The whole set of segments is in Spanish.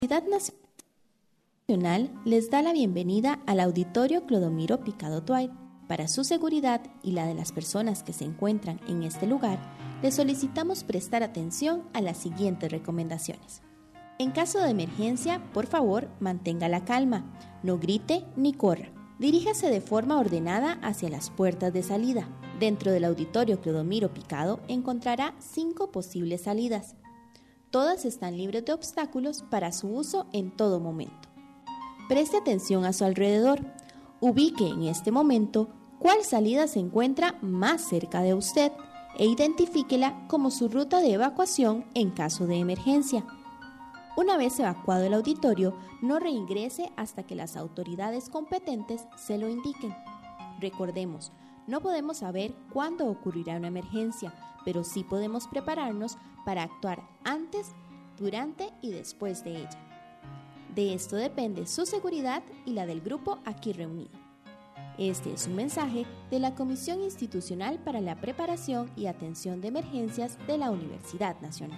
La Universidad Nacional les da la bienvenida al Auditorio Clodomiro Picado Dwight. Para su seguridad y la de las personas que se encuentran en este lugar, les solicitamos prestar atención a las siguientes recomendaciones. En caso de emergencia, por favor, mantenga la calma, no grite ni corra. Diríjase de forma ordenada hacia las puertas de salida. Dentro del Auditorio Clodomiro Picado encontrará 5 posibles salidas. Todas están libres de obstáculos para su uso en todo momento. Preste atención a su alrededor. Ubique en este momento cuál salida se encuentra más cerca de usted e identifíquela como su ruta de evacuación en caso de emergencia. Una vez evacuado el auditorio, no reingrese hasta que las autoridades competentes se lo indiquen. Recordemos, no podemos saber cuándo ocurrirá una emergencia, pero sí podemos prepararnos para actuar antes, durante y después de ella. De esto depende su seguridad y la del grupo aquí reunido. Este es un mensaje de la Comisión Institucional para la Preparación y Atención de Emergencias de la Universidad Nacional.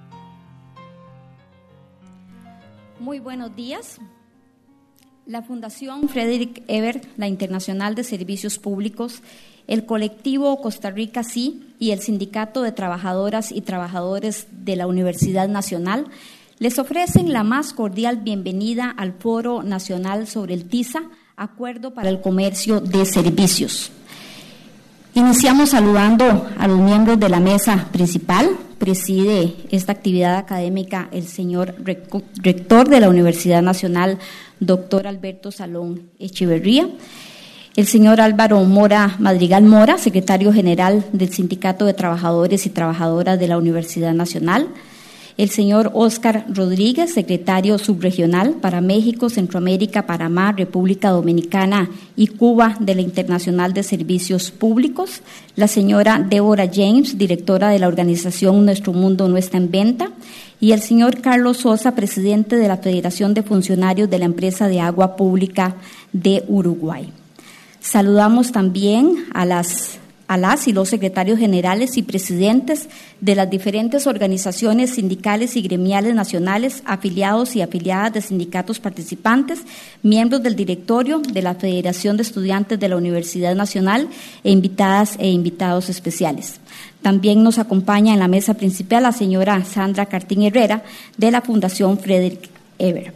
Muy buenos días. La Fundación Frederick Ebert, la Internacional de Servicios Públicos, el colectivo Costa Rica Sí y el Sindicato de Trabajadoras y Trabajadores de la Universidad Nacional les ofrecen la más cordial bienvenida al Foro Nacional sobre el TISA, Acuerdo para el Comercio de Servicios. Iniciamos saludando a los miembros de la mesa principal. Preside esta actividad académica el señor rector de la Universidad Nacional, doctor Alberto Salón Echeverría, el señor Álvaro Mora Madrigal Mora, secretario general del Sindicato de Trabajadores y Trabajadoras de la Universidad Nacional, el señor Óscar Rodríguez, secretario subregional para México, Centroamérica, Panamá, República Dominicana y Cuba de la Internacional de Servicios Públicos, la señora Débora James, directora de la organización Nuestro Mundo No Está en Venta, y el señor Carlos Sosa, presidente de la Federación de Funcionarios de la Empresa de Agua Pública de Uruguay. Saludamos también a las y los secretarios generales y presidentes de las diferentes organizaciones sindicales y gremiales nacionales, afiliados y afiliadas de sindicatos participantes, miembros del directorio de la Federación de Estudiantes de la Universidad Nacional e invitadas e invitados especiales. También nos acompaña en la mesa principal la señora Sandra Cartín Herrera de la Fundación Frederick Ebert.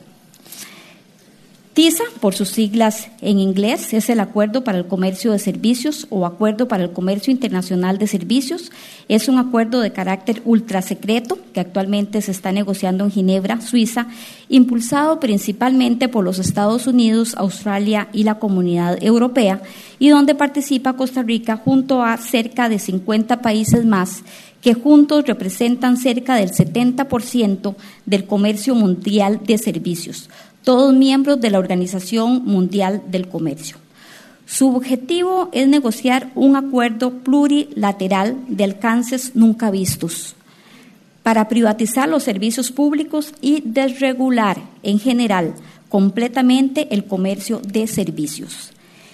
TISA, por sus siglas en inglés, es el Acuerdo para el Comercio de Servicios o Acuerdo para el Comercio Internacional de Servicios. Es un acuerdo de carácter ultrasecreto que actualmente se está negociando en Ginebra, Suiza, impulsado principalmente por los Estados Unidos, Australia y la Comunidad Europea, y donde participa Costa Rica junto a cerca de 50 países más que juntos representan cerca del 70% del comercio mundial de servicios, todos miembros de la Organización Mundial del Comercio. Su objetivo es negociar un acuerdo plurilateral de alcances nunca vistos para privatizar los servicios públicos y desregular en general completamente el comercio de servicios.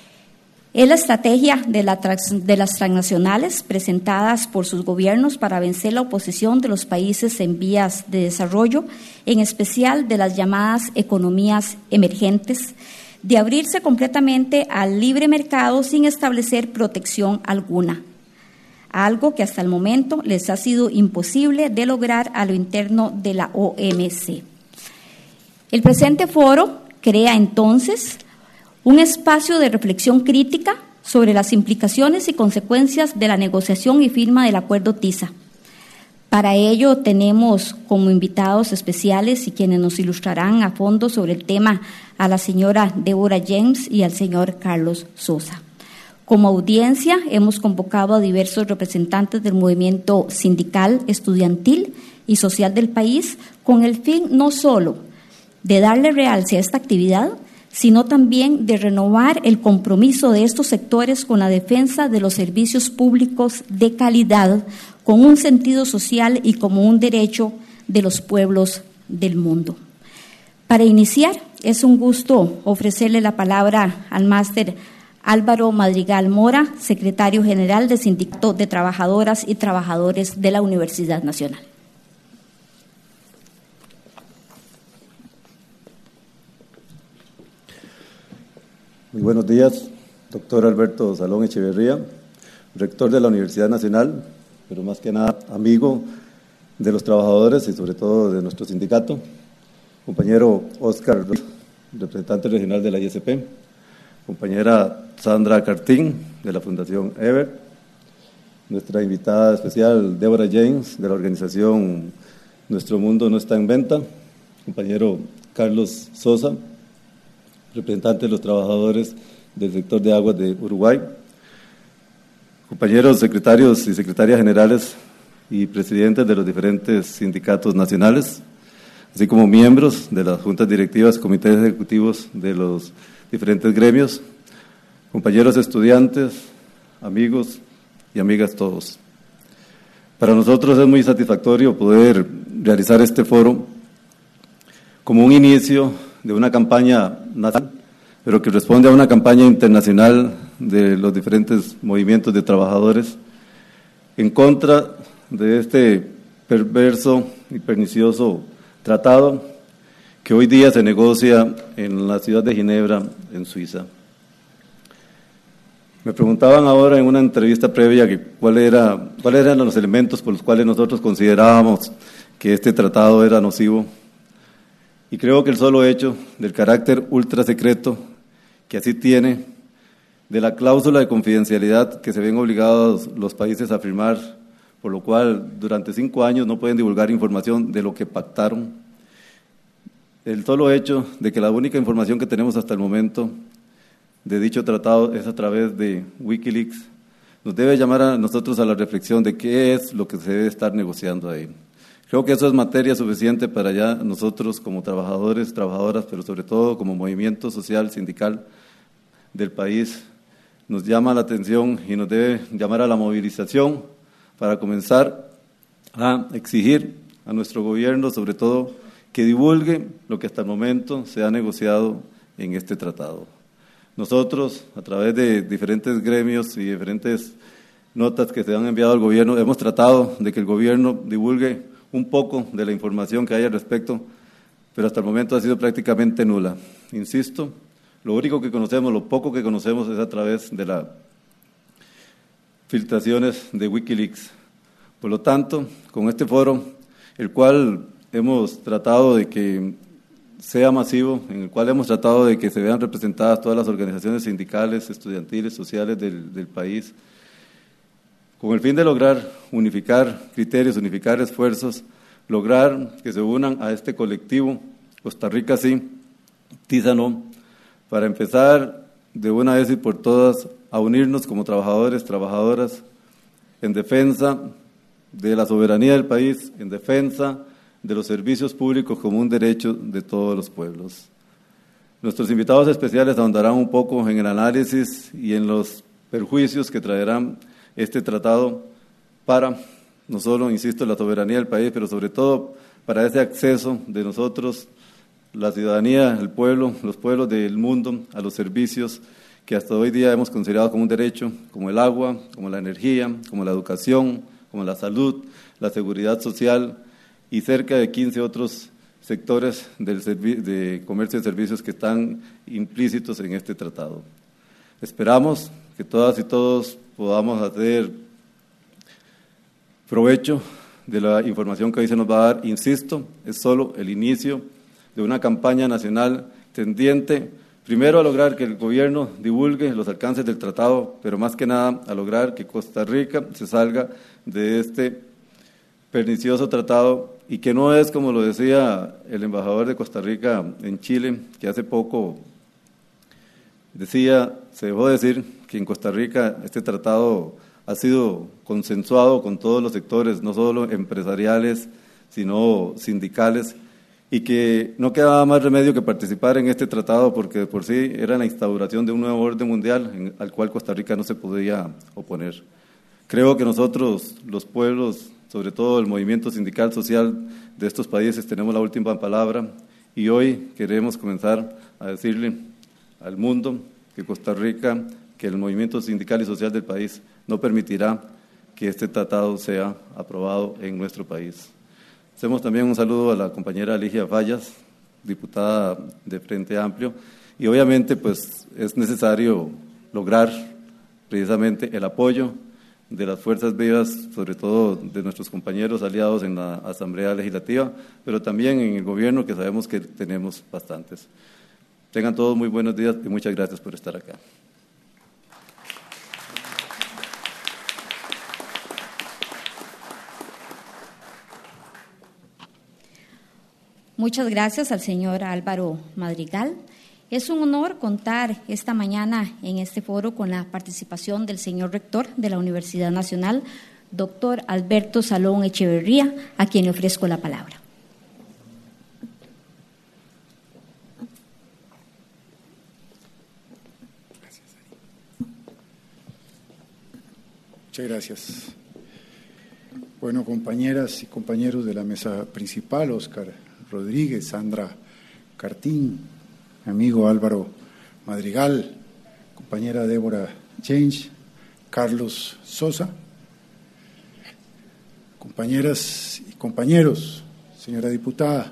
Es la estrategia de las transnacionales presentadas por sus gobiernos para vencer la oposición de los países en vías de desarrollo, en especial de las llamadas economías emergentes, de abrirse completamente al libre mercado sin establecer protección alguna, algo que hasta el momento les ha sido imposible de lograr a lo interno de la OMC. El presente foro crea entonces un espacio de reflexión crítica sobre las implicaciones y consecuencias de la negociación y firma del Acuerdo TISA. Para ello tenemos como invitados especiales y quienes nos ilustrarán a fondo sobre el tema a la señora Débora James y al señor Carlos Sosa. Como audiencia hemos convocado a diversos representantes del movimiento sindical, estudiantil y social del país con el fin no solo de darle realce a esta actividad, sino también de renovar el compromiso de estos sectores con la defensa de los servicios públicos de calidad, con un sentido social y como un derecho de los pueblos del mundo. Para iniciar, es un gusto ofrecerle la palabra al máster Álvaro Madrigal Mora, secretario general del Sindicato de Trabajadoras y Trabajadores de la Universidad Nacional. Muy buenos días, doctor Alberto Salón Echeverría, rector de la Universidad Nacional, pero más que nada amigo de los trabajadores y sobre todo de nuestro sindicato, compañero Oscar, representante regional de la ISP, compañera Sandra Cartín, de la Fundación Ever, nuestra invitada especial Débora James, de la organización Nuestro Mundo No Está en Venta, compañero Carlos Sosa, representante de los trabajadores del sector de aguas de Uruguay, compañeros secretarios y secretarias generales y presidentes de los diferentes sindicatos nacionales, así como miembros de las juntas directivas, comités ejecutivos de los diferentes gremios, compañeros estudiantes, amigos y amigas todos. Para nosotros es muy satisfactorio poder realizar este foro como un inicio de una campaña nacional, pero que responde a una campaña internacional de los diferentes movimientos de trabajadores en contra de este perverso y pernicioso tratado que hoy día se negocia en la ciudad de Ginebra, en Suiza. Me preguntaban ahora en una entrevista previa que cuáles eran los elementos por los cuales nosotros considerábamos que este tratado era nocivo. Y creo que el solo hecho del carácter ultra secreto que así tiene, de la cláusula de confidencialidad que se ven obligados los países a firmar, por lo cual durante 5 años no pueden divulgar información de lo que pactaron. El solo hecho de que la única información que tenemos hasta el momento de dicho tratado es a través de Wikileaks, nos debe llamar a nosotros a la reflexión de qué es lo que se debe estar negociando ahí. Creo que eso es materia suficiente para ya nosotros como trabajadores, trabajadoras, pero sobre todo como movimiento social, sindical del país, nos llama la atención y nos debe llamar a la movilización para comenzar a exigir a nuestro gobierno, sobre todo, que divulgue lo que hasta el momento se ha negociado en este tratado. Nosotros, a través de diferentes gremios y diferentes notas que se han enviado al gobierno, hemos tratado de que el gobierno divulgue un poco de la información que hay al respecto, pero hasta el momento ha sido prácticamente nula. Insisto, lo único que conocemos, lo poco que conocemos es a través de las filtraciones de Wikileaks. Por lo tanto, con este foro, el cual hemos tratado de que sea masivo, en el cual hemos tratado de que se vean representadas todas las organizaciones sindicales, estudiantiles, sociales del país, con el fin de lograr unificar criterios, unificar esfuerzos, lograr que se unan a este colectivo, Costa Rica sí, TISA no, para empezar de una vez y por todas a unirnos como trabajadores, trabajadoras, en defensa de la soberanía del país, en defensa de los servicios públicos como un derecho de todos los pueblos. Nuestros invitados especiales ahondarán un poco en el análisis y en los perjuicios que traerán este tratado para, no solo, insisto, la soberanía del país, pero sobre todo para ese acceso de nosotros, la ciudadanía, el pueblo, los pueblos del mundo, a los servicios que hasta hoy día hemos considerado como un derecho, como el agua, como la energía, como la educación, como la salud, la seguridad social y cerca de 15 otros sectores de comercio y servicios que están implícitos en este tratado. Esperamos que todas y todos podamos hacer provecho de la información que hoy se nos va a dar. Insisto, es solo el inicio de una campaña nacional tendiente, primero a lograr que el gobierno divulgue los alcances del tratado, pero más que nada a lograr que Costa Rica se salga de este pernicioso tratado y que no es, como lo decía el embajador de Costa Rica en Chile, que hace poco se dejó decir que en Costa Rica este tratado ha sido consensuado con todos los sectores, no solo empresariales, sino sindicales, y que no quedaba más remedio que participar en este tratado porque de por sí era la instauración de un nuevo orden mundial al cual Costa Rica no se podía oponer. Creo que nosotros, los pueblos, sobre todo el movimiento sindical social de estos países, tenemos la última palabra y hoy queremos comenzar a decirle al mundo que Costa Rica, que el movimiento sindical y social del país no permitirá que este tratado sea aprobado en nuestro país. Hacemos también un saludo a la compañera Ligia Fallas, diputada de Frente Amplio, y obviamente pues es necesario lograr precisamente el apoyo de las fuerzas vivas, sobre todo de nuestros compañeros aliados en la Asamblea Legislativa, pero también en el gobierno, que sabemos que tenemos bastantes. Tengan todos muy buenos días y muchas gracias por estar acá. Muchas gracias al señor Álvaro Madrigal. Es un honor contar esta mañana en este foro con la participación del señor rector de la Universidad Nacional, doctor Alberto Salón Echeverría, a quien le ofrezco la palabra. Muchas gracias. Bueno, compañeras y compañeros de la mesa principal, Óscar Rodríguez, Sandra Cartín, mi amigo Álvaro Madrigal, compañera Débora Change, Carlos Sosa, compañeras y compañeros, señora diputada.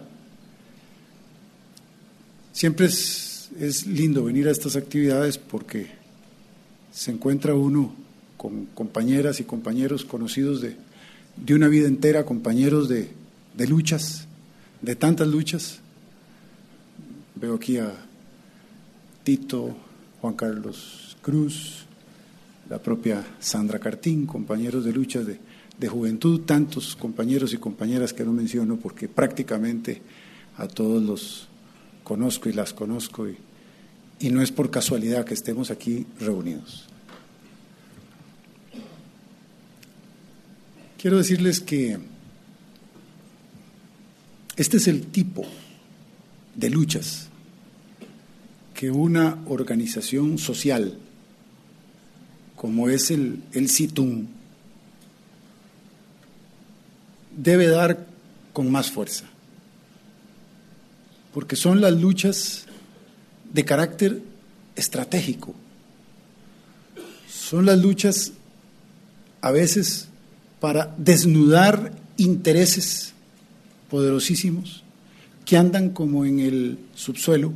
Siempre es lindo venir a estas actividades porque se encuentra uno con compañeras y compañeros conocidos de una vida entera, compañeros de luchas, de tantas luchas. Veo aquí a Tito, Juan Carlos Cruz, la propia Sandra Cartín, compañeros de luchas de juventud, tantos compañeros y compañeras que no menciono porque prácticamente a todos los conozco y las conozco y no es por casualidad que estemos aquí reunidos. Quiero decirles que este es el tipo de luchas que una organización social como es el CITUN debe dar con más fuerza, porque son las luchas de carácter estratégico, son las luchas a veces para desnudar intereses poderosísimos que andan como en el subsuelo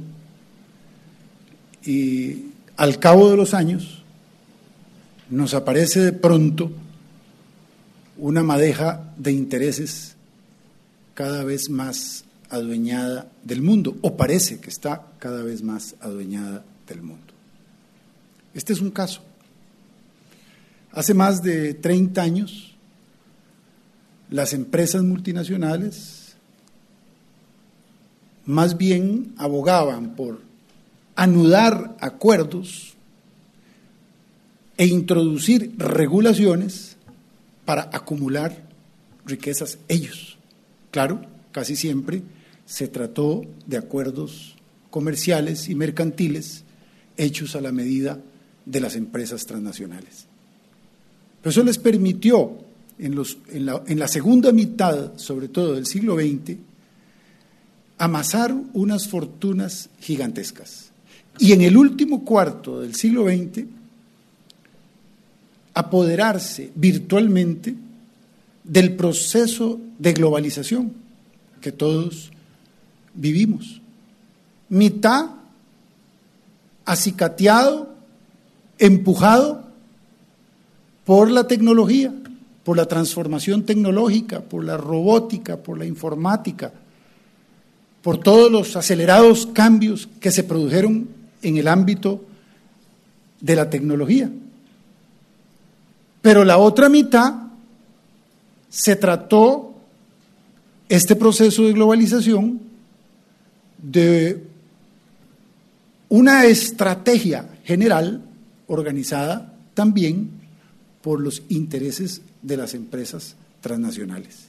y al cabo de los años nos aparece de pronto una madeja de intereses cada vez más adueñada del mundo, o parece que está cada vez más adueñada del mundo. Este es un caso. Hace más de 30 años, las empresas multinacionales más bien abogaban por anudar acuerdos e introducir regulaciones para acumular riquezas ellos. Claro, casi siempre se trató de acuerdos comerciales y mercantiles hechos a la medida de las empresas transnacionales. Pero eso les permitió en la segunda mitad, sobre todo del siglo XX, amasar unas fortunas gigantescas. Y en el último cuarto del siglo XX, apoderarse virtualmente del proceso de globalización que todos vivimos. Mitad acicateado, empujado por la tecnología, por la transformación tecnológica, por la robótica, por la informática, por todos los acelerados cambios que se produjeron en el ámbito de la tecnología. Pero la otra mitad se trató este proceso de globalización de una estrategia general organizada también por los intereses de las empresas transnacionales.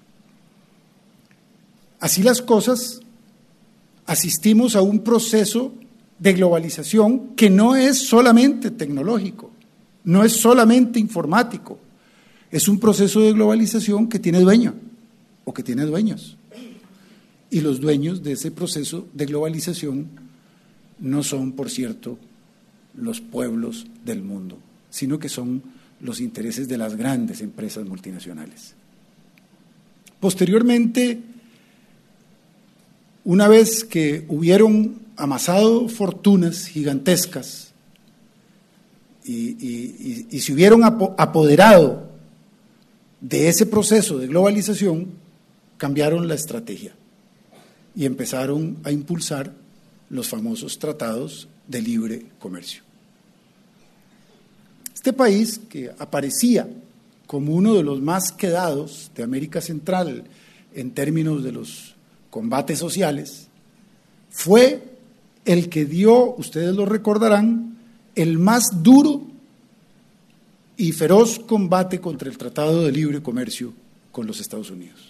Así las cosas, asistimos a un proceso de globalización que no es solamente tecnológico, no es solamente informático, es un proceso de globalización que tiene dueño o que tiene dueños. Y los dueños de ese proceso de globalización no son, por cierto, los pueblos del mundo, sino que son los intereses de las grandes empresas multinacionales. Posteriormente, una vez que hubieron amasado fortunas gigantescas y se hubieron apoderado de ese proceso de globalización, cambiaron la estrategia y empezaron a impulsar los famosos tratados de libre comercio. Este país, que aparecía como uno de los más quedados de América Central en términos de los combates sociales, fue el que dio, ustedes lo recordarán, el más duro y feroz combate contra el Tratado de Libre Comercio con los Estados Unidos.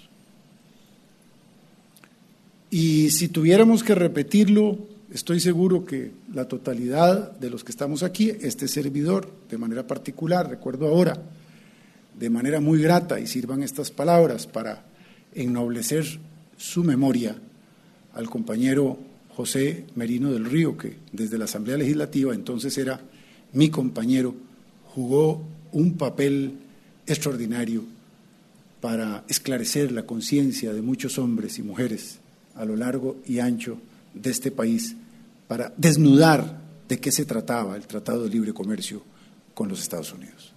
Y si tuviéramos que repetirlo, estoy seguro que la totalidad de los que estamos aquí, este servidor de manera particular, recuerdo ahora, de manera muy grata, y sirvan estas palabras para ennoblecer su memoria, al compañero José Merino del Río, que desde la Asamblea Legislativa, entonces era mi compañero, jugó un papel extraordinario para esclarecer la conciencia de muchos hombres y mujeres a lo largo y ancho de este país, para desnudar de qué se trataba el Tratado de Libre Comercio con los Estados Unidos.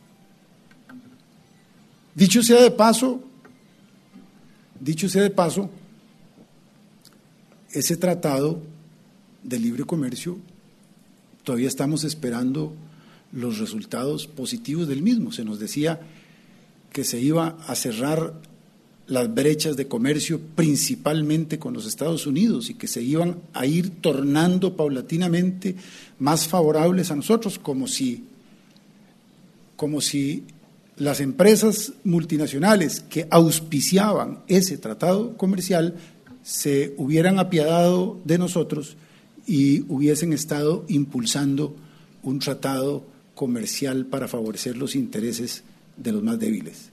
Dicho sea de paso, ese Tratado de Libre Comercio, todavía estamos esperando los resultados positivos del mismo. Se nos decía que se iba a cerrar las brechas de comercio principalmente con los Estados Unidos y que se iban a ir tornando paulatinamente más favorables a nosotros, como si las empresas multinacionales que auspiciaban ese tratado comercial se hubieran apiadado de nosotros y hubiesen estado impulsando un tratado comercial para favorecer los intereses de los más débiles.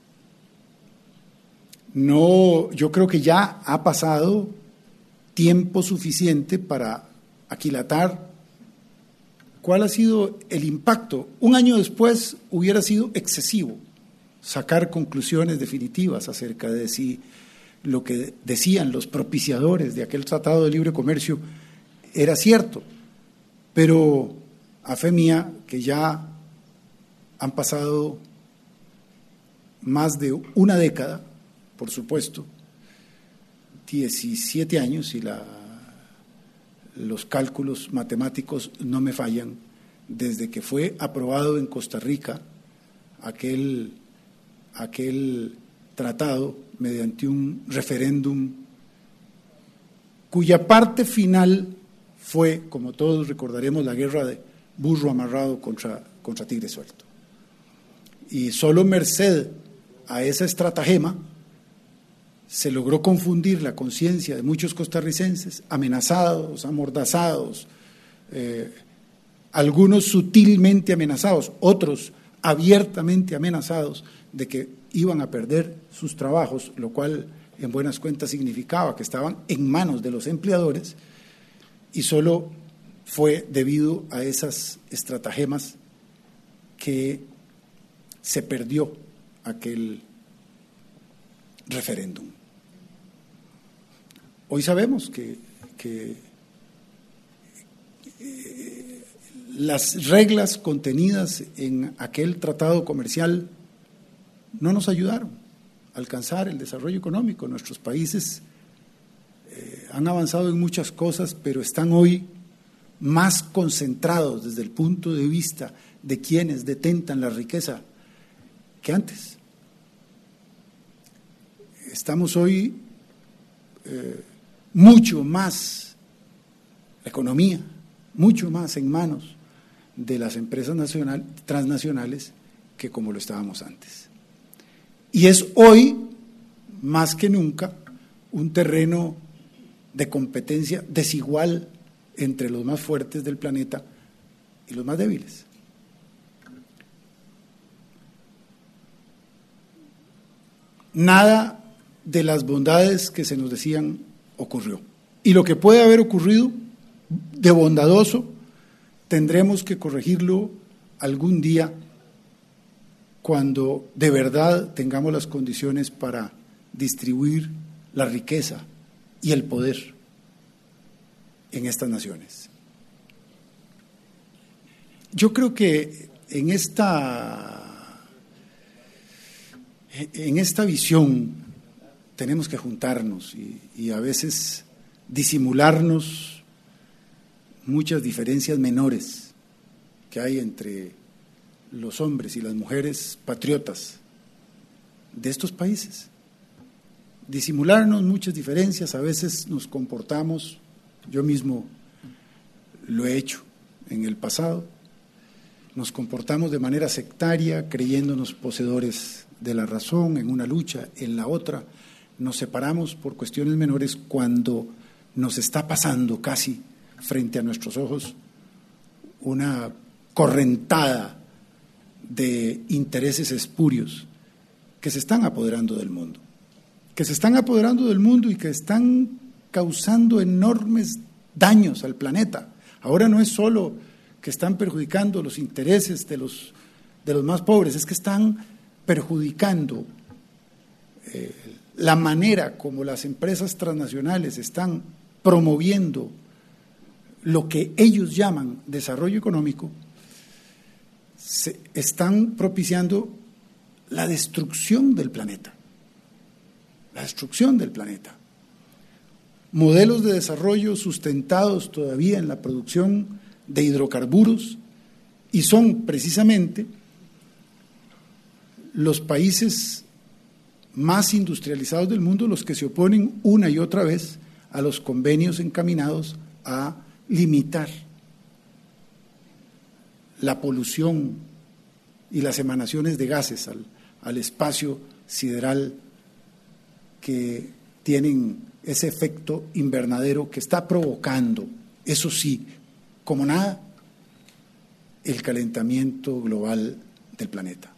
No, yo creo que ya ha pasado tiempo suficiente para aquilatar cuál ha sido el impacto. Un año después hubiera sido excesivo sacar conclusiones definitivas acerca de si lo que decían los propiciadores de aquel Tratado de Libre Comercio era cierto, pero a fe mía que ya han pasado más de una década, por supuesto, 17 años, si los cálculos matemáticos no me fallan, desde que fue aprobado en Costa Rica aquel tratado mediante un referéndum cuya parte final fue, como todos recordaremos, la guerra de burro amarrado contra tigre suelto. Y solo merced a esa estratagema se logró confundir la conciencia de muchos costarricenses, amenazados, amordazados, algunos sutilmente amenazados, otros abiertamente amenazados de que iban a perder sus trabajos, lo cual en buenas cuentas significaba que estaban en manos de los empleadores, y solo fue debido a esas estratagemas que se perdió aquel referéndum. Hoy sabemos que las reglas contenidas en aquel tratado comercial no nos ayudaron a alcanzar el desarrollo económico. Nuestros países han avanzado en muchas cosas, pero están hoy más concentrados desde el punto de vista de quienes detentan la riqueza que antes. Estamos hoy mucho más, la economía, mucho más en manos de las empresas transnacionales que como lo estábamos antes. Y es hoy, más que nunca, un terreno de competencia desigual entre los más fuertes del planeta y los más débiles. Nada de las bondades que se nos decían ocurrió. Y lo que puede haber ocurrido de bondadoso, tendremos que corregirlo algún día cuando de verdad tengamos las condiciones para distribuir la riqueza y el poder en estas naciones. Yo creo que en esta visión tenemos que juntarnos y a veces disimularnos muchas diferencias menores que hay entre los hombres y las mujeres patriotas de estos países. Disimularnos muchas diferencias, a veces nos comportamos, yo mismo lo he hecho en el pasado, nos comportamos de manera sectaria, creyéndonos poseedores de la razón en una lucha, en la otra, nos separamos por cuestiones menores cuando nos está pasando casi frente a nuestros ojos una correntada de intereses espurios que se están apoderando del mundo, y que están causando enormes daños al planeta. Ahora no es solo que están perjudicando los intereses de los más pobres, es que están perjudicando la manera como las empresas transnacionales están promoviendo lo que ellos llaman desarrollo económico, están propiciando la destrucción del planeta. Modelos de desarrollo sustentados todavía en la producción de hidrocarburos, y son precisamente los países más industrializados del mundo los que se oponen una y otra vez a los convenios encaminados a limitar la polución y las emanaciones de gases al espacio sideral que tienen ese efecto invernadero que está provocando, eso sí, como nada, el calentamiento global del planeta.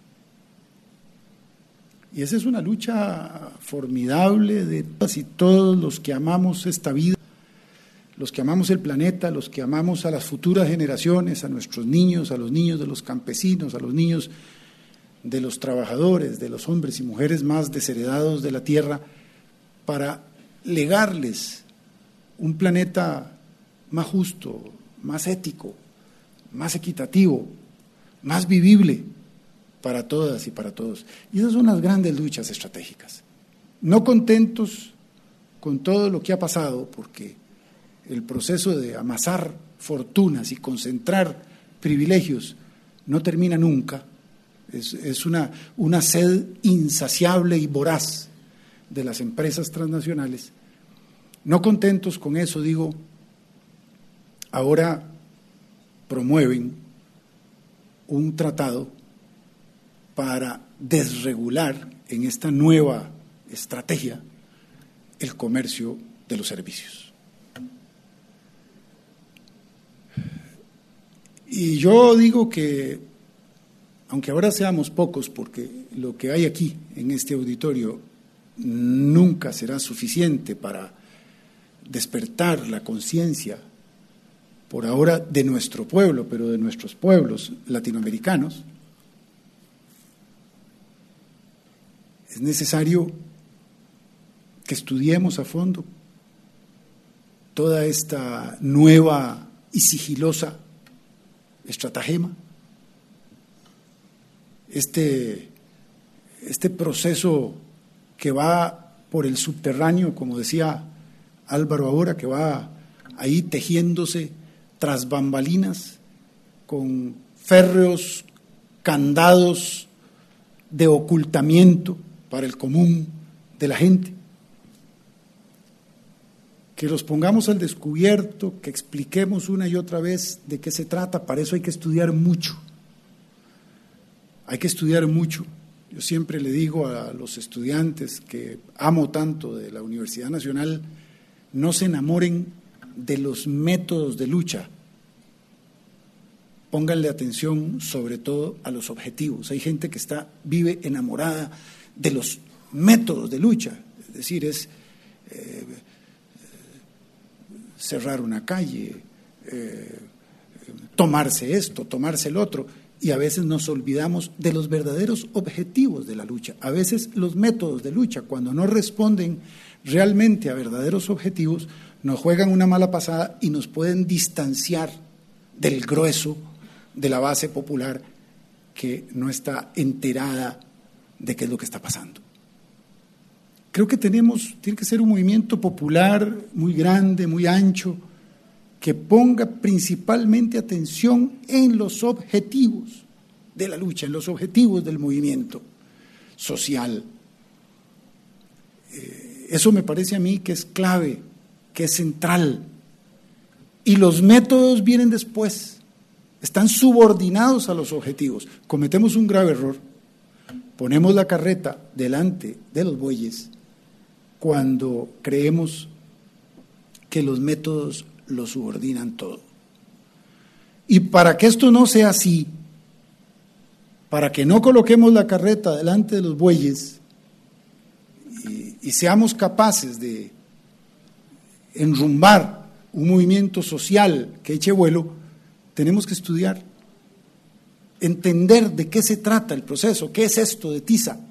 Y esa es una lucha formidable de todas y todos los que amamos esta vida, los que amamos el planeta, los que amamos a las futuras generaciones, a nuestros niños, a los niños de los campesinos, a los niños de los trabajadores, de los hombres y mujeres más desheredados de la tierra, para legarles un planeta más justo, más ético, más equitativo, más vivible para todas y para todos. Y esas son las grandes luchas estratégicas. No contentos con todo lo que ha pasado, porque el proceso de amasar fortunas y concentrar privilegios no termina nunca, es una sed insaciable y voraz de las empresas transnacionales. No contentos con eso, digo, ahora promueven un tratado para desregular en esta nueva estrategia el comercio de los servicios. Y yo digo que, aunque ahora seamos pocos, porque lo que hay aquí en este auditorio nunca será suficiente para despertar la conciencia, por ahora de nuestro pueblo, pero de nuestros pueblos latinoamericanos, es necesario que estudiemos a fondo toda esta nueva y sigilosa estratagema, este proceso que va por el subterráneo, como decía Álvaro ahora, que va ahí tejiéndose tras bambalinas con férreos candados de ocultamiento para el común de la gente. Que los pongamos al descubierto, que expliquemos una y otra vez de qué se trata. Para eso hay que estudiar mucho. Hay que estudiar mucho. Yo siempre le digo a los estudiantes que amo tanto de la Universidad Nacional, no se enamoren de los métodos de lucha. Pónganle atención sobre todo a los objetivos. Hay gente que vive enamorada de los métodos de lucha, es decir, es cerrar una calle, tomarse esto, tomarse el otro, y a veces nos olvidamos de los verdaderos objetivos de la lucha. A veces los métodos de lucha, cuando no responden realmente a verdaderos objetivos, nos juegan una mala pasada y nos pueden distanciar del grueso de la base popular que no está enterada de qué es lo que está pasando. Creo que tiene que ser un movimiento popular muy grande, muy ancho, que ponga principalmente atención en los objetivos de la lucha, en los objetivos del movimiento social. Eso me parece a mí que es clave, que es central. Y los métodos vienen después, están subordinados a los objetivos. Cometemos un grave error, ponemos la carreta delante de los bueyes cuando creemos que los métodos lo subordinan todo. Y para que esto no sea así, para que no coloquemos la carreta delante de los bueyes y seamos capaces de enrumbar un movimiento social que eche vuelo, tenemos que estudiar, entender de qué se trata el proceso, qué es esto de tiza.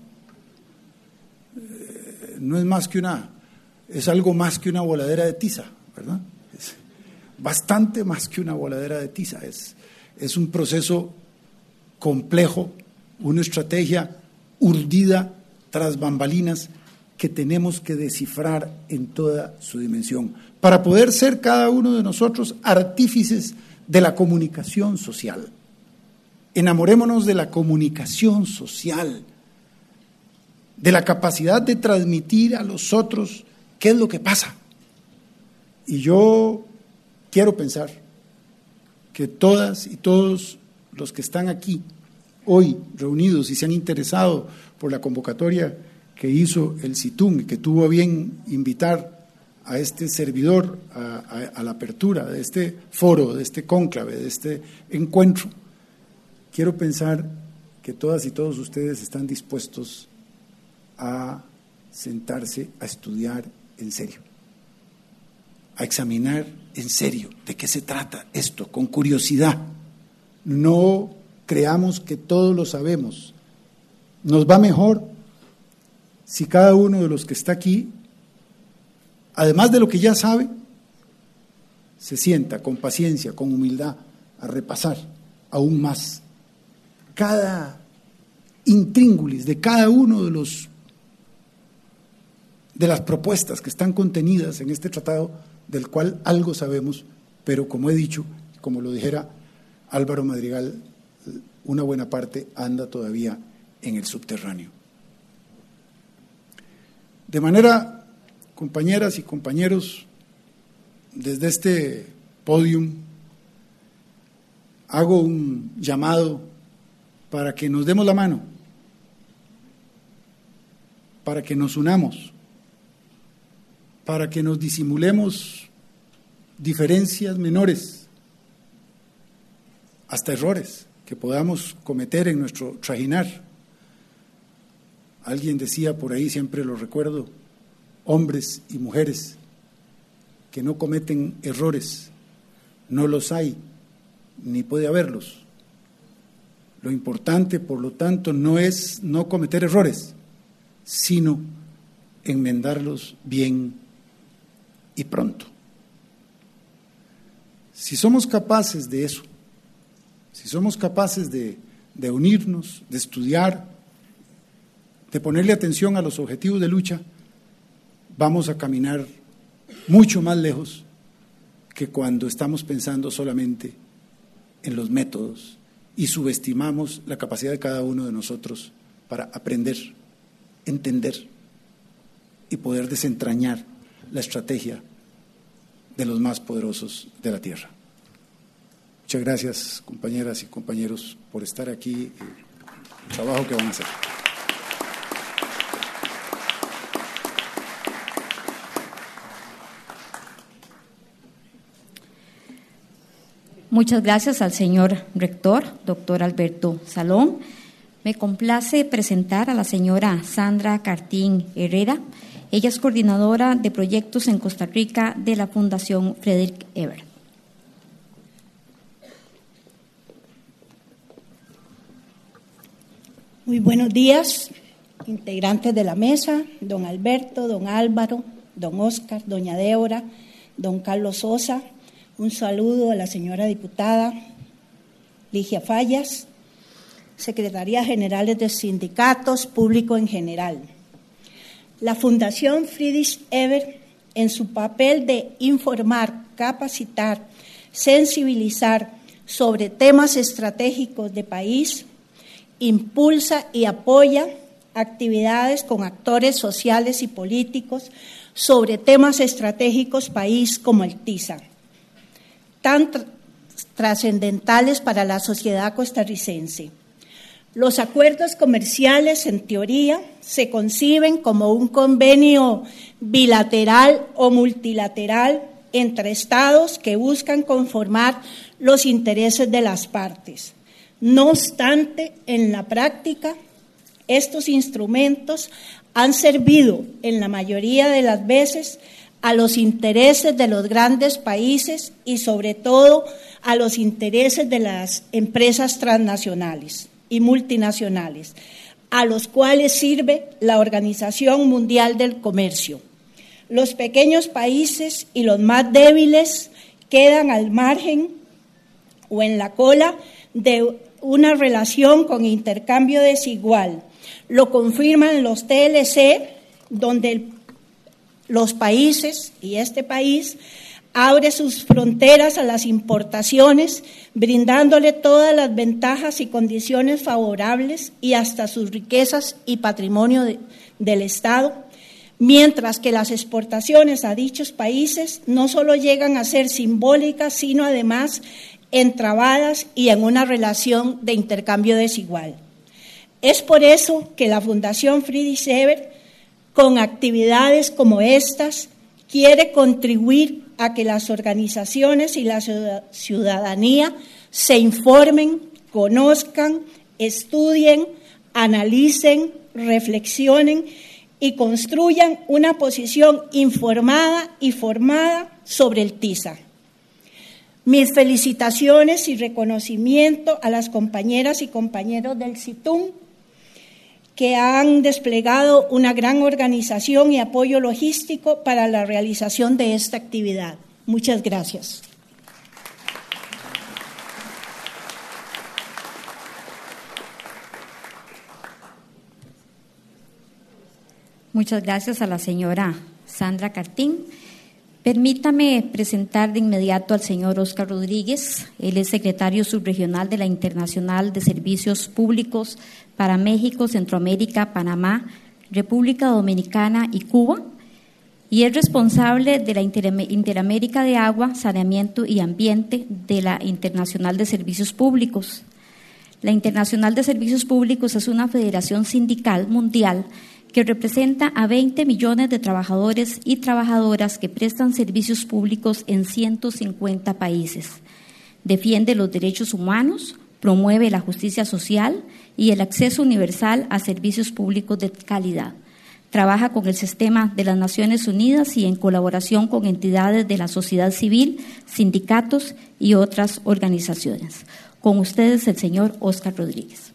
No es más que es algo más que una voladera de tiza, ¿verdad? Es bastante más que una voladera de tiza, es un proceso complejo, una estrategia urdida tras bambalinas que tenemos que descifrar en toda su dimensión, para poder ser cada uno de nosotros artífices de la comunicación social. Enamorémonos de la comunicación social, de la capacidad de transmitir a los otros qué es lo que pasa. Y yo quiero pensar que todas y todos los que están aquí hoy reunidos y se han interesado por la convocatoria que hizo el CITUN y que tuvo a bien invitar a este servidor a la apertura de este foro, de este cónclave, de este encuentro, quiero pensar que todas y todos ustedes están dispuestos a sentarse a estudiar en serio, a examinar en serio de qué se trata esto, con curiosidad. No creamos que todos lo sabemos. Nos va mejor si cada uno de los que está aquí, además de lo que ya sabe, se sienta con paciencia, con humildad, a repasar aún más cada intríngulis de cada uno de las propuestas que están contenidas en este tratado, del cual algo sabemos, pero como he dicho, como lo dijera Álvaro Madrigal, una buena parte anda todavía en el subterráneo. De manera, compañeras y compañeros, desde este podium hago un llamado para que nos demos la mano, para que nos unamos, para que nos disimulemos diferencias menores, hasta errores que podamos cometer en nuestro trajinar. Alguien decía por ahí, siempre lo recuerdo, hombres y mujeres que no cometen errores, no los hay, ni puede haberlos. Lo importante, por lo tanto, no es no cometer errores, sino enmendarlos bien y pronto. Si somos capaces de eso, si somos capaces de unirnos, de estudiar, de ponerle atención a los objetivos de lucha, vamos a caminar mucho más lejos que cuando estamos pensando solamente en los métodos y subestimamos la capacidad de cada uno de nosotros para aprender, entender y poder desentrañar la estrategia de los más poderosos de la tierra. Muchas gracias, compañeras y compañeros, por estar aquí, el trabajo que van a hacer. Muchas gracias al señor rector, doctor Alberto Salón. Me complace presentar a la señora Sandra Cartín Herrera. Ella es coordinadora de proyectos en Costa Rica de la Fundación Frederick Ebert. Muy buenos días, integrantes de la mesa, don Alberto, don Álvaro, don Óscar, doña Débora, don Carlos Sosa, un saludo a la señora diputada Ligia Fallas, Secretarías Generales de Sindicatos, público en general. La Fundación Friedrich Ebert, en su papel de informar, capacitar, sensibilizar sobre temas estratégicos de país, impulsa y apoya actividades con actores sociales y políticos sobre temas estratégicos país como el TISA, tan trascendentales para la sociedad costarricense. Los acuerdos comerciales, en teoría, se conciben como un convenio bilateral o multilateral entre estados que buscan conformar los intereses de las partes. No obstante, en la práctica, estos instrumentos han servido en la mayoría de las veces a los intereses de los grandes países y sobre todo a los intereses de las empresas transnacionales y multinacionales, a los cuales sirve la Organización Mundial del Comercio. Los pequeños países y los más débiles quedan al margen o en la cola de una relación con intercambio desigual. Lo confirman los TLC, donde los países y este país abre sus fronteras a las importaciones, brindándole todas las ventajas y condiciones favorables y hasta sus riquezas y patrimonio del Estado, mientras que las exportaciones a dichos países no solo llegan a ser simbólicas, sino además entrabadas y en una relación de intercambio desigual. Es por eso que la Fundación Friedrich Ebert, con actividades como estas, quiere contribuir a que las organizaciones y la ciudadanía se informen, conozcan, estudien, analicen, reflexionen y construyan una posición informada y formada sobre el TISA. Mis felicitaciones y reconocimiento a las compañeras y compañeros del CITUM, que han desplegado una gran organización y apoyo logístico para la realización de esta actividad. Muchas gracias. Muchas gracias a la señora Sandra Cartín. Permítame presentar de inmediato al señor Óscar Rodríguez. Él es secretario subregional de la Internacional de Servicios Públicos para México, Centroamérica, Panamá, República Dominicana y Cuba, y es responsable de la Interamérica de Agua, Saneamiento y Ambiente de la Internacional de Servicios Públicos. La Internacional de Servicios Públicos es una federación sindical mundial que representa a 20 millones de trabajadores y trabajadoras que prestan servicios públicos en 150 países. Defiende los derechos humanos, promueve la justicia social y el acceso universal a servicios públicos de calidad. Trabaja con el sistema de las Naciones Unidas y en colaboración con entidades de la sociedad civil, sindicatos y otras organizaciones. Con ustedes el señor Óscar Rodríguez.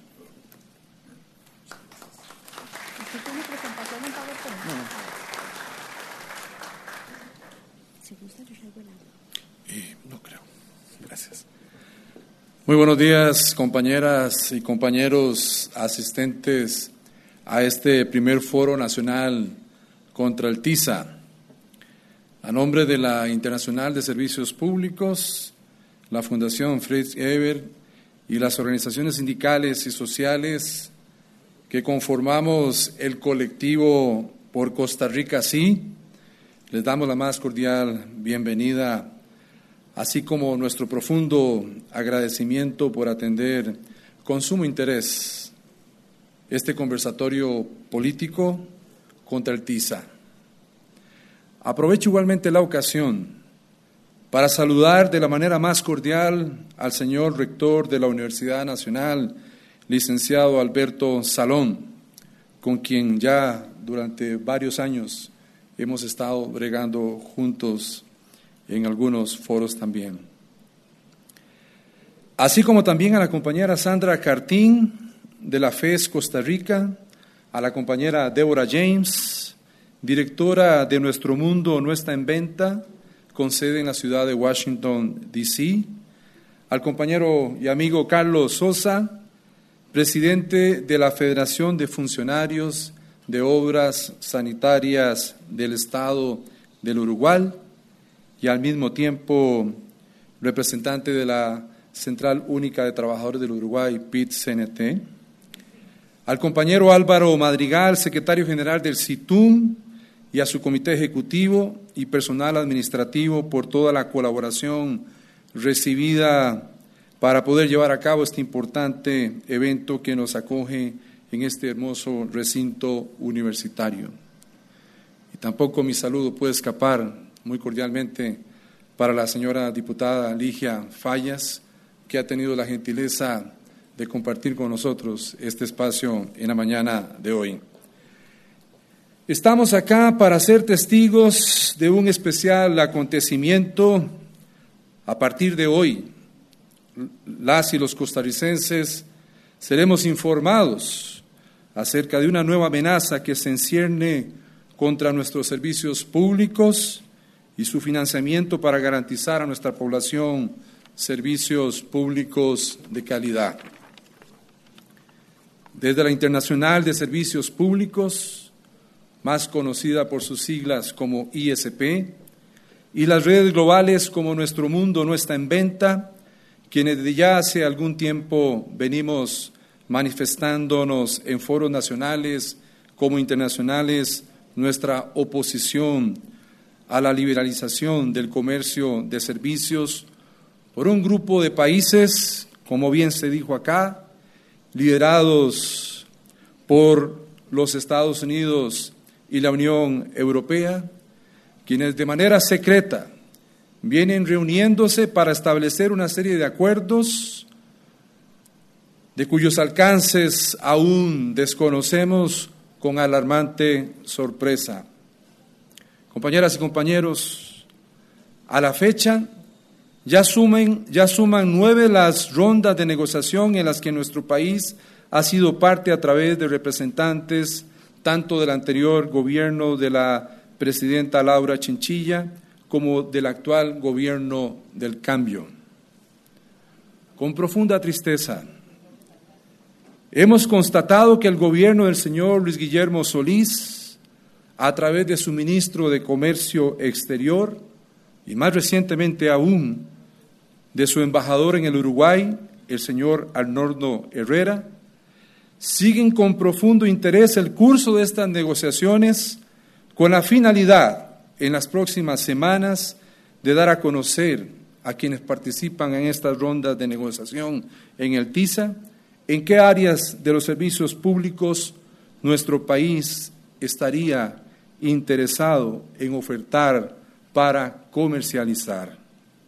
No creo. Gracias. Muy buenos días, compañeras y compañeros asistentes a este primer Foro Nacional contra el TISA. A nombre de la Internacional de Servicios Públicos, la Fundación Friedrich Ebert y las organizaciones sindicales y sociales que conformamos el colectivo Por Costa Rica Sí, les damos la más cordial bienvenida, así como nuestro profundo agradecimiento por atender con sumo interés este conversatorio político contra el TISA. Aprovecho igualmente la ocasión para saludar de la manera más cordial al señor rector de la Universidad Nacional, licenciado Alberto Salón, con quien ya durante varios años hemos estado bregando juntos en algunos foros también. Así como también a la compañera Sandra Cartín de la FES Costa Rica, a la compañera Débora James, directora de Nuestro Mundo No Está en Venta, con sede en la ciudad de Washington, D.C., al compañero y amigo Carlos Sosa, presidente de la Federación de Funcionarios de Obras Sanitarias del Estado del Uruguay, y al mismo tiempo representante de la Central Única de Trabajadores del Uruguay, PIT-CNT, al compañero Álvaro Madrigal, secretario general del CITUM, y a su comité ejecutivo y personal administrativo por toda la colaboración recibida para poder llevar a cabo este importante evento que nos acoge en este hermoso recinto universitario. Y tampoco mi saludo puede escapar muy cordialmente para la señora diputada Ligia Fallas, que ha tenido la gentileza de compartir con nosotros este espacio en la mañana de hoy. Estamos acá para ser testigos de un especial acontecimiento. A partir de hoy, las y los costarricenses seremos informados acerca de una nueva amenaza que se encierne contra nuestros servicios públicos y su financiamiento para garantizar a nuestra población servicios públicos de calidad. Desde la Internacional de Servicios Públicos, más conocida por sus siglas como ISP, y las redes globales como Nuestro Mundo No Está en Venta, quienes desde ya hace algún tiempo venimos manifestándonos en foros nacionales como internacionales nuestra oposición a la liberalización del comercio de servicios por un grupo de países, como bien se dijo acá, liderados por los Estados Unidos y la Unión Europea, quienes de manera secreta vienen reuniéndose para establecer una serie de acuerdos de cuyos alcances aún desconocemos con alarmante sorpresa. Compañeras y compañeros, a la fecha ya suman 9 las rondas de negociación en las que nuestro país ha sido parte a través de representantes tanto del anterior gobierno de la presidenta Laura Chinchilla como del actual gobierno del cambio. Con profunda tristeza, hemos constatado que el gobierno del señor Luis Guillermo Solís, a través de su ministro de Comercio Exterior y más recientemente aún de su embajador en el Uruguay, el señor Arnoldo Herrera, siguen con profundo interés el curso de estas negociaciones con la finalidad, en las próximas semanas, de dar a conocer a quienes participan en estas rondas de negociación en el TISA, en qué áreas de los servicios públicos nuestro país estaría interesado en ofertar para comercializar.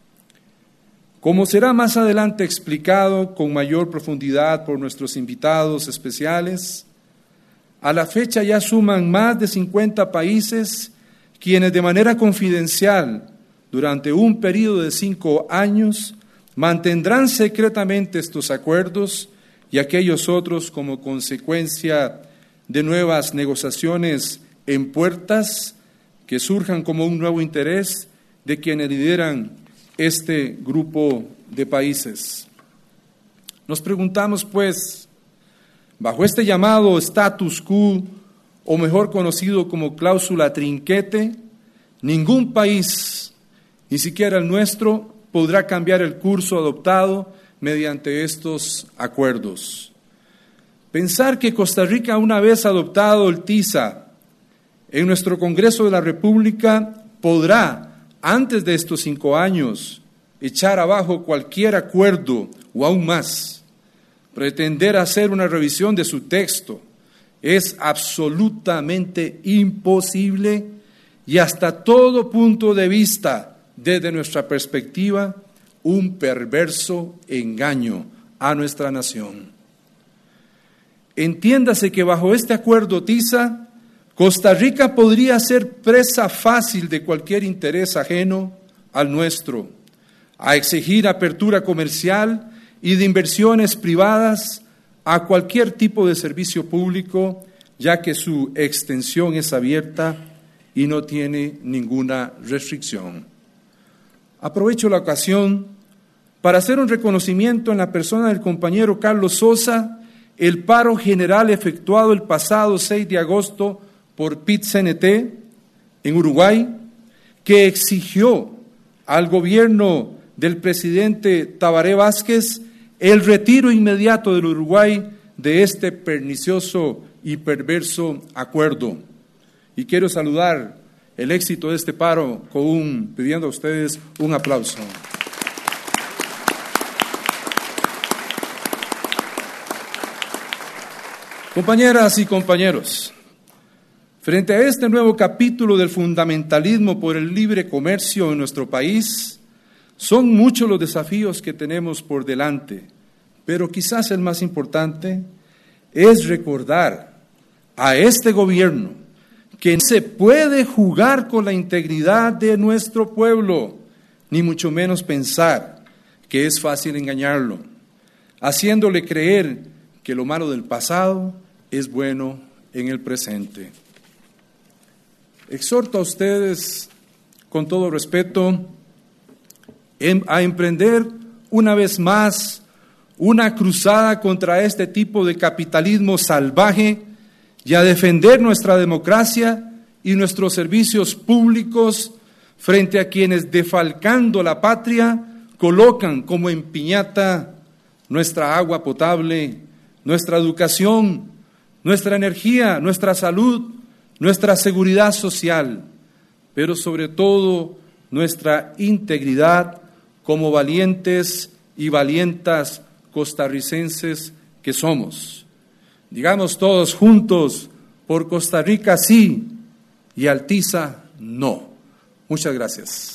Como será más adelante explicado con mayor profundidad por nuestros invitados especiales, a la fecha ya suman más de 50 países quienes de manera confidencial, durante un periodo de 5 años, mantendrán secretamente estos acuerdos y aquellos otros como consecuencia de nuevas negociaciones en puertas que surjan como un nuevo interés de quienes lideran este grupo de países. Nos preguntamos, pues, bajo este llamado status quo, o mejor conocido como cláusula trinquete, ningún país, ni siquiera el nuestro, podrá cambiar el curso adoptado mediante estos acuerdos. Pensar que Costa Rica, una vez adoptado el TISA en nuestro Congreso de la República, podrá, antes de estos 5 años, echar abajo cualquier acuerdo o aún más, pretender hacer una revisión de su texto, es absolutamente imposible y hasta todo punto de vista, desde nuestra perspectiva, un perverso engaño a nuestra nación. Entiéndase que bajo este acuerdo TISA, Costa Rica podría ser presa fácil de cualquier interés ajeno al nuestro, a exigir apertura comercial y de inversiones privadas a cualquier tipo de servicio público, ya que su extensión es abierta y no tiene ninguna restricción. aprovecho la ocasión para hacer un reconocimiento en la persona del compañero Carlos Sosa, el paro general efectuado el pasado 6 de agosto por PIT-CNT en Uruguay, que exigió al gobierno del presidente Tabaré Vázquez el retiro inmediato del Uruguay de este pernicioso y perverso acuerdo. Y quiero saludar el éxito de este paro pidiendo a ustedes un aplauso. Compañeras y compañeros, frente a este nuevo capítulo del fundamentalismo por el libre comercio en nuestro país, son muchos los desafíos que tenemos por delante, pero quizás el más importante es recordar a este gobierno que no se puede jugar con la integridad de nuestro pueblo, ni mucho menos pensar que es fácil engañarlo, haciéndole creer que lo malo del pasado es bueno en el presente. Exhorto a ustedes, con todo respeto, a emprender una vez más una cruzada contra este tipo de capitalismo salvaje y a defender nuestra democracia y nuestros servicios públicos frente a quienes, defalcando la patria, colocan como en piñata nuestra agua potable, nuestra educación, nuestra energía, nuestra salud, nuestra seguridad social, pero sobre todo nuestra integridad como valientes y valientas costarricenses que somos. Digamos todos juntos, por Costa Rica sí y Altiza no. Muchas gracias.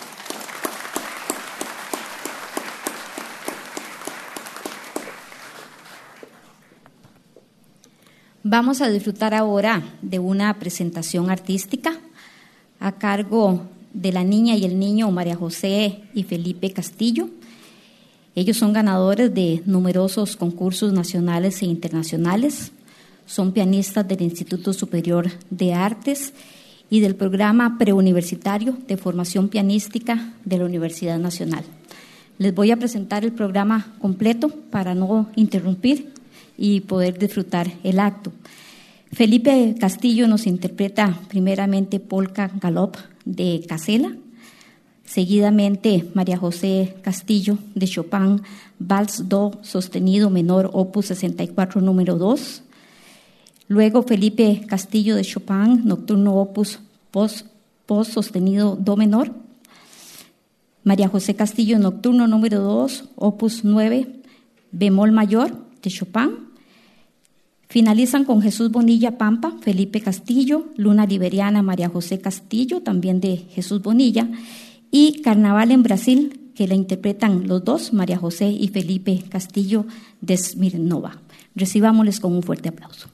Vamos a disfrutar ahora de una presentación artística a cargo de la niña y el niño María José y Felipe Castillo. Ellos son ganadores de numerosos concursos nacionales e internacionales, son pianistas del Instituto Superior de Artes y del programa preuniversitario de formación pianística de la Universidad Nacional. Les voy a presentar el programa completo para no interrumpir y poder disfrutar el acto. Felipe Castillo nos interpreta primeramente Polka Galop de Casella, seguidamente María José Castillo de Chopin, Vals Do sostenido menor, opus 64, número 2. Luego Felipe Castillo de Chopin, nocturno opus post sostenido do menor. María José Castillo, nocturno número 2, opus 9, bemol mayor de Chopin. Finalizan con Jesús Bonilla Pampa, Felipe Castillo, Luna Liberiana, María José Castillo, también de Jesús Bonilla, y Carnaval en Brasil, que la interpretan los dos, María José y Felipe Castillo de Smirnova. Recibámosles con un fuerte aplauso.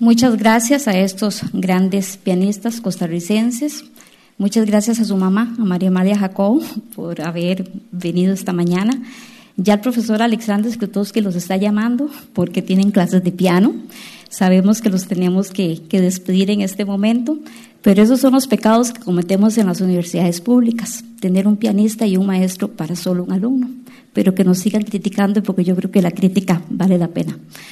Muchas gracias a estos grandes pianistas costarricenses. Muchas gracias a su mamá, a María Amalia Jacob, por haber venido esta mañana. Ya el profesor Alexander Skutowski los está llamando porque tienen clases de piano. Sabemos que los tenemos que despedir en este momento, pero esos son los pecados que cometemos en las universidades públicas, tener un pianista y un maestro para solo un alumno, pero que nos sigan criticando porque yo creo que la crítica vale la pena.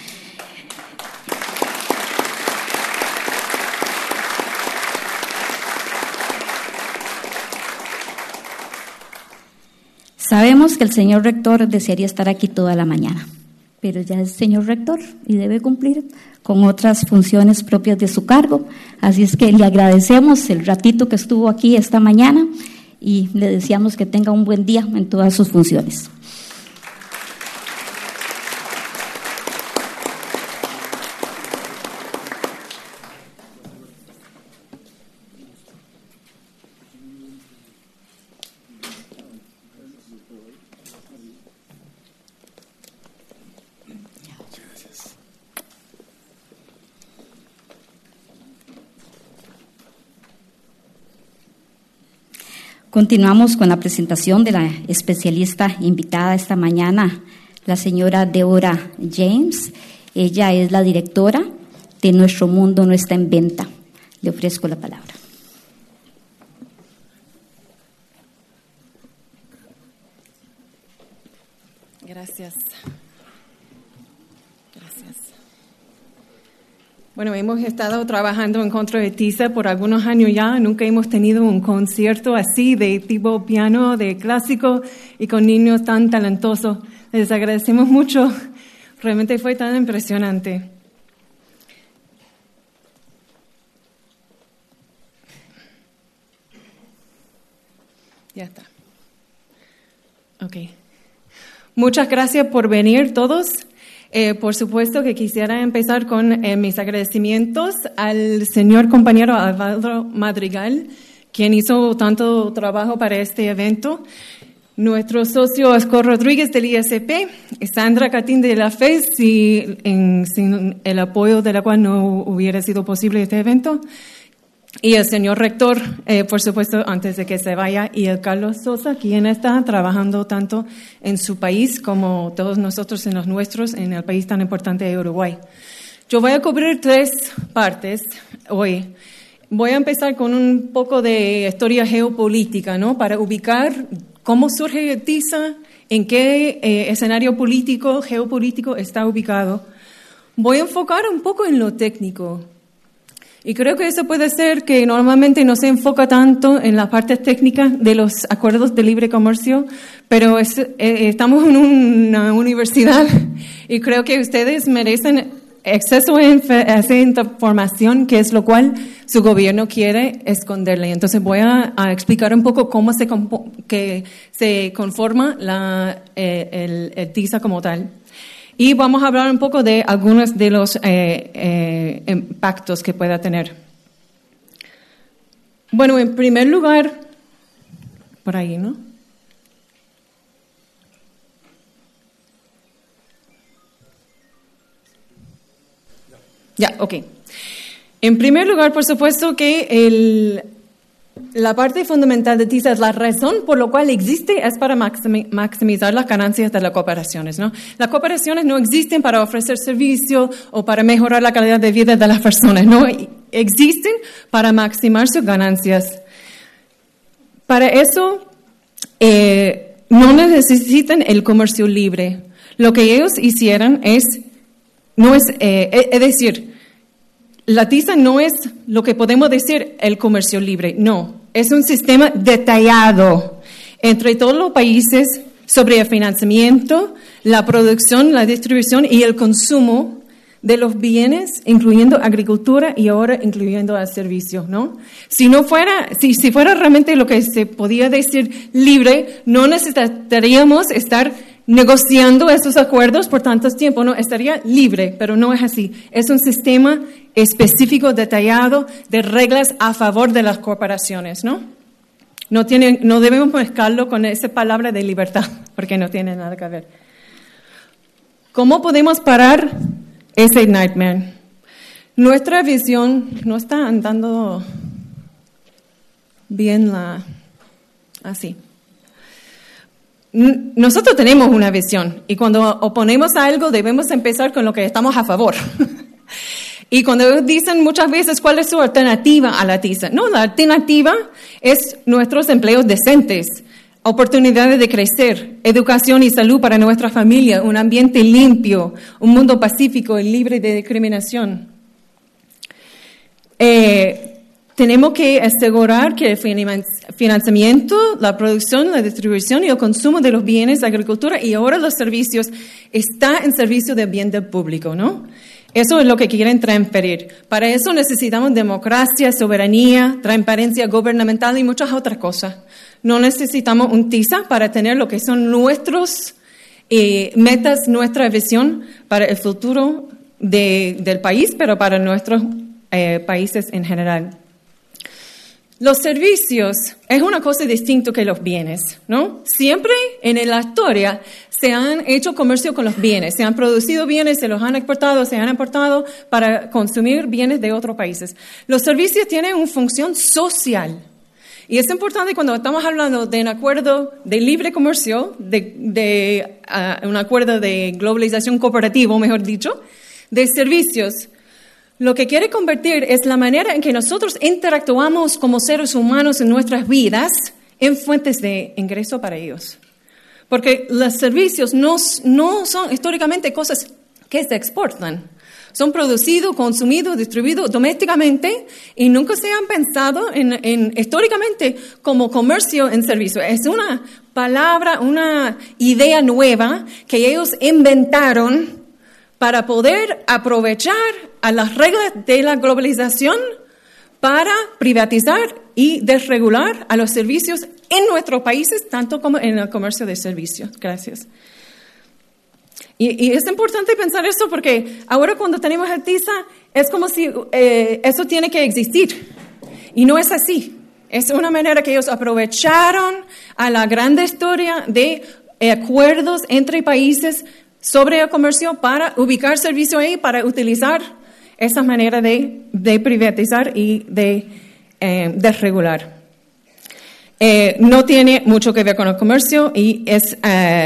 Sabemos que el señor rector desearía estar aquí toda la mañana, pero ya es señor rector y debe cumplir con otras funciones propias de su cargo. Así es que le agradecemos el ratito que estuvo aquí esta mañana y le deseamos que tenga un buen día en todas sus funciones. Continuamos con la presentación de la especialista invitada esta mañana, la señora Deborah James. Ella es la directora de Nuestro Mundo No Está en Venta. Le ofrezco la palabra. Gracias. Bueno, hemos estado trabajando en contra de TISA por algunos años ya. Nunca hemos tenido un concierto así de tipo piano, de clásico y con niños tan talentosos. Les agradecemos mucho. Realmente fue tan impresionante. Ya está. Ok. Muchas gracias por venir todos. Por supuesto que quisiera empezar con mis agradecimientos al señor compañero Álvaro Madrigal, quien hizo tanto trabajo para este evento, nuestro socio Oscar Rodríguez del ISP, Sandra Catín de la FES, sin el apoyo de la cual no hubiera sido posible este evento, y el señor rector, por supuesto, antes de que se vaya, y el Carlos Sosa, quien está trabajando tanto en su país como todos nosotros en los nuestros, en el país tan importante de Uruguay. Yo voy a cubrir 3 partes hoy. Voy a empezar con un poco de historia geopolítica, ¿no? Para ubicar cómo surge TISA, en qué escenario político, geopolítico está ubicado. Voy a enfocar un poco en lo técnico. Y creo que eso puede ser que normalmente no se enfoca tanto en las partes técnicas de los acuerdos de libre comercio, pero estamos en una universidad y creo que ustedes merecen exceso de esa información, que es lo cual su gobierno quiere esconderle. Entonces voy a explicar un poco cómo se conforma el TISA como tal. Y vamos a hablar un poco de algunos de los impactos que pueda tener. Bueno, en primer lugar, por ahí, ¿no? Ya, ok. En primer lugar, por supuesto que la parte fundamental de TISA es la razón por la cual existe es para maximizar las ganancias de las cooperaciones, ¿no? Las cooperaciones no existen para ofrecer servicio o para mejorar la calidad de vida de las personas, no existen para maximizar sus ganancias. Para eso no necesitan el comercio libre. Lo que ellos hicieron es decir, la TISA no es lo que podemos decir el comercio libre, no. Es un sistema detallado entre todos los países sobre el financiamiento, la producción, la distribución y el consumo de los bienes, incluyendo agricultura y ahora incluyendo el servicio, ¿no? Si fuera realmente lo que se podía decir libre, no necesitaríamos estar negociando esos acuerdos por tanto tiempo, no, estaría libre, pero no es así. Es un sistema específico, detallado, de reglas a favor de las corporaciones, ¿no? No debemos mezclarlo con esa palabra de libertad, porque no tiene nada que ver. ¿Cómo podemos parar ese nightmare? Nuestra visión no está andando bien así. Nosotros tenemos una visión y cuando oponemos a algo debemos empezar con lo que estamos a favor. Y cuando dicen muchas veces cuál es su alternativa a la TISA, no, la alternativa es nuestros empleos decentes, oportunidades de crecer, educación y salud para nuestra familia, un ambiente limpio, un mundo pacífico y libre de discriminación. Tenemos que asegurar que el financiamiento, la producción, la distribución y el consumo de los bienes, la agricultura y ahora los servicios está en servicio del bien del público, ¿no? Eso es lo que quieren transferir. Para eso necesitamos democracia, soberanía, transparencia gubernamental y muchas otras cosas. No necesitamos un TISA para tener lo que son nuestros metas, nuestra visión para el futuro del país, pero para nuestros países en general. Los servicios es una cosa distinta que los bienes, ¿no? Siempre en la historia se han hecho comercio con los bienes, se han producido bienes, se los han exportado, se han importado para consumir bienes de otros países. Los servicios tienen una función social y es importante cuando estamos hablando de un acuerdo de libre comercio, de un acuerdo de globalización cooperativo, mejor dicho, de servicios. Lo que quiere convertir es la manera en que nosotros interactuamos como seres humanos en nuestras vidas en fuentes de ingreso para ellos. Porque los servicios no son históricamente cosas que se exportan. Son producidos, consumidos, distribuidos domésticamente y nunca se han pensado históricamente como comercio en servicio. Es una palabra, una idea nueva que ellos inventaron para poder aprovechar a las reglas de la globalización para privatizar y desregular a los servicios en nuestros países, tanto como en el comercio de servicios. Gracias. Y es importante pensar esto porque ahora cuando tenemos el TISA es como si eso tiene que existir. Y no es así. Es una manera que ellos aprovecharon a la grande historia de acuerdos entre países sobre el comercio para ubicar servicio ahí, para utilizar esa manera de privatizar y de desregular. No tiene mucho que ver con el comercio y es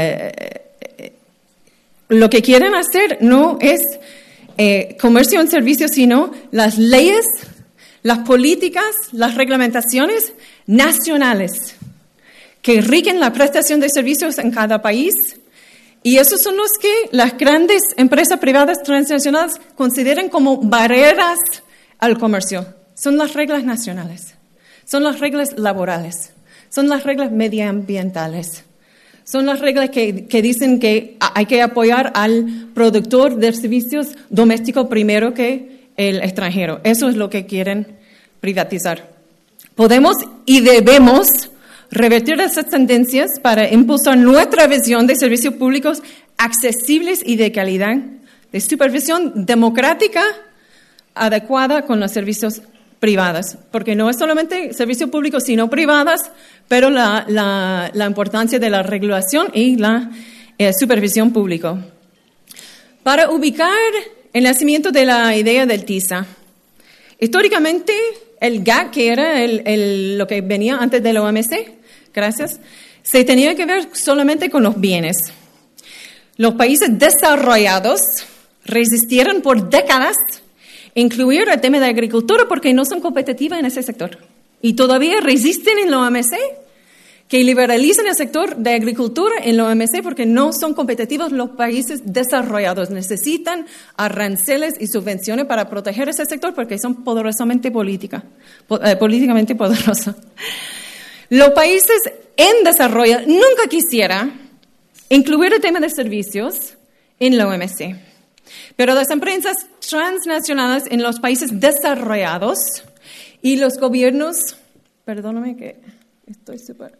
lo que quieren hacer no es comercio en servicios, sino las leyes, las políticas, las reglamentaciones nacionales que rigen la prestación de servicios en cada país. Y esos son los que las grandes empresas privadas transnacionales consideran como barreras al comercio. Son las reglas nacionales, son las reglas laborales, son las reglas medioambientales, son las reglas que dicen que hay que apoyar al productor de servicios domésticos primero que el extranjero. Eso es lo que quieren privatizar. Podemos y debemos revertir esas tendencias para impulsar nuestra visión de servicios públicos accesibles y de calidad, de supervisión democrática adecuada con los servicios privados, porque no es solamente servicios públicos, sino privados, pero la importancia de la regulación y la supervisión pública. Para ubicar el nacimiento de la idea del TISA, históricamente el GATT, que era lo que venía antes de la OMC, gracias, se tenía que ver solamente con los bienes. Los países desarrollados resistieron por décadas incluir el tema de agricultura porque no son competitivos en ese sector. Y todavía resisten en la OMC que liberalizan el sector de agricultura en la OMC porque no son competitivos los países desarrollados. Necesitan aranceles y subvenciones para proteger ese sector porque son poderosamente políticamente poderosos. Los países en desarrollo nunca quisieran incluir el tema de servicios en la OMC. Pero las empresas transnacionales en los países desarrollados y los gobiernos, perdóname que estoy súper...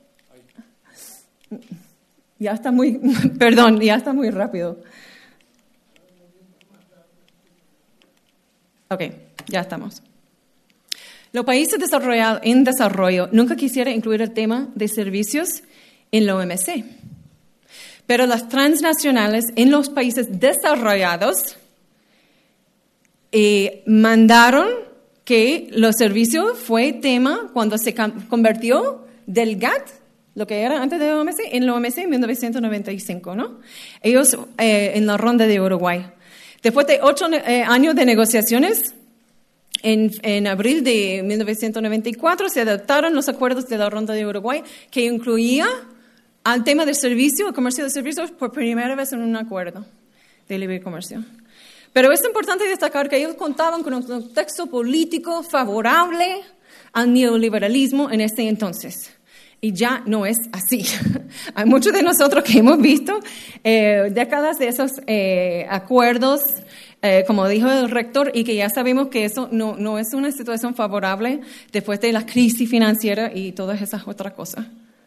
Ya está muy rápido. Ok, ya estamos. Los países en desarrollo nunca quisieran incluir el tema de servicios en la OMC. Pero las transnacionales en los países desarrollados mandaron que los servicios fue tema cuando se convirtió del GATT, lo que era antes de la OMC, en la OMC en 1995, ¿no? Ellos en la ronda de Uruguay. Después de 8 años de negociaciones, en abril de 1994 se adoptaron los acuerdos de la ronda de Uruguay que incluía al tema del servicio, el comercio de servicios, por primera vez en un acuerdo de libre comercio. Pero es importante destacar que ellos contaban con un contexto político favorable al neoliberalismo en ese entonces. Y ya no es así. Hay muchos de nosotros que hemos visto décadas de esos acuerdos, como dijo el rector, y que ya sabemos que eso no es una situación favorable después de la crisis financiera y todas esas otras cosas.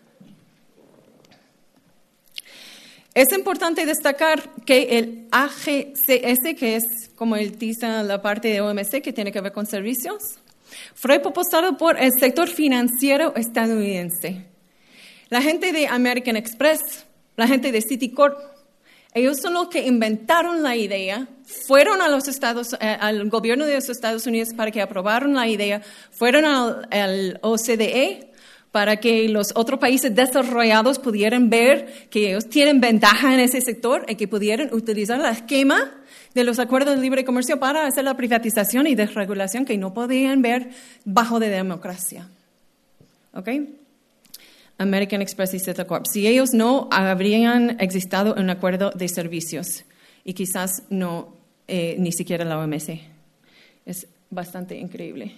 Es importante destacar que el AGCS, que es como el TISA, la parte de OMC que tiene que ver con servicios, fue propuesto por el sector financiero estadounidense. La gente de American Express, la gente de Citicorp, ellos son los que inventaron la idea, fueron a al gobierno de los Estados Unidos para que aprobaran la idea, fueron al OCDE para que los otros países desarrollados pudieran ver que ellos tienen ventaja en ese sector y que pudieran utilizar el esquema de los acuerdos de libre comercio para hacer la privatización y desregulación que no podían ver bajo de democracia. ¿Ok? American Express y Citicorp. Si ellos no habrían existido un acuerdo de servicios y quizás no ni siquiera la OMC. Es bastante increíble.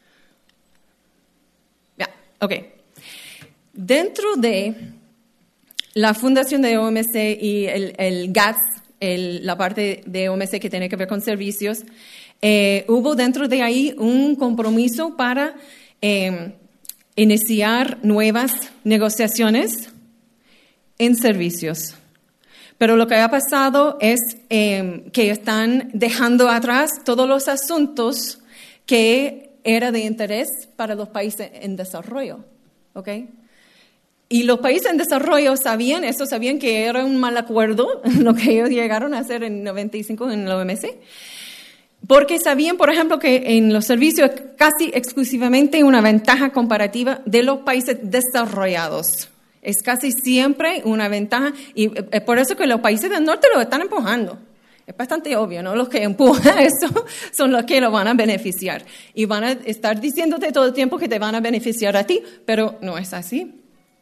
Ya, ok. Dentro de la fundación de OMC y el GATS, la parte de OMC que tiene que ver con servicios, hubo dentro de ahí un compromiso para iniciar nuevas negociaciones en servicios. Pero lo que ha pasado es que están dejando atrás todos los asuntos que era de interés para los países en desarrollo. ¿Ok? Y los países en desarrollo sabían que era un mal acuerdo lo que ellos llegaron a hacer en 95 en la OMC, porque sabían, por ejemplo, que en los servicios es casi exclusivamente una ventaja comparativa de los países desarrollados. Es casi siempre una ventaja y es por eso que los países del norte lo están empujando. Es bastante obvio, ¿no? Los que empujan eso son los que lo van a beneficiar y van a estar diciéndote todo el tiempo que te van a beneficiar a ti, pero no es así.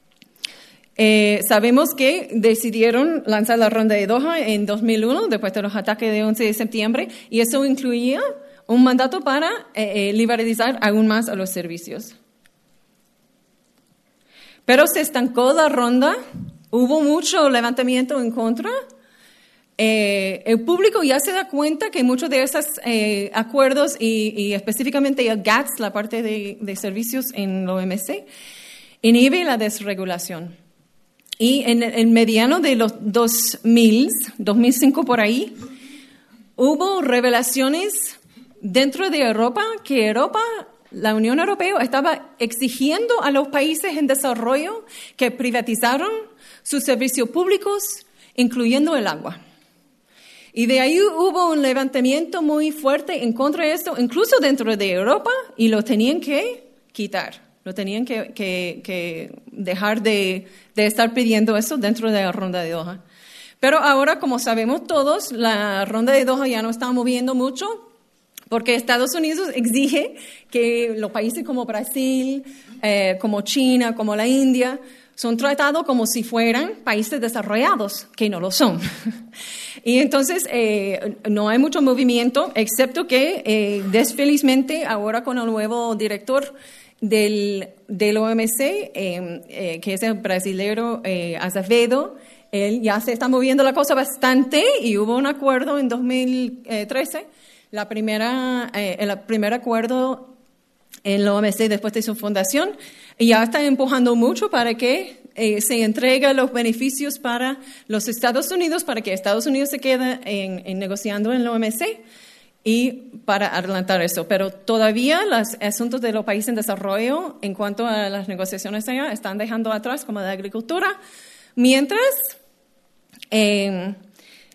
Sabemos que decidieron lanzar la ronda de Doha en 2001, después de los ataques de 11 de septiembre, y eso incluía un mandato para liberalizar aún más a los servicios. Pero se estancó la ronda, hubo mucho levantamiento en contra. El público ya se da cuenta que muchos de esos acuerdos, y específicamente el GATS, la parte de servicios en la OMC, inhibe la desregulación. Y en el mediano de los 2005 por ahí, hubo revelaciones dentro de Europa que la Unión Europea estaba exigiendo a los países en desarrollo que privatizaron sus servicios públicos, incluyendo el agua. Y de ahí hubo un levantamiento muy fuerte en contra de esto, incluso dentro de Europa, y lo tenían que quitar. Lo tenían que dejar de estar pidiendo eso dentro de la ronda de Doha. Pero ahora, como sabemos todos, la ronda de Doha ya no está moviendo mucho porque Estados Unidos exige que los países como Brasil, como China, como la India, son tratados como si fueran países desarrollados, que no lo son. Y entonces no hay mucho movimiento, excepto que desfelizmente ahora con el nuevo director del OMC, que es el brasileño Azevedo, él ya se está moviendo la cosa bastante y hubo un acuerdo en 2013, el primer acuerdo en la OMC después de su fundación, y ya está empujando mucho para que se entreguen los beneficios para los Estados Unidos, para que Estados Unidos se quede negociando en la OMC. Y para adelantar eso, pero todavía los asuntos de los países en desarrollo en cuanto a las negociaciones allá están dejando atrás, como la agricultura, mientras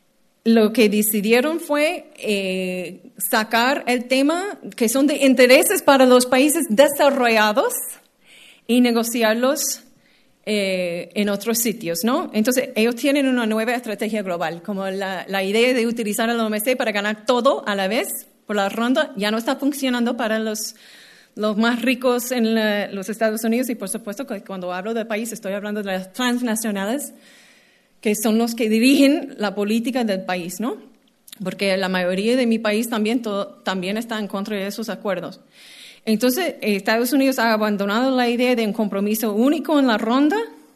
lo que decidieron fue sacar el tema que son de intereses para los países desarrollados y negociarlos en otros sitios, ¿no? Entonces, ellos tienen una nueva estrategia global, como la idea de utilizar el OMC para ganar todo a la vez por la ronda ya no está funcionando para los más ricos en los Estados Unidos, y por supuesto que cuando hablo de país estoy hablando de las transnacionales, que son los que dirigen la política del país, ¿no? Porque la mayoría de mi país también está en contra de esos acuerdos. Entonces, Estados Unidos ha abandonado la idea de un compromiso único en la ronda.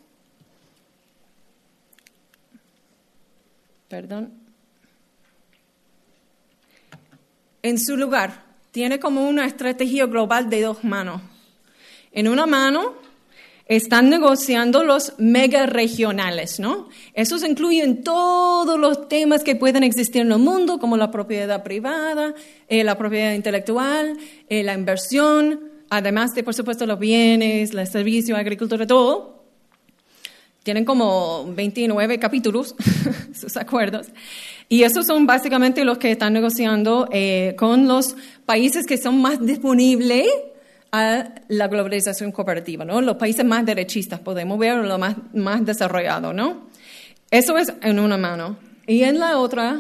En su lugar, tiene como una estrategia global de dos manos. En una mano están negociando los mega regionales, ¿no? Esos incluyen todos los temas que pueden existir en el mundo, como la propiedad privada, la propiedad intelectual, la inversión, además de, por supuesto, los bienes, los servicios, agricultura, todo. Tienen como 29 capítulos, sus acuerdos. Y esos son básicamente los que están negociando con los países que son más disponibles a la globalización cooperativa, ¿no? Los países más derechistas, podemos ver lo más desarrollado, ¿no? Eso es en una mano. Y en la otra,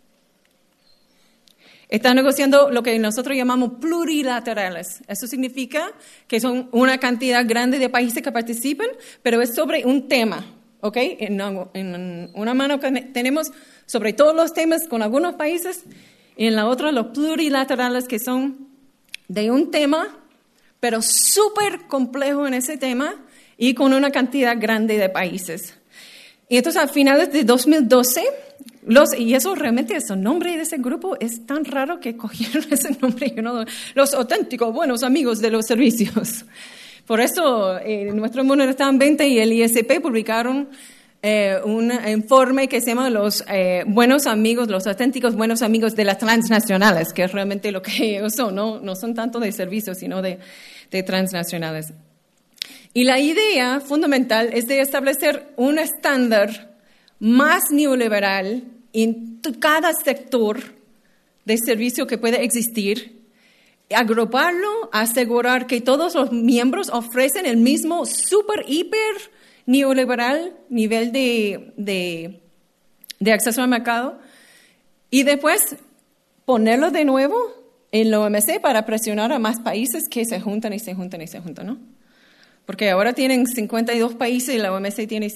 están negociando lo que nosotros llamamos plurilaterales. Eso significa que son una cantidad grande de países que participan, pero es sobre un tema, ¿ok? En una mano tenemos sobre todos los temas con algunos países, y en la otra los plurilaterales, que son de un tema, pero súper complejo en ese tema y con una cantidad grande de países. Y entonces a finales de 2012, y eso realmente, ese nombre de ese grupo es tan raro que cogieron ese nombre, los auténticos buenos amigos de los servicios. Por eso nuestro mundo está en 20 y el ISP publicaron un informe que se llama los buenos amigos, los auténticos buenos amigos de las transnacionales, que es realmente lo que ellos son, no son tanto de servicios, sino de transnacionales. Y la idea fundamental es de establecer un estándar más neoliberal en cada sector de servicio que puede existir, agruparlo, asegurar que todos los miembros ofrecen el mismo súper, hiper neoliberal nivel de acceso al mercado, y después ponerlo de nuevo en la OMC para presionar a más países que se juntan, ¿no? Porque ahora tienen 52 países y la OMC tiene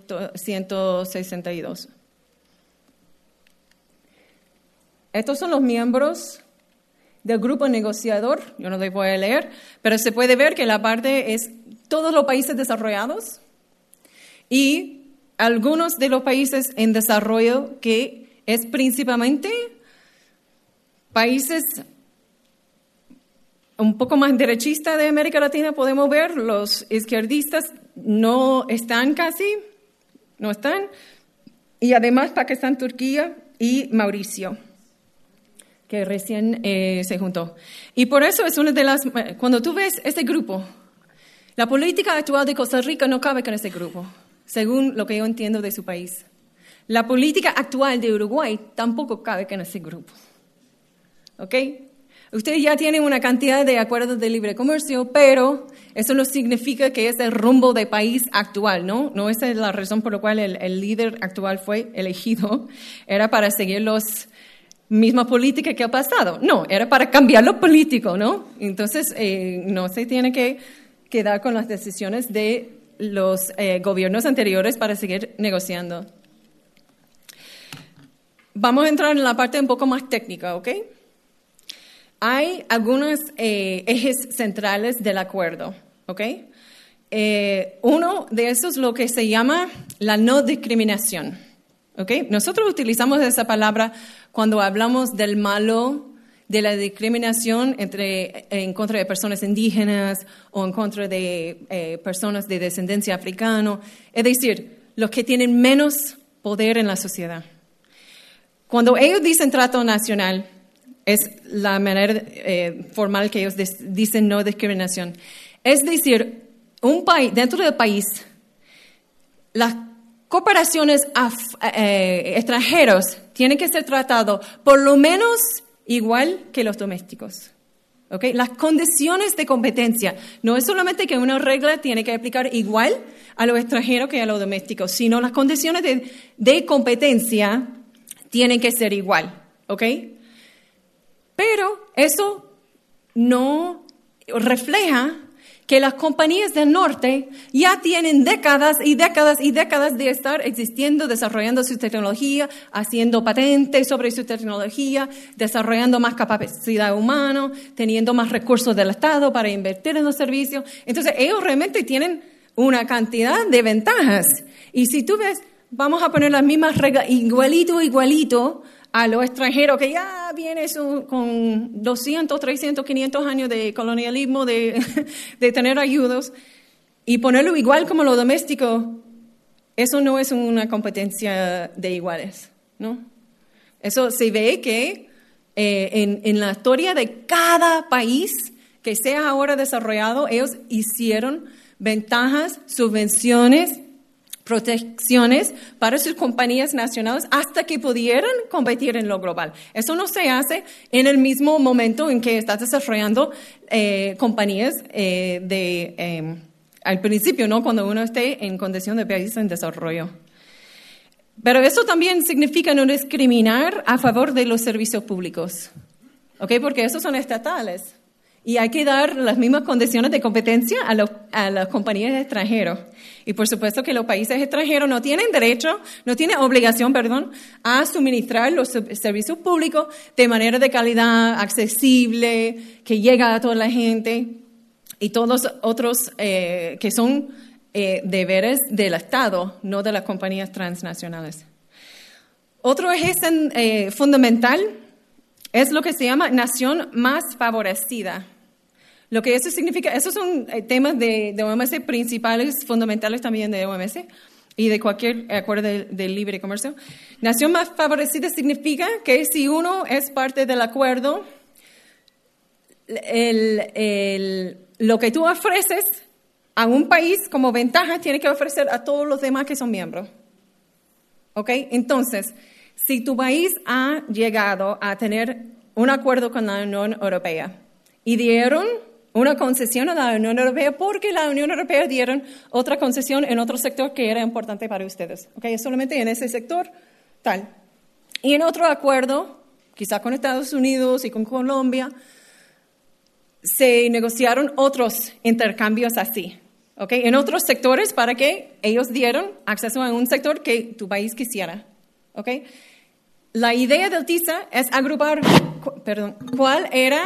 162. Estos son los miembros del grupo negociador. Yo no les voy a leer, pero se puede ver que la parte es todos los países desarrollados y algunos de los países en desarrollo, que es principalmente países un poco más derechistas de América Latina. Podemos ver, los izquierdistas no están, y además Pakistán, Turquía y Mauricio, que recién se juntó. Y por eso es una de las, cuando tú ves este grupo, la política actual de Costa Rica no cabe con este grupo, según lo que yo entiendo de su país. La política actual de Uruguay tampoco cabe con ese grupo. ¿Ok? Ustedes ya tienen una cantidad de acuerdos de libre comercio, pero eso no significa que es el rumbo del país actual, ¿no? No esa es la razón por la cual el líder actual fue elegido. Era para seguir las mismas políticas que ha pasado. No, era para cambiar lo político, ¿no? Entonces, no se tiene que quedar con las decisiones de los gobiernos anteriores para seguir negociando. Vamos a entrar en la parte un poco más técnica, ¿ok? Hay algunos ejes centrales del acuerdo, ¿ok? Uno de esos es lo que se llama la no discriminación, ¿ok? Nosotros utilizamos esa palabra cuando hablamos del malo de la discriminación en contra de personas indígenas o en contra de personas de descendencia africana, es decir, los que tienen menos poder en la sociedad. Cuando ellos dicen trato nacional, es la manera formal que ellos dicen no discriminación. Es decir, un país, dentro del país, las corporaciones extranjeros tienen que ser tratados por lo menos igual que los domésticos. ¿Okay? Las condiciones de competencia. No es solamente que una regla tiene que aplicar igual a los extranjeros que a los domésticos, sino las condiciones de competencia tienen que ser igual. ¿Okay? Pero eso no refleja que las compañías del norte ya tienen décadas y décadas y décadas de estar existiendo, desarrollando su tecnología, haciendo patentes sobre su tecnología, desarrollando más capacidad humana, teniendo más recursos del Estado para invertir en los servicios. Entonces, ellos realmente tienen una cantidad de ventajas. Y si tú ves, vamos a poner las mismas reglas igualito a los extranjeros que ya vienen con 200, 300, 500 años de colonialismo, de tener ayudos, y ponerlo igual como los domésticos, eso no es una competencia de iguales, ¿no? Eso se ve que en la historia de cada país que sea ahora desarrollado, ellos hicieron ventajas, subvenciones, protecciones para sus compañías nacionales hasta que pudieran competir en lo global. Eso no se hace en el mismo momento en que estás desarrollando compañías al principio, ¿no? Cuando uno esté en condición de país en desarrollo. Pero eso también significa no discriminar a favor de los servicios públicos, ¿ok? Porque esos son estatales. Y hay que dar las mismas condiciones de competencia a las compañías extranjeras. Y por supuesto que los países extranjeros no tienen obligación, a suministrar los servicios públicos de manera de calidad, accesible, que llega a toda la gente, y todos los otros que son deberes del Estado, no de las compañías transnacionales. Otro eje fundamental es lo que se llama nación más favorecida. Lo que eso significa, esos son temas de OMS principales, fundamentales también de OMS y de cualquier acuerdo de libre comercio. Nación más favorecida significa que si uno es parte del acuerdo, lo que tú ofreces a un país como ventaja tiene que ofrecer a todos los demás que son miembros. ¿Ok? Entonces, si tu país ha llegado a tener un acuerdo con la Unión Europea y dieron una concesión a la Unión Europea porque la Unión Europea dieron otra concesión en otro sector que era importante para ustedes. ¿Okay? Solamente en ese sector, tal. Y en otro acuerdo, quizá con Estados Unidos y con Colombia, se negociaron otros intercambios así. ¿Okay? En otros sectores para que ellos dieran acceso a un sector que tu país quisiera. ¿Okay? La idea del TISA es agrupar, cuál era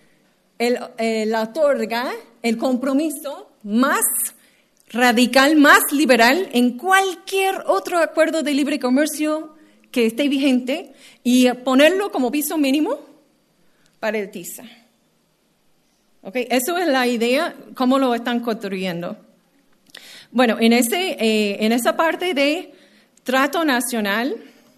la otorga, el compromiso más radical, más liberal en cualquier otro acuerdo de libre comercio que esté vigente y ponerlo como piso mínimo para el TISA. ¿Okay? Eso es la idea, cómo lo están construyendo. Bueno, en esa parte de trato nacional,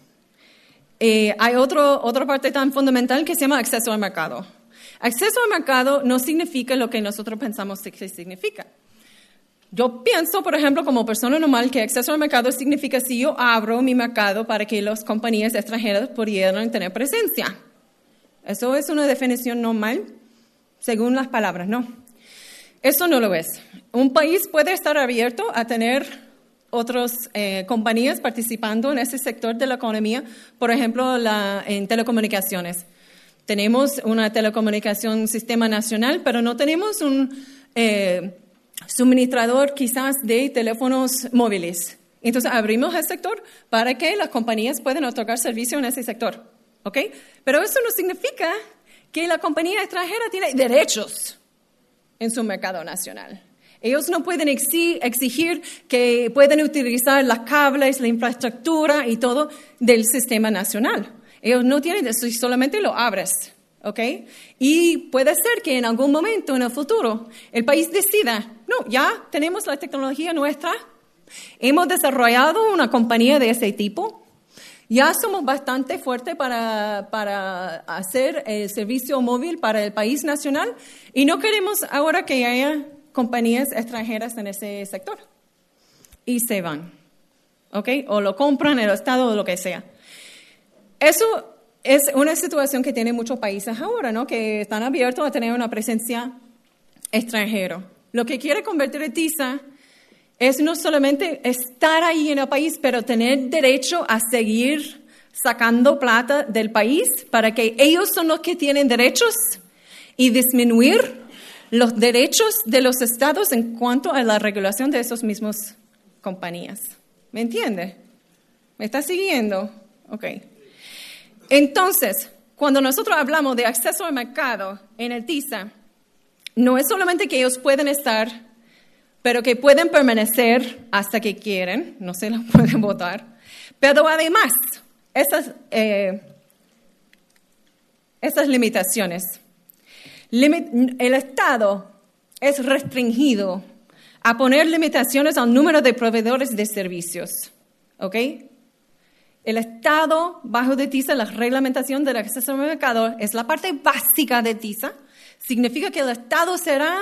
hay otra parte tan fundamental que se llama acceso al mercado. Acceso al mercado no significa lo que nosotros pensamos que significa. Yo pienso, por ejemplo, como persona normal, que acceso al mercado significa si yo abro mi mercado para que las compañías extranjeras pudieran tener presencia. Eso es una definición normal, según las palabras, ¿no? Eso no lo es. Un país puede estar abierto a tener otras compañías participando en ese sector de la economía, por ejemplo, en telecomunicaciones. Tenemos una telecomunicación sistema nacional, pero no tenemos un suministrador quizás de teléfonos móviles. Entonces abrimos el sector para que las compañías puedan otorgar servicio en ese sector. ¿Ok? Pero eso no significa que la compañía extranjera tiene derechos en su mercado nacional. Ellos no pueden exigir que puedan utilizar los cables, la infraestructura y todo del sistema nacional. Ellos no tienen eso, solamente lo abres, ¿ok? Y puede ser que en algún momento en el futuro el país decida, no, ya tenemos la tecnología nuestra, hemos desarrollado una compañía de ese tipo, ya somos bastante fuertes para hacer el servicio móvil para el país nacional y no queremos ahora que haya compañías extranjeras en ese sector. Y se van. ¿ok? O lo compran el Estado o lo que sea. Eso es una situación que tienen muchos países ahora, ¿no? Que están abiertos a tener una presencia extranjera. Lo que quiere convertir el TISA es no solamente estar ahí en el país, pero tener derecho a seguir sacando plata del país para que ellos son los que tienen derechos y disminuir los derechos de los estados en cuanto a la regulación de esas mismas compañías. ¿Me entiende? ¿Me está siguiendo? Ok. Entonces, cuando nosotros hablamos de acceso al mercado en el TISA, no es solamente que ellos pueden estar, pero que pueden permanecer hasta que quieren, no se los pueden votar, pero además, esas limitaciones. El Estado es restringido a poner limitaciones al número de proveedores de servicios, ¿ok? El Estado, bajo de TISA, la reglamentación del acceso al mercado es la parte básica de TISA. Significa que el Estado será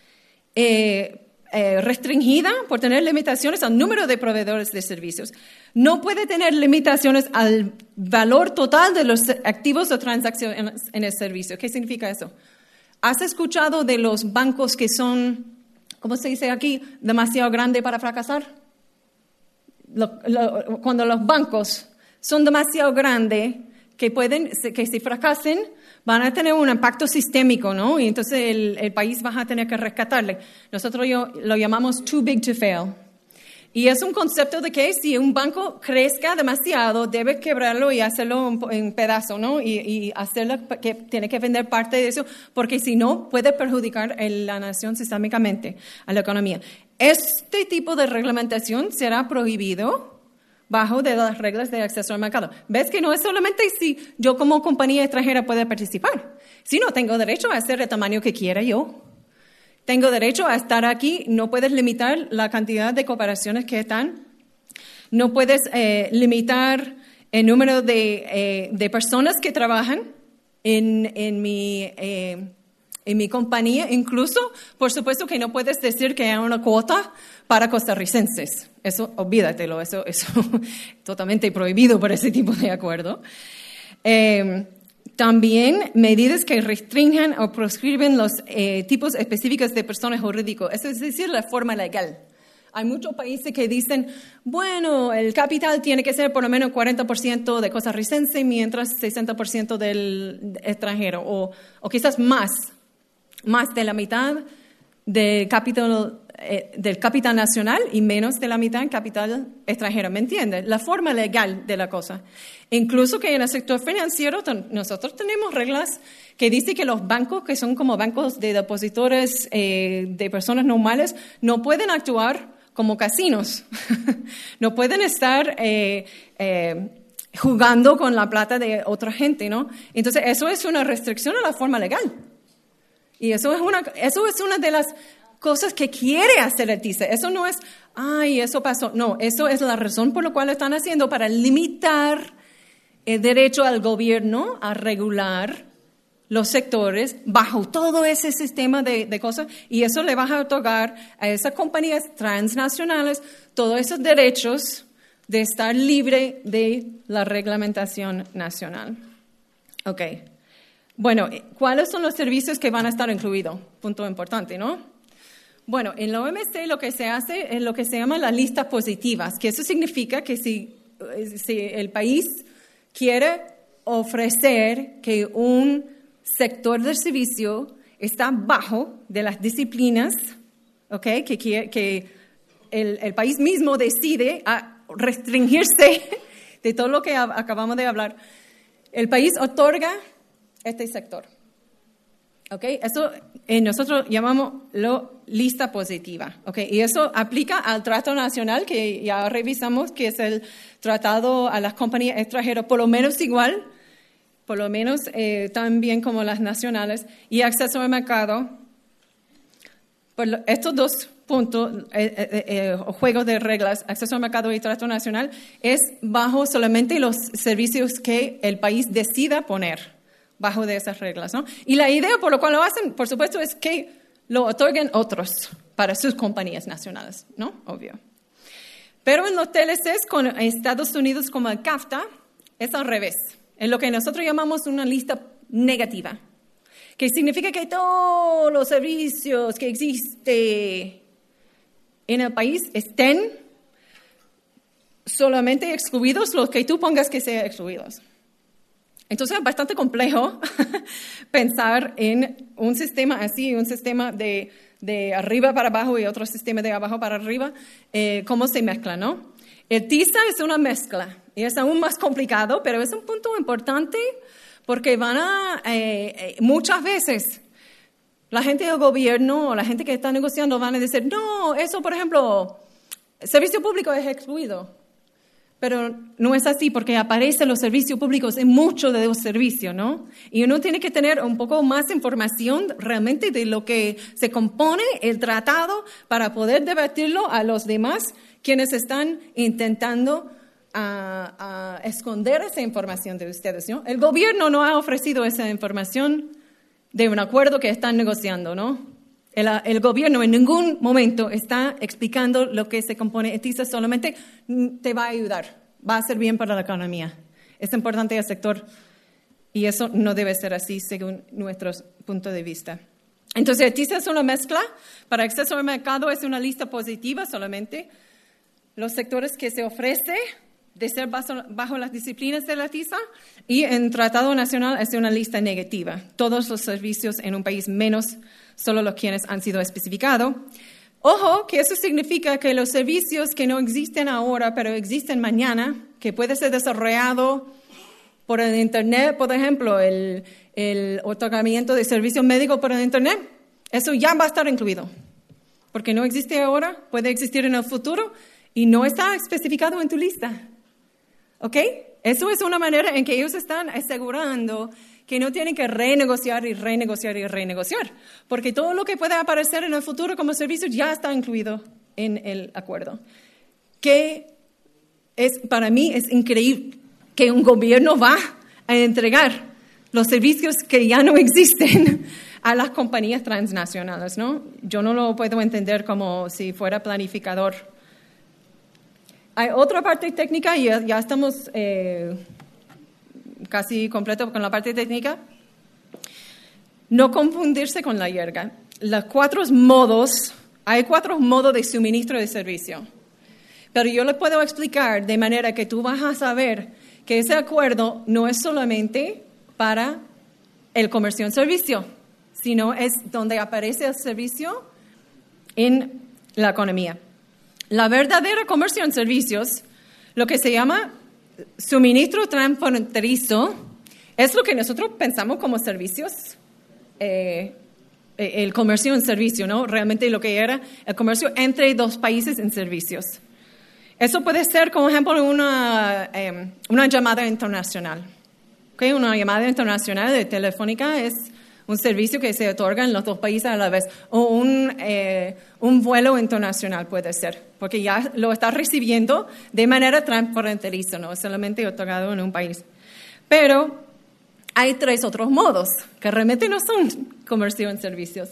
restringida por tener limitaciones al número de proveedores de servicios. No puede tener limitaciones al valor total de los activos o transacciones en el servicio. ¿Qué significa eso? ¿Has escuchado de los bancos que son, ¿cómo se dice aquí?, demasiado grandes para fracasar? Cuando los bancos son demasiado grandes que si fracasen van a tener un impacto sistémico, ¿no? Y entonces el país va a tener que rescatarle. Nosotros lo llamamos too big to fail. Y es un concepto de que si un banco crezca demasiado, debe quebrarlo y hacerlo en pedazos, ¿no? Y hacerlo que tiene que vender parte de eso, porque si no, puede perjudicar a la nación sistémicamente, a la economía. Este tipo de reglamentación será prohibido bajo de las reglas de acceso al mercado. ¿Ves que no es solamente si yo como compañía extranjera puedo participar? Si no, tengo derecho a hacer el tamaño que quiera yo. Tengo derecho a estar aquí. No puedes limitar la cantidad de cooperaciones que están. No puedes limitar el número de personas que trabajan en mi compañía. Incluso, por supuesto, que no puedes decir que hay una cuota para costarricenses. Eso, olvídatelo, eso es totalmente prohibido por ese tipo de acuerdo. También medidas que restrinjan o proscriben los tipos específicos de personas jurídicas, eso es decir, la forma legal. Hay muchos países que dicen, bueno, el capital tiene que ser por lo menos 40% de costarricense, mientras 60% del extranjero, o quizás más de la mitad del capital nacional y menos de la mitad en capital extranjero. ¿Me entiendes? La forma legal de la cosa. Incluso que en el sector financiero nosotros tenemos reglas que dicen que los bancos, que son como bancos de depositores de personas normales, no pueden actuar como casinos. No pueden estar jugando con la plata de otra gente, ¿no? Entonces, eso es una restricción a la forma legal. Y eso es una de las cosas que quiere hacer el TISA. Eso no es, ay, eso pasó. No, eso es la razón por la cual lo están haciendo, para limitar el derecho al gobierno a regular los sectores bajo todo ese sistema de cosas. Y eso le va a otorgar a esas compañías transnacionales todos esos derechos de estar libre de la reglamentación nacional. Ok. Bueno, ¿cuáles son los servicios que van a estar incluidos? Punto importante, ¿no? Bueno, en la OMC lo que se hace es lo que se llama las listas positivas, que eso significa que si el país quiere ofrecer que un sector del servicio está bajo de las disciplinas, ¿okay? que el país mismo decide a restringirse de todo lo que acabamos de hablar, el país otorga este sector. Okay, eso nosotros llamamos lista positiva. Okay, y eso aplica al trato nacional que ya revisamos, que es el tratado a las compañías extranjeras, por lo menos igual, por lo menos tan bien como las nacionales, y acceso al mercado. Por estos dos puntos, juegos de reglas, acceso al mercado y trato nacional, es bajo solamente los servicios que el país decida poner bajo de esas reglas, ¿no? Y la idea por lo cual lo hacen, por supuesto, es que lo otorguen otros para sus compañías nacionales, ¿no? Obvio. Pero en los TLCs con Estados Unidos como el CAFTA es al revés. Es lo que nosotros llamamos una lista negativa, que significa que todos los servicios que existen en el país estén solamente excluidos los que tú pongas que sean excluidos. Entonces es bastante complejo pensar en un sistema así, un sistema de arriba para abajo y otro sistema de abajo para arriba, cómo se mezcla, ¿no? El TISA es una mezcla y es aún más complicado, pero es un punto importante porque muchas veces la gente del gobierno o la gente que está negociando van a decir, no, eso, por ejemplo, el servicio público es excluido. Pero no es así porque aparecen los servicios públicos en muchos de los servicios, ¿no? Y uno tiene que tener un poco más información realmente de lo que se compone el tratado para poder debatirlo a los demás quienes están intentando a esconder esa información de ustedes, ¿no? El gobierno no ha ofrecido esa información de un acuerdo que están negociando, ¿no? El gobierno en ningún momento está explicando lo que se compone en TISA, solamente te va a ayudar, va a ser bien para la economía. Es importante el sector y eso no debe ser así según nuestro punto de vista. Entonces, el TISA es una mezcla. Para acceso al mercado es una lista positiva solamente. Los sectores que se ofrece de ser bajo las disciplinas de la TISA y en Tratado Nacional es una lista negativa. Todos los servicios en un país menos solo los quienes han sido especificados. Ojo, que eso significa que los servicios que no existen ahora, pero existen mañana, que puede ser desarrollado por el Internet, por ejemplo, el otorgamiento de servicios médicos por el Internet, eso ya va a estar incluido. Porque no existe ahora, puede existir en el futuro y no está especificado en tu lista. ¿Ok? Eso es una manera en que ellos están asegurando que no tienen que renegociar y renegociar y renegociar, porque todo lo que pueda aparecer en el futuro como servicio ya está incluido en el acuerdo. Para mí es increíble que un gobierno va a entregar los servicios que ya no existen a las compañías transnacionales, ¿no? Yo no lo puedo entender como si fuera planificador. Hay otra parte técnica y ya estamos casi completo con la parte técnica. No confundirse con la jerga. Hay 4 modos de suministro de servicio. Pero yo le puedo explicar de manera que tú vas a saber que ese acuerdo no es solamente para el comercio en servicio, sino es donde aparece el servicio en la economía. La verdadera comercio en servicios, lo que se llama suministro transfronterizo, es lo que nosotros pensamos como servicios, el comercio en servicio, ¿no? Realmente lo que era el comercio entre 2 países en servicios. Eso puede ser, como ejemplo, una llamada internacional. ¿Okay? Una llamada internacional de telefónica es un servicio que se otorga en los 2 países a la vez. O un vuelo internacional puede ser, porque ya lo está recibiendo de manera transfronteriza, no solamente otorgado en un país. Pero hay 3 otros modos que realmente no son comercio en servicios.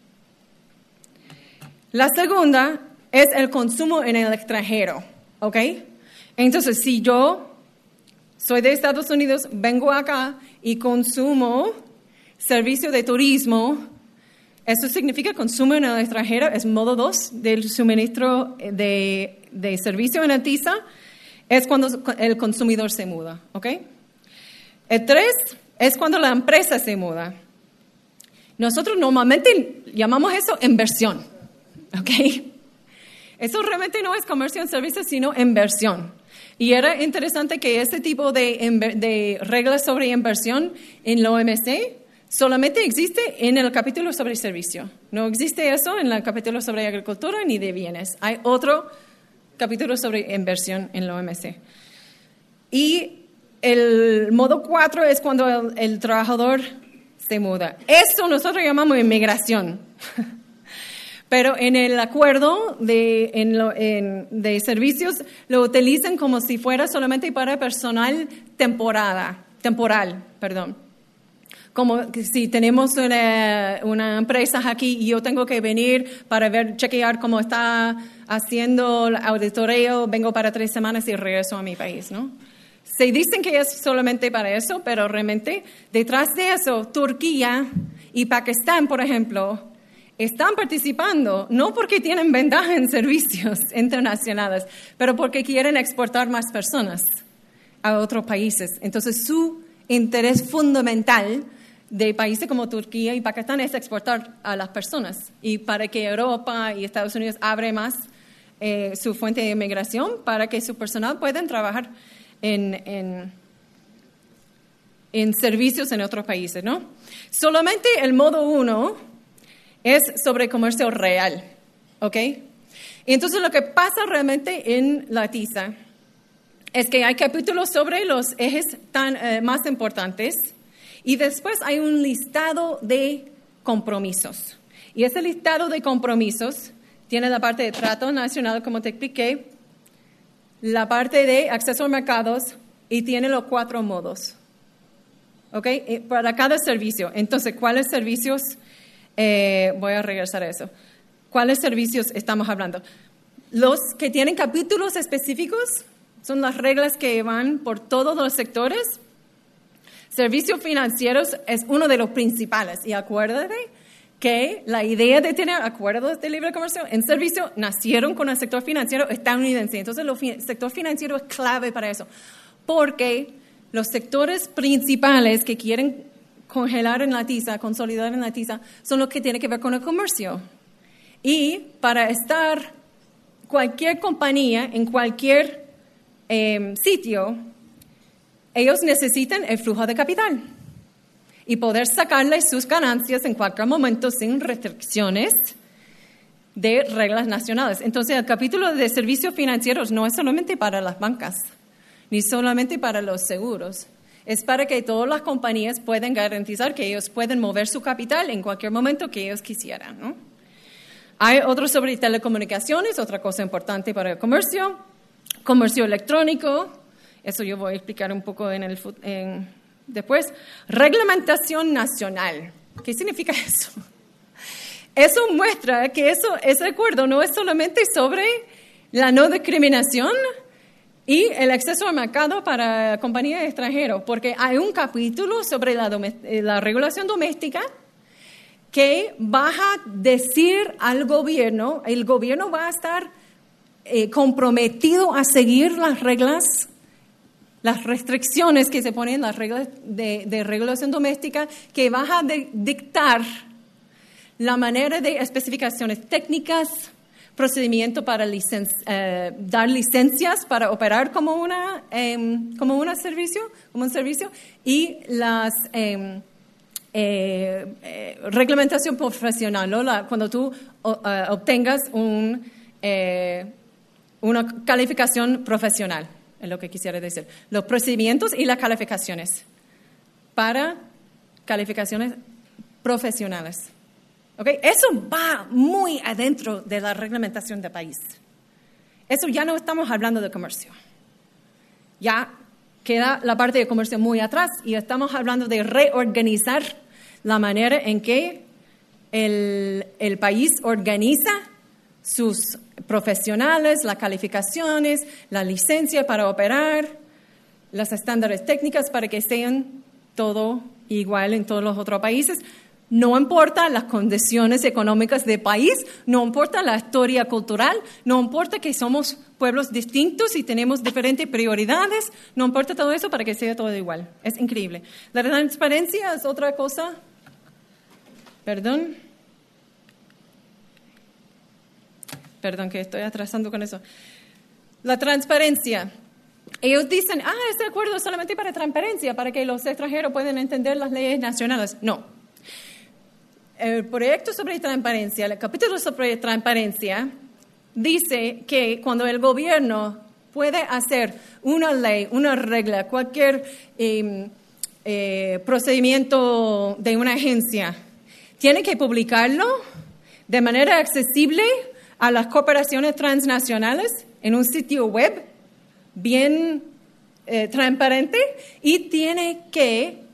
La segunda es el consumo en el extranjero, ¿ok? Entonces, si yo soy de Estados Unidos, vengo acá y consumo servicio de turismo, eso significa consumo en el extranjero, es modo 2 del suministro de servicio en el TISA, es cuando el consumidor se muda, ¿ok? El 3 es cuando la empresa se muda. Nosotros normalmente llamamos eso inversión, ¿ok? Eso realmente no es comercio en servicios, sino inversión. Y era interesante que ese tipo de reglas sobre inversión en la OMC solamente existe en el capítulo sobre servicio. No existe eso en el capítulo sobre agricultura ni de bienes. Hay otro capítulo sobre inversión en la OMC. Y el modo 4 es cuando el trabajador se muda. Eso nosotros llamamos inmigración. Pero en el acuerdo de servicios lo utilizan como si fuera solamente para personal temporal. como que si tenemos una empresa aquí y yo tengo que venir para chequear cómo está haciendo el auditoreo, vengo para 3 semanas y regreso a mi país, ¿no? Se dicen que es solamente para eso, pero realmente detrás de eso, Turquía y Pakistán, por ejemplo, están participando, no porque tienen ventaja en servicios internacionales, pero porque quieren exportar más personas a otros países. Entonces, su interés fundamental de países como Turquía y Pakistán es exportar a las personas. Y para que Europa y Estados Unidos abran más su fuente de inmigración, para que su personal puedan trabajar en servicios en otros países, ¿no? Solamente el modo 1 es sobre comercio real, ¿ok? Y entonces lo que pasa realmente en la TISA es que hay capítulos sobre los ejes más importantes y después hay un listado de compromisos. Y ese listado de compromisos tiene la parte de trato nacional, como te expliqué, la parte de acceso a mercados y tiene los 4 modos, ¿ok? Para cada servicio. Entonces, ¿cuáles servicios? Voy a regresar a eso. ¿Cuáles servicios estamos hablando? Los que tienen capítulos específicos son las reglas que van por todos los sectores. Servicios financieros es uno de los principales. Y acuérdate que la idea de tener acuerdos de libre comercio en servicio nacieron con el sector financiero estadounidense. Entonces, el sector financiero es clave para eso. Porque los sectores principales que quieren congelar en la TISA, consolidar en la TISA, son los que tienen que ver con el comercio. Y para estar cualquier compañía en cualquier sitio, ellos necesitan el flujo de capital y poder sacarle sus ganancias en cualquier momento sin restricciones de reglas nacionales. Entonces, el capítulo de servicios financieros no es solamente para las bancas, ni solamente para los seguros. Es para que todas las compañías puedan garantizar que ellos pueden mover su capital en cualquier momento que ellos quisieran, ¿no? Hay otro sobre telecomunicaciones, otra cosa importante para el comercio. Comercio electrónico, eso yo voy a explicar un poco después. Reglamentación nacional. ¿Qué significa eso? Eso muestra que ese acuerdo no es solamente sobre la no discriminación y el acceso al mercado para compañías extranjeras, porque hay un capítulo sobre la regulación doméstica que va a decir al gobierno, el gobierno va a estar comprometido a seguir las reglas, las restricciones que se ponen en las reglas de regulación doméstica, que va a dictar la manera de especificaciones técnicas, procedimiento para dar licencias para operar como un servicio y las reglamentación profesional, ¿no? Cuando tú obtengas una calificación profesional, es lo que quisiera decir. Los procedimientos y las calificaciones para calificaciones profesionales. ¿Okay? Eso va muy adentro de la reglamentación del país. Eso ya no estamos hablando de comercio. Ya queda la parte de comercio muy atrás y estamos hablando de reorganizar la manera en que el país organiza sus profesionales, las calificaciones, la licencia para operar, los estándares técnicos para que sean todo igual en todos los otros países. No importa las condiciones económicas del país, no importa la historia cultural, no importa que somos pueblos distintos y tenemos diferentes prioridades, no importa todo eso para que sea todo igual. Es increíble. La transparencia es otra cosa. Perdón que estoy atrasando con eso. La transparencia. Ellos dicen, este acuerdo es solamente para transparencia, para que los extranjeros puedan entender las leyes nacionales. No. El proyecto sobre transparencia, el capítulo sobre transparencia, dice que cuando el gobierno puede hacer una ley, una regla, cualquier procedimiento de una agencia, tiene que publicarlo de manera accesible a las corporaciones transnacionales en un sitio web bien transparente y tiene que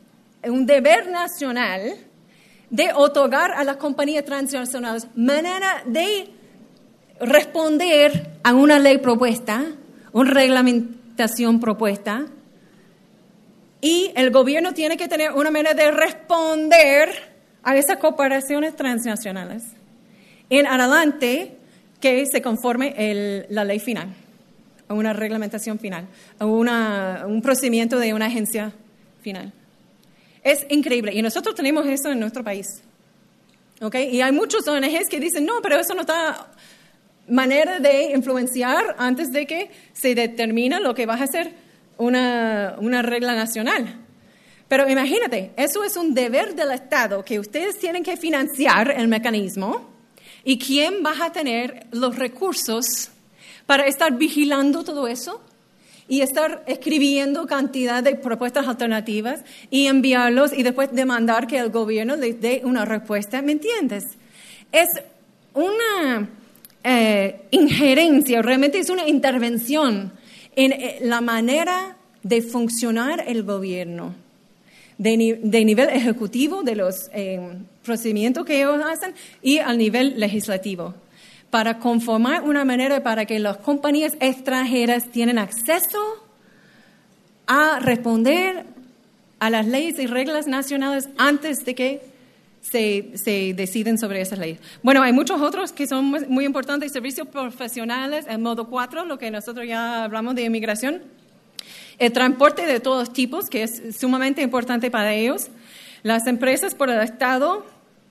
un deber nacional de otorgar a las compañías transnacionales manera de responder a una ley propuesta, una reglamentación propuesta, y el gobierno tiene que tener una manera de responder a esas corporaciones transnacionales en adelante que se conforme la ley final, a una reglamentación final, a un procedimiento de una agencia final. Es increíble, y nosotros tenemos eso en nuestro país. ¿Okay? Y hay muchos ONGs que dicen, no, pero eso no está manera de influenciar antes de que se determine lo que va a ser una regla nacional. Pero imagínate, eso es un deber del Estado, que ustedes tienen que financiar el mecanismo, y quién va a tener los recursos para estar vigilando todo eso y estar escribiendo cantidad de propuestas alternativas y enviarlos y después demandar que el gobierno les dé una respuesta. ¿Me entiendes? Es una injerencia, realmente es una intervención en la manera de funcionar el gobierno, de nivel ejecutivo, de los procedimientos que ellos hacen, y al nivel legislativo, para conformar una manera para que las compañías extranjeras tienen acceso a responder a las leyes y reglas nacionales antes de que se deciden sobre esas leyes. Bueno, hay muchos otros que son muy importantes, servicios profesionales, el modo 4, lo que nosotros ya hablamos de inmigración, el transporte de todos tipos, que es sumamente importante para ellos, las empresas por el Estado,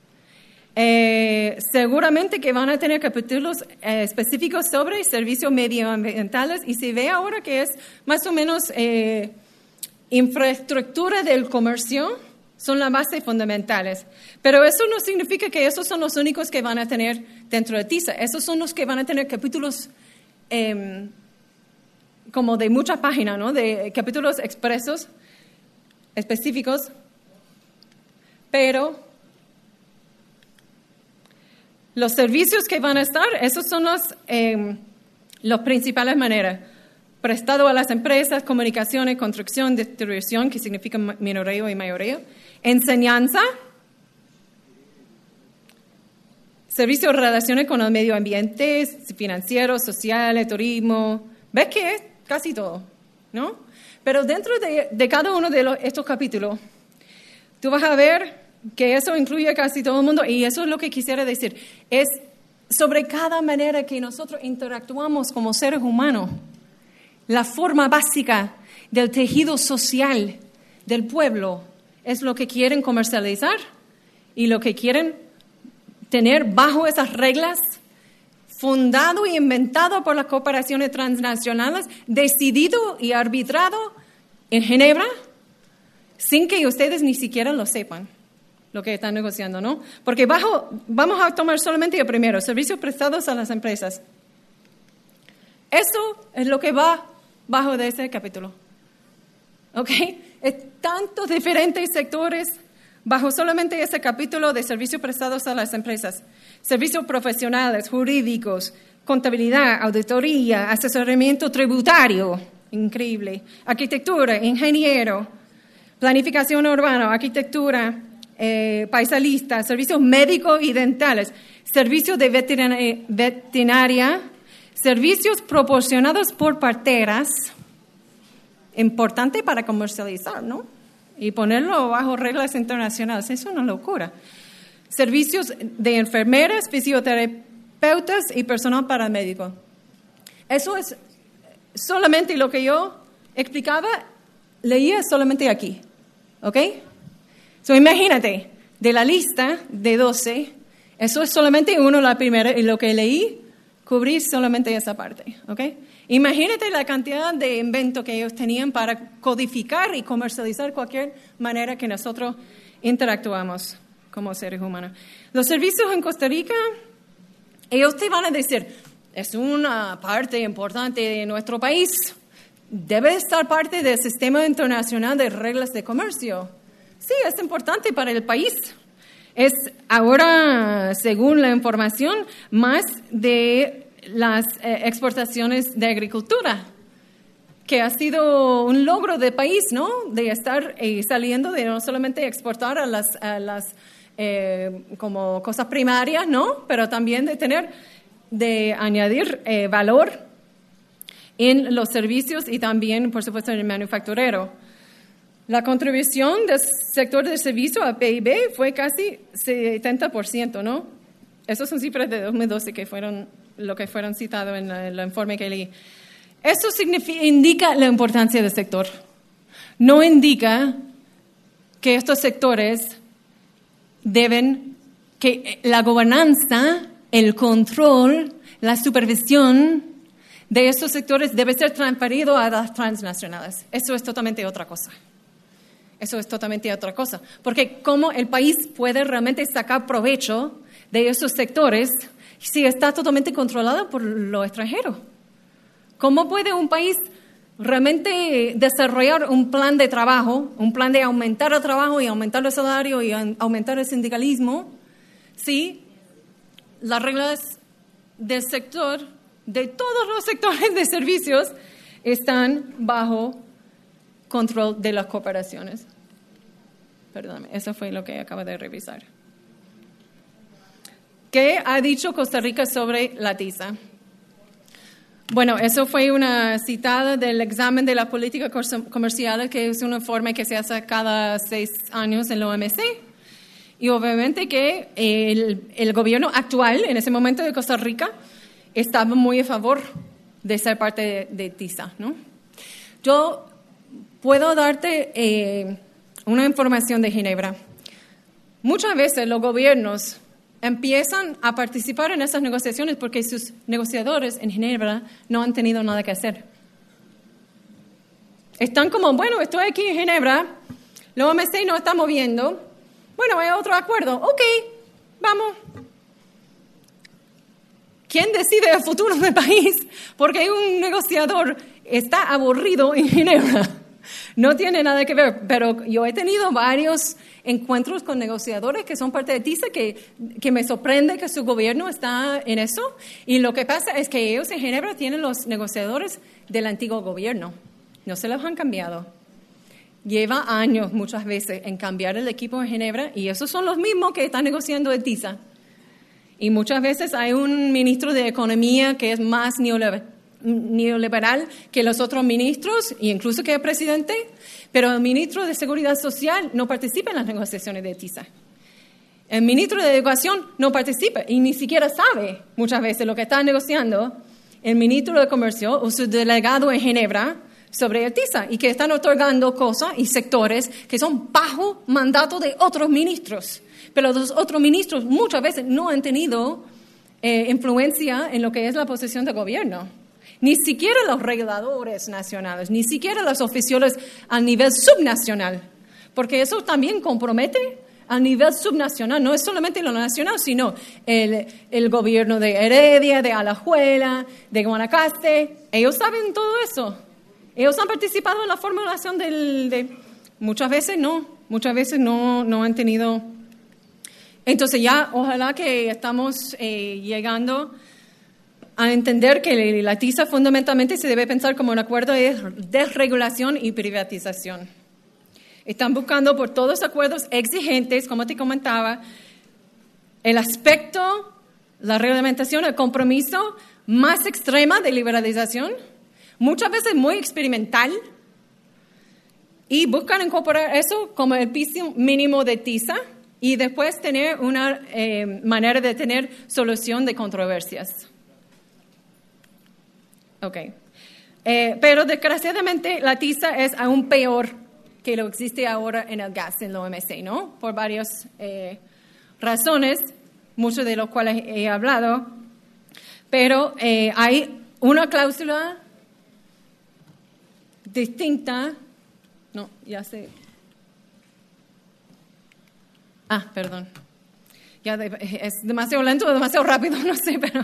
seguramente que van a tener capítulos específicos sobre servicios medioambientales, y se ve ahora que es más o menos infraestructura del comercio, son las bases fundamentales. Pero eso no significa que esos son los únicos que van a tener dentro de TISA. Esos son los que van a tener capítulos como de muchas páginas, ¿no? De capítulos expresos, específicos. Pero los servicios que van a estar, esos son los principales maneras. Prestado a las empresas, comunicaciones, construcción, distribución, que significa minoreo y mayoreo, enseñanza, servicios de relaciones con el medio ambiente, financieros, sociales, turismo. ¿Ves que es casi todo? ¿No? Pero dentro de cada uno de estos capítulos, tú vas a ver que eso incluye casi todo el mundo, y eso es lo que quisiera decir. Es sobre cada manera que nosotros interactuamos como seres humanos, la forma básica del tejido social del pueblo es lo que quieren comercializar y lo que quieren tener bajo esas reglas, fundado y inventado por las corporaciones transnacionales, decidido y arbitrado en Ginebra, sin que ustedes ni siquiera lo sepan, lo que están negociando, ¿no? Porque vamos a tomar solamente el primero, servicios prestados a las empresas. Eso es lo que va bajo de ese capítulo. ¿Ok? Es tantos diferentes sectores bajo solamente ese capítulo de servicios prestados a las empresas. Servicios profesionales, jurídicos, contabilidad, auditoría, asesoramiento tributario, increíble, arquitectura, ingeniero, planificación urbana, arquitectura, paisalista, servicios médicos y dentales, servicios de veterinaria, servicios proporcionados por parteras, importante para comercializar, ¿no? Y ponerlo bajo reglas internacionales, es una locura. Servicios de enfermeras, fisioterapeutas y personal paramédico. Eso es solamente lo que yo explicaba, leía solamente aquí, ¿ok? So, imagínate, de la lista de 12, eso es solamente uno, la primera, y lo que leí, cubrir solamente esa parte, ¿ok? Imagínate la cantidad de inventos que ellos tenían para codificar y comercializar cualquier manera que nosotros interactuamos como seres humanos. Los servicios en Costa Rica, ellos te van a decir, es una parte importante de nuestro país, debe estar parte del sistema internacional de reglas de comercio. Sí, es importante para el país. Es ahora, según la información, más de las exportaciones de agricultura que ha sido un logro del país, ¿no? De estar saliendo de no solamente exportar a las como cosas primarias, ¿no? Pero también de añadir valor en los servicios y también, por supuesto, en el manufacturero. La contribución del sector de servicio a PIB fue casi 70%, ¿no? Esas son cifras de 2012 que fueron citados en el informe que leí. Eso indica la importancia del sector. No indica que estos sectores que la gobernanza, el control, la supervisión de estos sectores debe ser transferido a las transnacionales. Eso es totalmente otra cosa. Porque cómo el país puede realmente sacar provecho de esos sectores si está totalmente controlado por lo extranjero. ¿Cómo puede un país realmente desarrollar un plan de trabajo, un plan de aumentar el trabajo y aumentar el salario y aumentar el sindicalismo, si las reglas del sector, de todos los sectores de servicios, están bajo control de las corporaciones? Perdóname, eso fue lo que acabo de revisar. ¿Qué ha dicho Costa Rica sobre la TISA? Bueno, eso fue una citada del examen de la política comercial, que es un informe que se hace cada 6 años en la OMC. Y obviamente que el gobierno actual, en ese momento de Costa Rica, estaba muy a favor de ser parte de TISA, ¿no? Yo puedo darte una información de Ginebra. Muchas veces los gobiernos empiezan a participar en esas negociaciones porque sus negociadores en Ginebra no han tenido nada que hacer. Están como, bueno, estoy aquí en Ginebra, la OMC no está moviendo, bueno, hay otro acuerdo, ok, vamos. ¿Quién decide el futuro del país? Porque un negociador está aburrido en Ginebra. No tiene nada que ver, pero yo he tenido varios encuentros con negociadores que son parte de TISA que me sorprende que su gobierno está en eso. Y lo que pasa es que ellos en Ginebra tienen los negociadores del antiguo gobierno. No se los han cambiado. Lleva años muchas veces en cambiar el equipo en Ginebra y esos son los mismos que están negociando el TISA. Y muchas veces hay un ministro de Economía que es más neoliberal que los otros ministros, e incluso que el presidente, pero el ministro de Seguridad Social no participa en las negociaciones de TISA. El ministro de Educación no participa y ni siquiera sabe muchas veces lo que está negociando el ministro de Comercio o su delegado en Ginebra sobre el TISA y que están otorgando cosas y sectores que son bajo mandato de otros ministros. Pero los otros ministros muchas veces no han tenido influencia en lo que es la posición de gobierno. Ni siquiera los reguladores nacionales, ni siquiera los oficiales a nivel subnacional, porque eso también compromete a nivel subnacional, no es solamente lo nacional, sino el gobierno de Heredia, de Alajuela, de Guanacaste, ellos saben todo eso. Ellos han participado en la formulación muchas veces no han tenido. Entonces ya, ojalá que estamos llegando a entender que la TISA fundamentalmente se debe pensar como un acuerdo de desregulación y privatización. Están buscando por todos los acuerdos exigentes, como te comentaba, el aspecto, la reglamentación, el compromiso más extrema de liberalización, muchas veces muy experimental, y buscan incorporar eso como el piso mínimo de TISA y después tener una manera de tener solución de controversias. Okay. Pero desgraciadamente la TISA es aún peor que lo que existe ahora en el gas en la OMC, ¿no? Por varias razones, muchas de las cuales he hablado, pero hay una cláusula distinta. No, ya sé. Perdón. Ya es demasiado lento o demasiado rápido, no sé, pero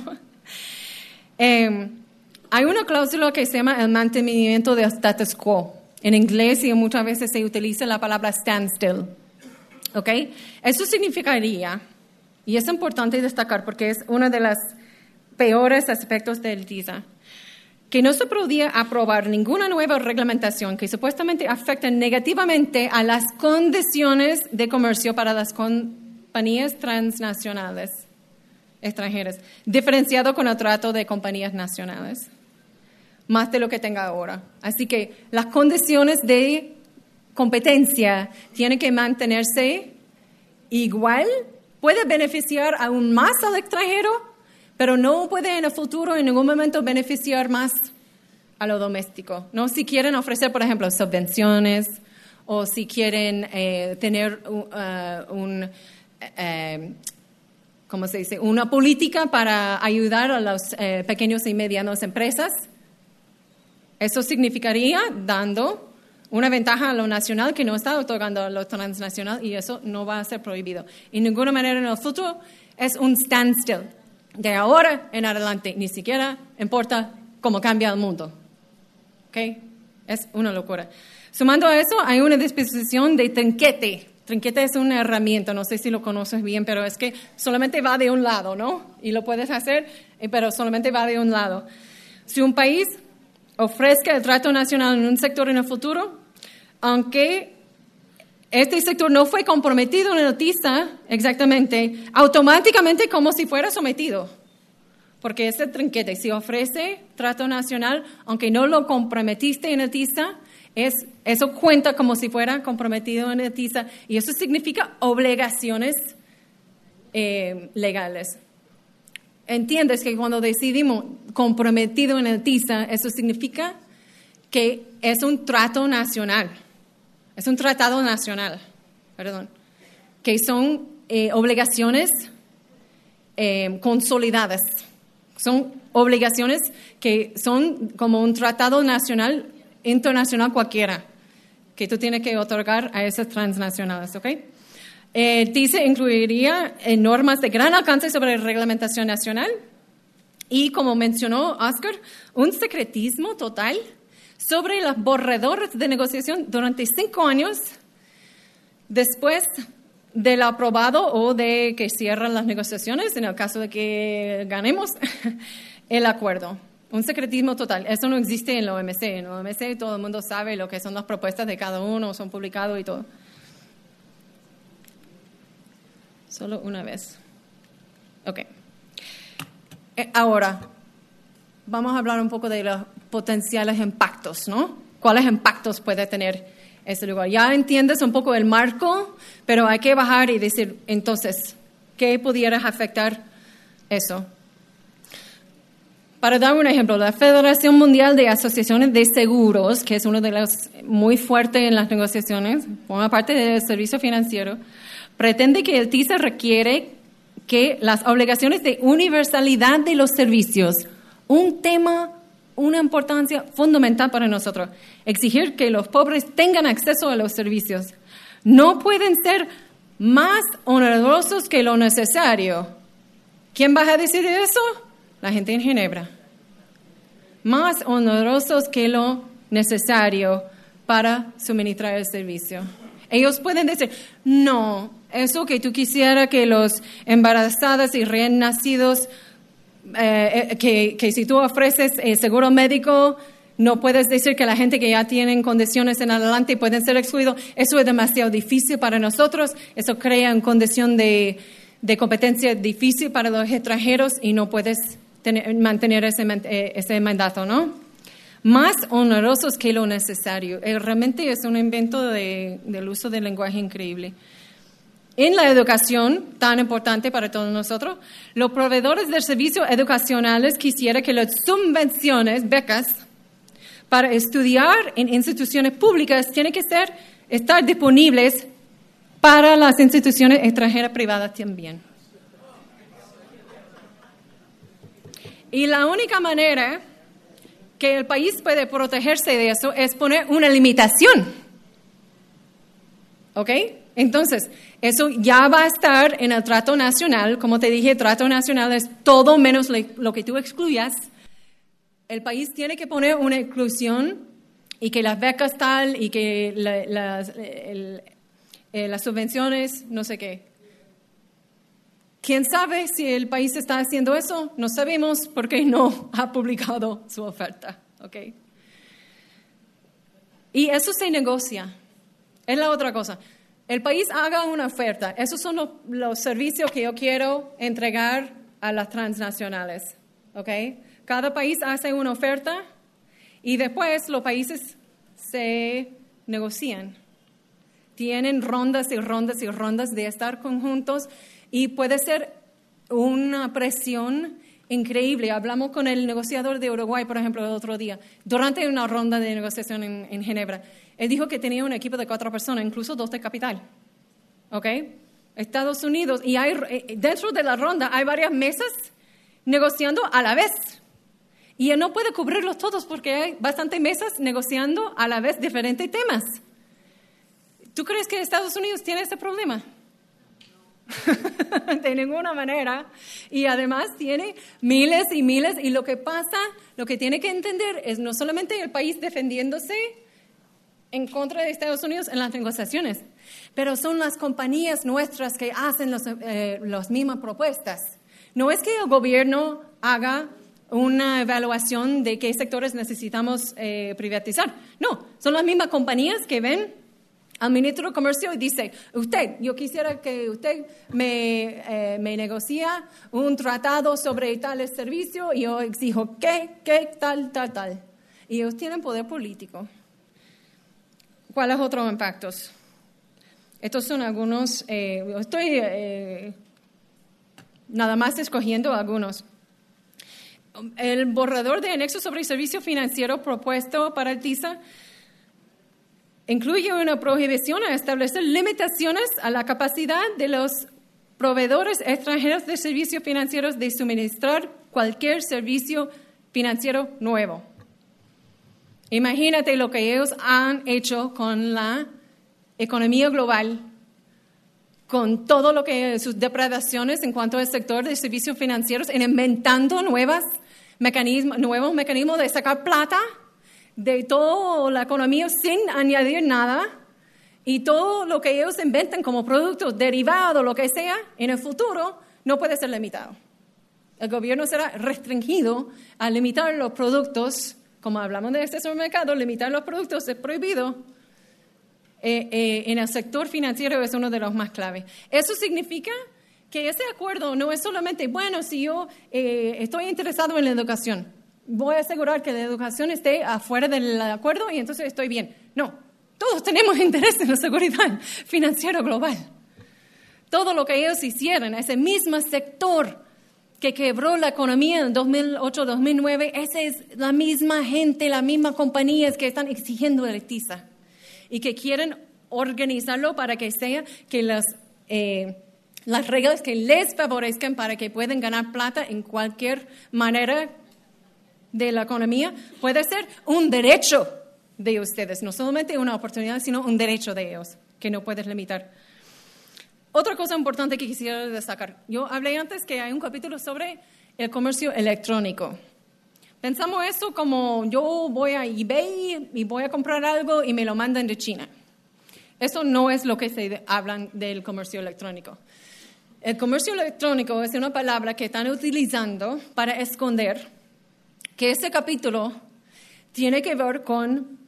hay una cláusula que se llama el mantenimiento del status quo. En inglés y muchas veces se utiliza la palabra standstill. ¿Ok? Eso significaría, y es importante destacar porque es uno de los peores aspectos del TISA, que no se podía aprobar ninguna nueva reglamentación que supuestamente afecte negativamente a las condiciones de comercio para las compañías transnacionales extranjeras, diferenciado con el trato de compañías nacionales, más de lo que tenga ahora. Así que las condiciones de competencia tienen que mantenerse igual, puede beneficiar aún más al extranjero, pero no puede en el futuro en ningún momento beneficiar más a lo doméstico, ¿no? Si quieren ofrecer, por ejemplo, subvenciones o si quieren tener ¿cómo se dice? Una política para ayudar a las pequeñas y medianas empresas, eso significaría dando una ventaja a lo nacional que no está otorgando a lo transnacional y eso no va a ser prohibido. En ninguna manera en el futuro es un standstill. De ahora en adelante, ni siquiera importa cómo cambia el mundo. ¿Ok? Es una locura. Sumando a eso, hay una disposición de trinquete. Trinquete es una herramienta, no sé si lo conoces bien, pero es que solamente va de un lado, ¿no? Y lo puedes hacer, pero solamente va de un lado. Si un país ofrezca el trato nacional en un sector en el futuro, aunque este sector no fue comprometido en el TISA exactamente, automáticamente como si fuera sometido. Porque ese trinquete, si ofrece trato nacional, aunque no lo comprometiste en el TISA, eso cuenta como si fuera comprometido en el TISA y eso significa obligaciones legales. Entiendes que cuando decidimos comprometido en el TISA, eso significa que es un trato nacional. Es un tratado nacional, que son obligaciones consolidadas. Son obligaciones que son como un tratado nacional, internacional cualquiera, que tú tienes que otorgar a esas transnacionales, ¿ok? TISA incluiría normas de gran alcance sobre reglamentación nacional y, como mencionó Oscar, un secretismo total sobre los borradores de negociación durante 5 años después del aprobado o de que cierran las negociaciones, en el caso de que ganemos el acuerdo. Un secretismo total. Eso no existe en la OMC. En la OMC todo el mundo sabe lo que son las propuestas de cada uno, son publicados y todo. Solo una vez. Ok. Ahora, vamos a hablar un poco de los potenciales impactos, ¿no? ¿Cuáles impactos puede tener ese lugar? Ya entiendes un poco el marco, pero hay que bajar y decir, entonces, ¿qué pudiera afectar eso? Para dar un ejemplo, la Federación Mundial de Asociaciones de Seguros, que es uno de los muy fuertes en las negociaciones, forma parte del servicio financiero, pretende que el TISA requiere que las obligaciones de universalidad de los servicios, un tema, una importancia fundamental para nosotros, exigir que los pobres tengan acceso a los servicios, no pueden ser más onerosos que lo necesario. ¿Quién va a decidir eso? La gente en Ginebra. Más onerosos que lo necesario para suministrar el servicio. Ellos pueden decir, no, eso que tú quisieras que los embarazadas y recién nacidos, que si tú ofreces seguro médico, no puedes decir que la gente que ya tienen condiciones en adelante pueden ser excluidos. Eso es demasiado difícil para nosotros. Eso crea una condición de competencia difícil para los extranjeros y no puedes mantener ese mandato, ¿no? Más onerosos que lo necesario. Realmente es un invento del uso del lenguaje increíble. En la educación, tan importante para todos nosotros, los proveedores de servicios educacionales quisieran que las subvenciones, becas, para estudiar en instituciones públicas tienen que estar disponibles para las instituciones extranjeras privadas también. Y la única manera que el país puede protegerse de eso es poner una limitación. ¿Ok? Entonces, eso ya va a estar en el trato nacional. Como te dije, el trato nacional es todo menos lo que tú excluyas. El país tiene que poner una inclusión y que las becas tal y que las subvenciones, no sé qué, ¿Quién sabe si el país está haciendo eso? No sabemos porque no ha publicado su oferta. ¿Okay? Y eso se negocia. Es la otra cosa. El país haga una oferta. Esos son los servicios que yo quiero entregar a las transnacionales. ¿Okay? Cada país hace una oferta y después los países se negocian. Tienen rondas y rondas y rondas de estar conjuntos y puede ser una presión increíble. Hablamos con el negociador de Uruguay, por ejemplo, el otro día, durante una ronda de negociación en Ginebra. Él dijo que tenía un equipo de 4 personas, incluso 2 de capital. ¿Ok? Estados Unidos, y dentro de la ronda hay varias mesas negociando a la vez. Y él no puede cubrirlos todos porque hay bastantes mesas negociando a la vez diferentes temas. ¿Tú crees que Estados Unidos tiene ese problema? De ninguna manera. Y además tiene miles y miles. Y lo que pasa, lo que tiene que entender es no solamente el país defendiéndose en contra de Estados Unidos en las negociaciones, pero son las compañías nuestras que hacen las mismas propuestas. No es que el gobierno haga una evaluación de qué sectores necesitamos privatizar. No, son las mismas compañías que ven al ministro de Comercio y dice, yo quisiera que usted me negocia un tratado sobre tales servicios y yo exijo tal. Y ellos tienen poder político. ¿Cuáles otros impactos? Estos son algunos, estoy nada más escogiendo algunos. El borrador de anexo sobre el servicio financiero propuesto para el TISA incluye una prohibición a establecer limitaciones a la capacidad de los proveedores extranjeros de servicios financieros de suministrar cualquier servicio financiero nuevo. Imagínate lo que ellos han hecho con la economía global, con todo lo que sus depredaciones en cuanto al sector de servicios financieros, en inventando nuevos mecanismos de sacar plata de toda la economía sin añadir nada, y todo lo que ellos inventan como productos derivados, lo que sea, en el futuro no puede ser limitado. El gobierno será restringido a limitar los productos, como hablamos de este supermercado, limitar los productos es prohibido. En el sector financiero es uno de los más claves. Eso significa que ese acuerdo no es solamente, bueno, si yo estoy interesado en la educación, voy a asegurar que la educación esté afuera del acuerdo y entonces estoy bien. No, todos tenemos interés en la seguridad financiera global. Todo lo que ellos hicieron, ese mismo sector que quebró la economía en 2008-2009, esa es la misma gente, las mismas compañías que están exigiendo el TISA y que quieren organizarlo para que sea que las reglas que les favorezcan para que puedan ganar plata en cualquier manera de la economía puede ser un derecho de ustedes, no solamente una oportunidad, sino un derecho de ellos que no puedes limitar. Otra cosa importante que quisiera destacar, yo hablé antes que hay un capítulo sobre el comercio electrónico. Pensamos eso como yo voy a eBay y voy a comprar algo y me lo mandan de China. Eso no es lo que se hablan del comercio electrónico. El comercio electrónico es una palabra que están utilizando para esconder que ese capítulo tiene que ver con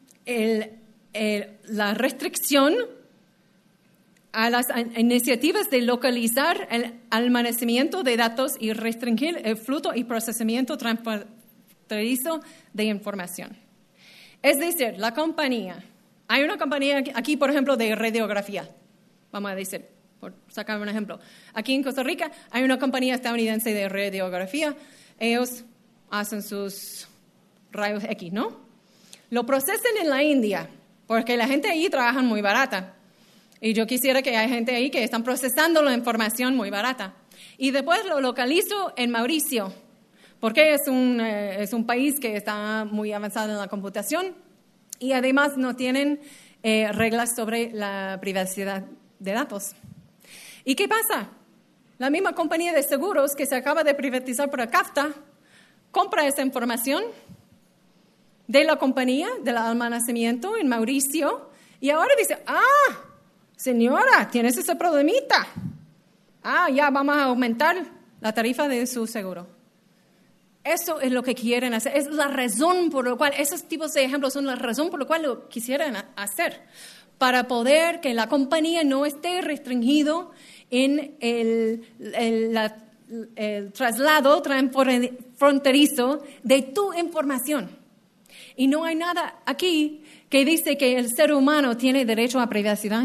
la restricción a las iniciativas de localizar el almacenamiento de datos y restringir el flujo y procesamiento transfronterizo de información. Es decir, hay una compañía aquí, por ejemplo, de radiografía, vamos a decir, por sacar un ejemplo. Aquí en Costa Rica hay una compañía estadounidense de radiografía, ellos hacen sus rayos X, ¿no? Lo procesan en la India, porque la gente ahí trabaja muy barata. Y yo quisiera que haya gente ahí que están procesando la información muy barata. Y después lo localizo en Mauricio, porque es un país que está muy avanzado en la computación y además no tienen reglas sobre la privacidad de datos. ¿Y qué pasa? La misma compañía de seguros que se acaba de privatizar por CAFTA compra esa información de la compañía, del almacenamiento en Mauricio, y ahora dice, señora, tienes ese problemita. ya vamos a aumentar la tarifa de su seguro. Eso es lo que quieren hacer. Es la razón por la cual, esos tipos de ejemplos son la razón por la cual lo quisieran hacer. Para poder que la compañía no esté restringido en el traslado transfronterizo de tu información. Y no hay nada aquí que dice que el ser humano tiene derecho a privacidad.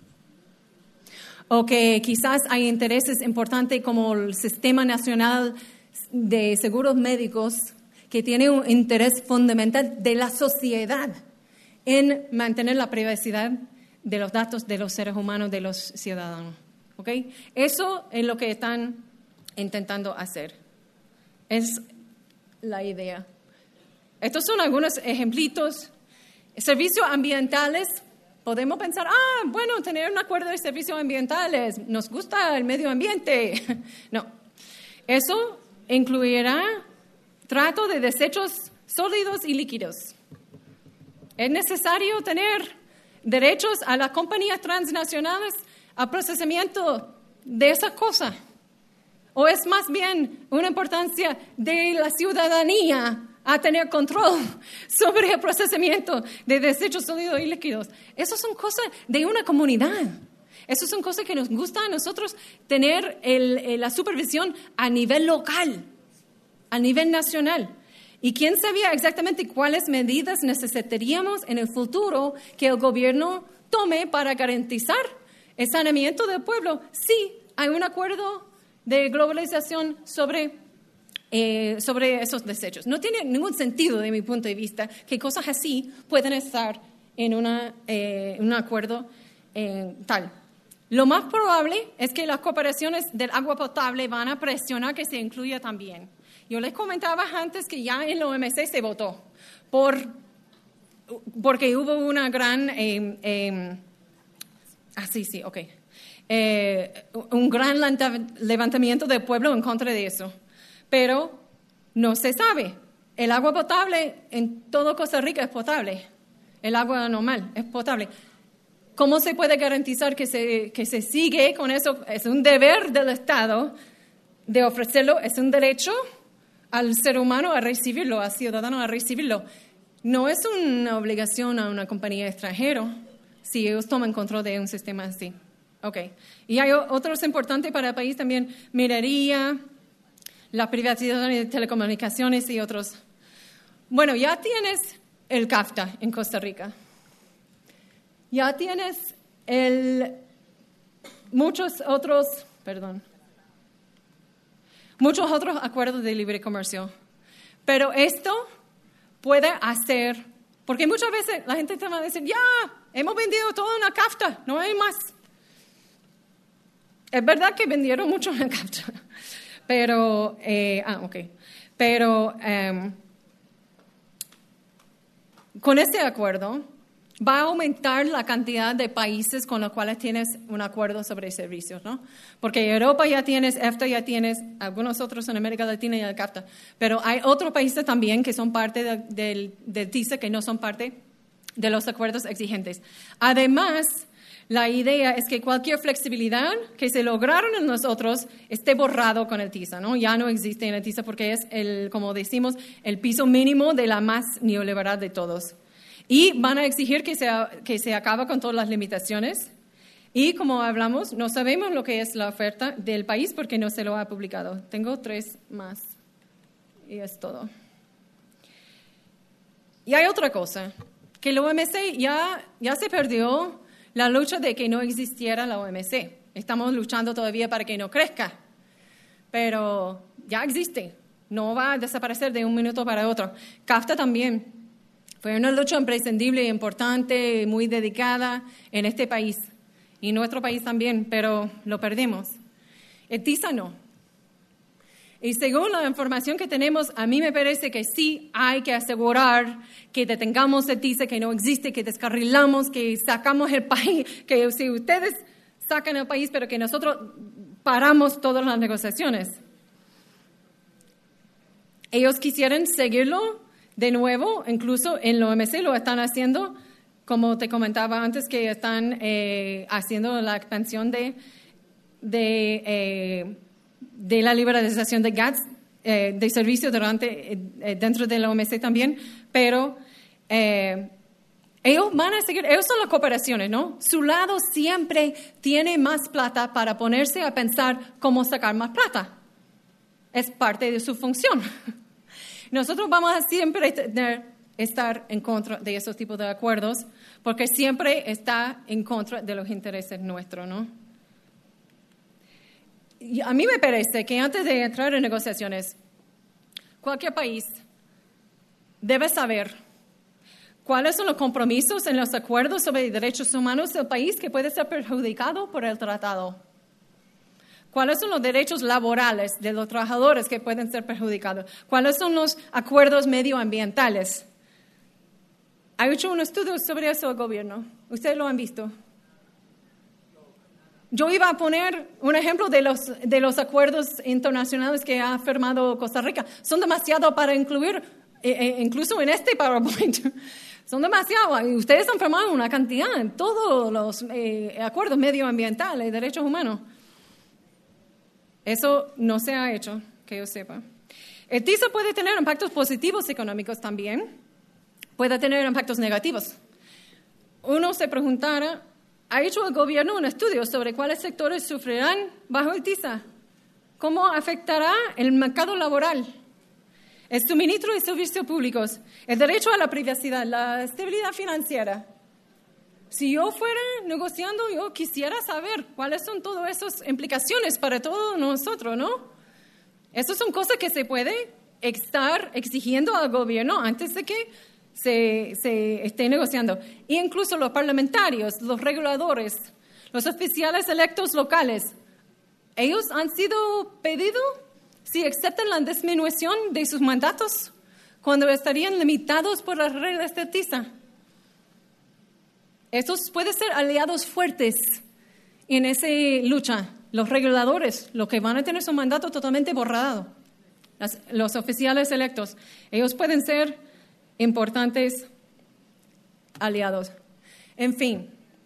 O que quizás hay intereses importantes como el Sistema Nacional de Seguros Médicos, que tiene un interés fundamental de la sociedad en mantener la privacidad de los datos de los seres humanos, de los ciudadanos. ¿Okay? Eso es lo que están intentando hacer. Es la idea. Estos son algunos ejemplitos. Servicios ambientales. Podemos pensar, bueno, tener un acuerdo de servicios ambientales, nos gusta el medio ambiente. No, eso incluirá trato de desechos sólidos y líquidos. Es necesario tener derechos a las compañías transnacionales a procesamiento de esas cosas. ¿O es más bien una importancia de la ciudadanía a tener control sobre el procesamiento de desechos sólidos y líquidos? Esas son cosas de una comunidad. Esas son cosas que nos gusta a nosotros tener la supervisión a nivel local, a nivel nacional. ¿Y quién sabía exactamente cuáles medidas necesitaríamos en el futuro que el gobierno tome para garantizar el saneamiento del pueblo? Sí, hay un acuerdo de globalización sobre esos desechos. No tiene ningún sentido, de mi punto de vista, que cosas así puedan estar en un acuerdo tal. Lo más probable es que las corporaciones del agua potable van a presionar que se incluya también. Yo les comentaba antes que ya en la OMC se votó porque hubo una gran un gran levantamiento del pueblo en contra de eso. Pero no se sabe. El agua potable en todo Costa Rica es potable. El agua normal es potable. ¿Cómo se puede garantizar que se sigue con eso? Es un deber del Estado de ofrecerlo, es un derecho al ser humano a recibirlo, al ciudadano a recibirlo. No es una obligación a una compañía extranjera si ellos toman control de un sistema así. Okay. Y hay otros importantes para el país también, minería, la privatización de telecomunicaciones y otros. Bueno, ya tienes el CAFTA en Costa Rica. Ya tienes muchos otros acuerdos de libre comercio. Pero esto puede hacer, porque muchas veces la gente te va a decir, ya, hemos vendido todo en la CAFTA, no hay más. Es verdad que vendieron mucho en la CAFTA, pero, con este acuerdo va a aumentar la cantidad de países con los cuales tienes un acuerdo sobre servicios, ¿no? Porque en Europa ya tienes, EFTA ya tienes, algunos otros en América Latina ya el CAFTA, pero hay otros países también que son parte del TISA que no son parte de los acuerdos exigentes. Además, la idea es que cualquier flexibilidad que se lograron en nosotros esté borrado con el TISA, ¿no? Ya no existe en el TISA porque es, como decimos, el piso mínimo de la más neoliberal de todos. Y van a exigir que se acabe con todas las limitaciones. Y como hablamos, no sabemos lo que es la oferta del país porque no se lo ha publicado. Tengo 3 más y es todo. Y hay otra cosa, que la OMC ya se perdió la lucha de que no existiera la OMC. Estamos luchando todavía para que no crezca, pero ya existe. No va a desaparecer de un minuto para otro. CAFTA también. Fue una lucha imprescindible, importante, muy dedicada en este país y en nuestro país también, pero lo perdimos. El TISA no. Y según la información que tenemos, a mí me parece que sí hay que asegurar que detengamos el TISA, que no existe, que descarrilamos, que sacamos el país, que si ustedes sacan el país, pero que nosotros paramos todas las negociaciones. Ellos quisieran seguirlo de nuevo, incluso en la OMC lo están haciendo, como te comentaba antes, que están haciendo la expansión de de la liberalización de gas, de servicio dentro de la OMC también, pero ellos van a seguir, ellos son las cooperaciones, ¿no? Su lado siempre tiene más plata para ponerse a pensar cómo sacar más plata. Es parte de su función. Nosotros vamos a siempre estar en contra de esos tipos de acuerdos porque siempre está en contra de los intereses nuestros, ¿no? Y a mí me parece que antes de entrar en negociaciones, cualquier país debe saber cuáles son los compromisos en los acuerdos sobre derechos humanos del país que puede ser perjudicado por el tratado. ¿Cuáles son los derechos laborales de los trabajadores que pueden ser perjudicados? ¿Cuáles son los acuerdos medioambientales? ¿Ha hecho un estudio sobre eso el gobierno? ¿Ustedes lo han visto? Yo iba a poner un ejemplo de los acuerdos internacionales que ha firmado Costa Rica. Son demasiado para incluir, incluso en este PowerPoint. Son demasiado. Ustedes han firmado una cantidad en todos los acuerdos medioambientales y derechos humanos. Eso no se ha hecho, que yo sepa. El TISA puede tener impactos positivos económicos también. Puede tener impactos negativos. Uno se preguntará, ¿ha hecho el gobierno un estudio sobre cuáles sectores sufrirán bajo el TISA? ¿Cómo afectará el mercado laboral? El suministro de servicios públicos, el derecho a la privacidad, la estabilidad financiera. Si yo fuera negociando, yo quisiera saber cuáles son todas esas implicaciones para todos nosotros, ¿no? Esas son cosas que se puede estar exigiendo al gobierno antes de que se esté negociando. E incluso los parlamentarios, los reguladores, los oficiales electos locales, ellos han sido pedidos si aceptan la disminución de sus mandatos cuando estarían limitados por las reglas de TISA. Estos pueden ser aliados fuertes en esa lucha. Los reguladores, los que van a tener su mandato totalmente borrado, los oficiales electos, ellos pueden ser importantes aliados. En fin,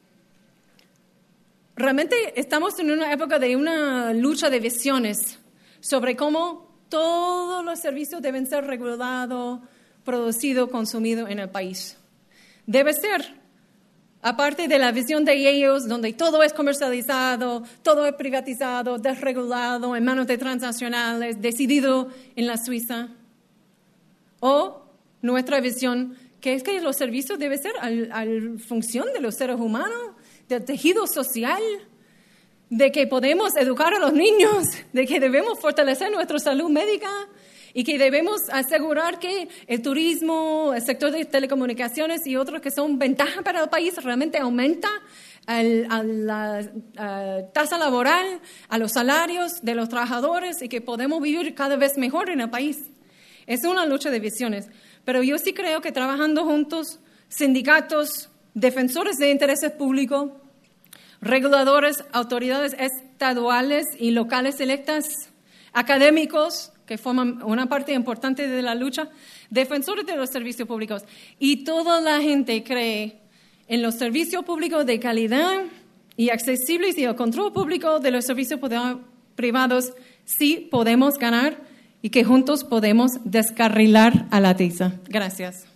realmente estamos en una época de una lucha de visiones sobre cómo todos los servicios deben ser regulados, producidos, consumidos en el país. Debe ser. Aparte de la visión de ellos, donde todo es comercializado, todo es privatizado, desregulado, en manos de transnacionales, decidido en la Suiza. O nuestra visión, que es que los servicios deben ser a función de los seres humanos, del tejido social, de que podemos educar a los niños, de que debemos fortalecer nuestra salud médica y que debemos asegurar que el turismo, el sector de telecomunicaciones y otros que son ventaja para el país realmente aumenta a la tasa laboral, a los salarios de los trabajadores y que podemos vivir cada vez mejor en el país. Es una lucha de visiones, pero yo sí creo que trabajando juntos, sindicatos, defensores de intereses públicos, reguladores, autoridades estaduales y locales electas, académicos, que forman una parte importante de la lucha, defensores de los servicios públicos. Y toda la gente cree en los servicios públicos de calidad y accesibles y el control público de los servicios privados, sí podemos ganar y que juntos podemos descarrilar a la TISA. Gracias.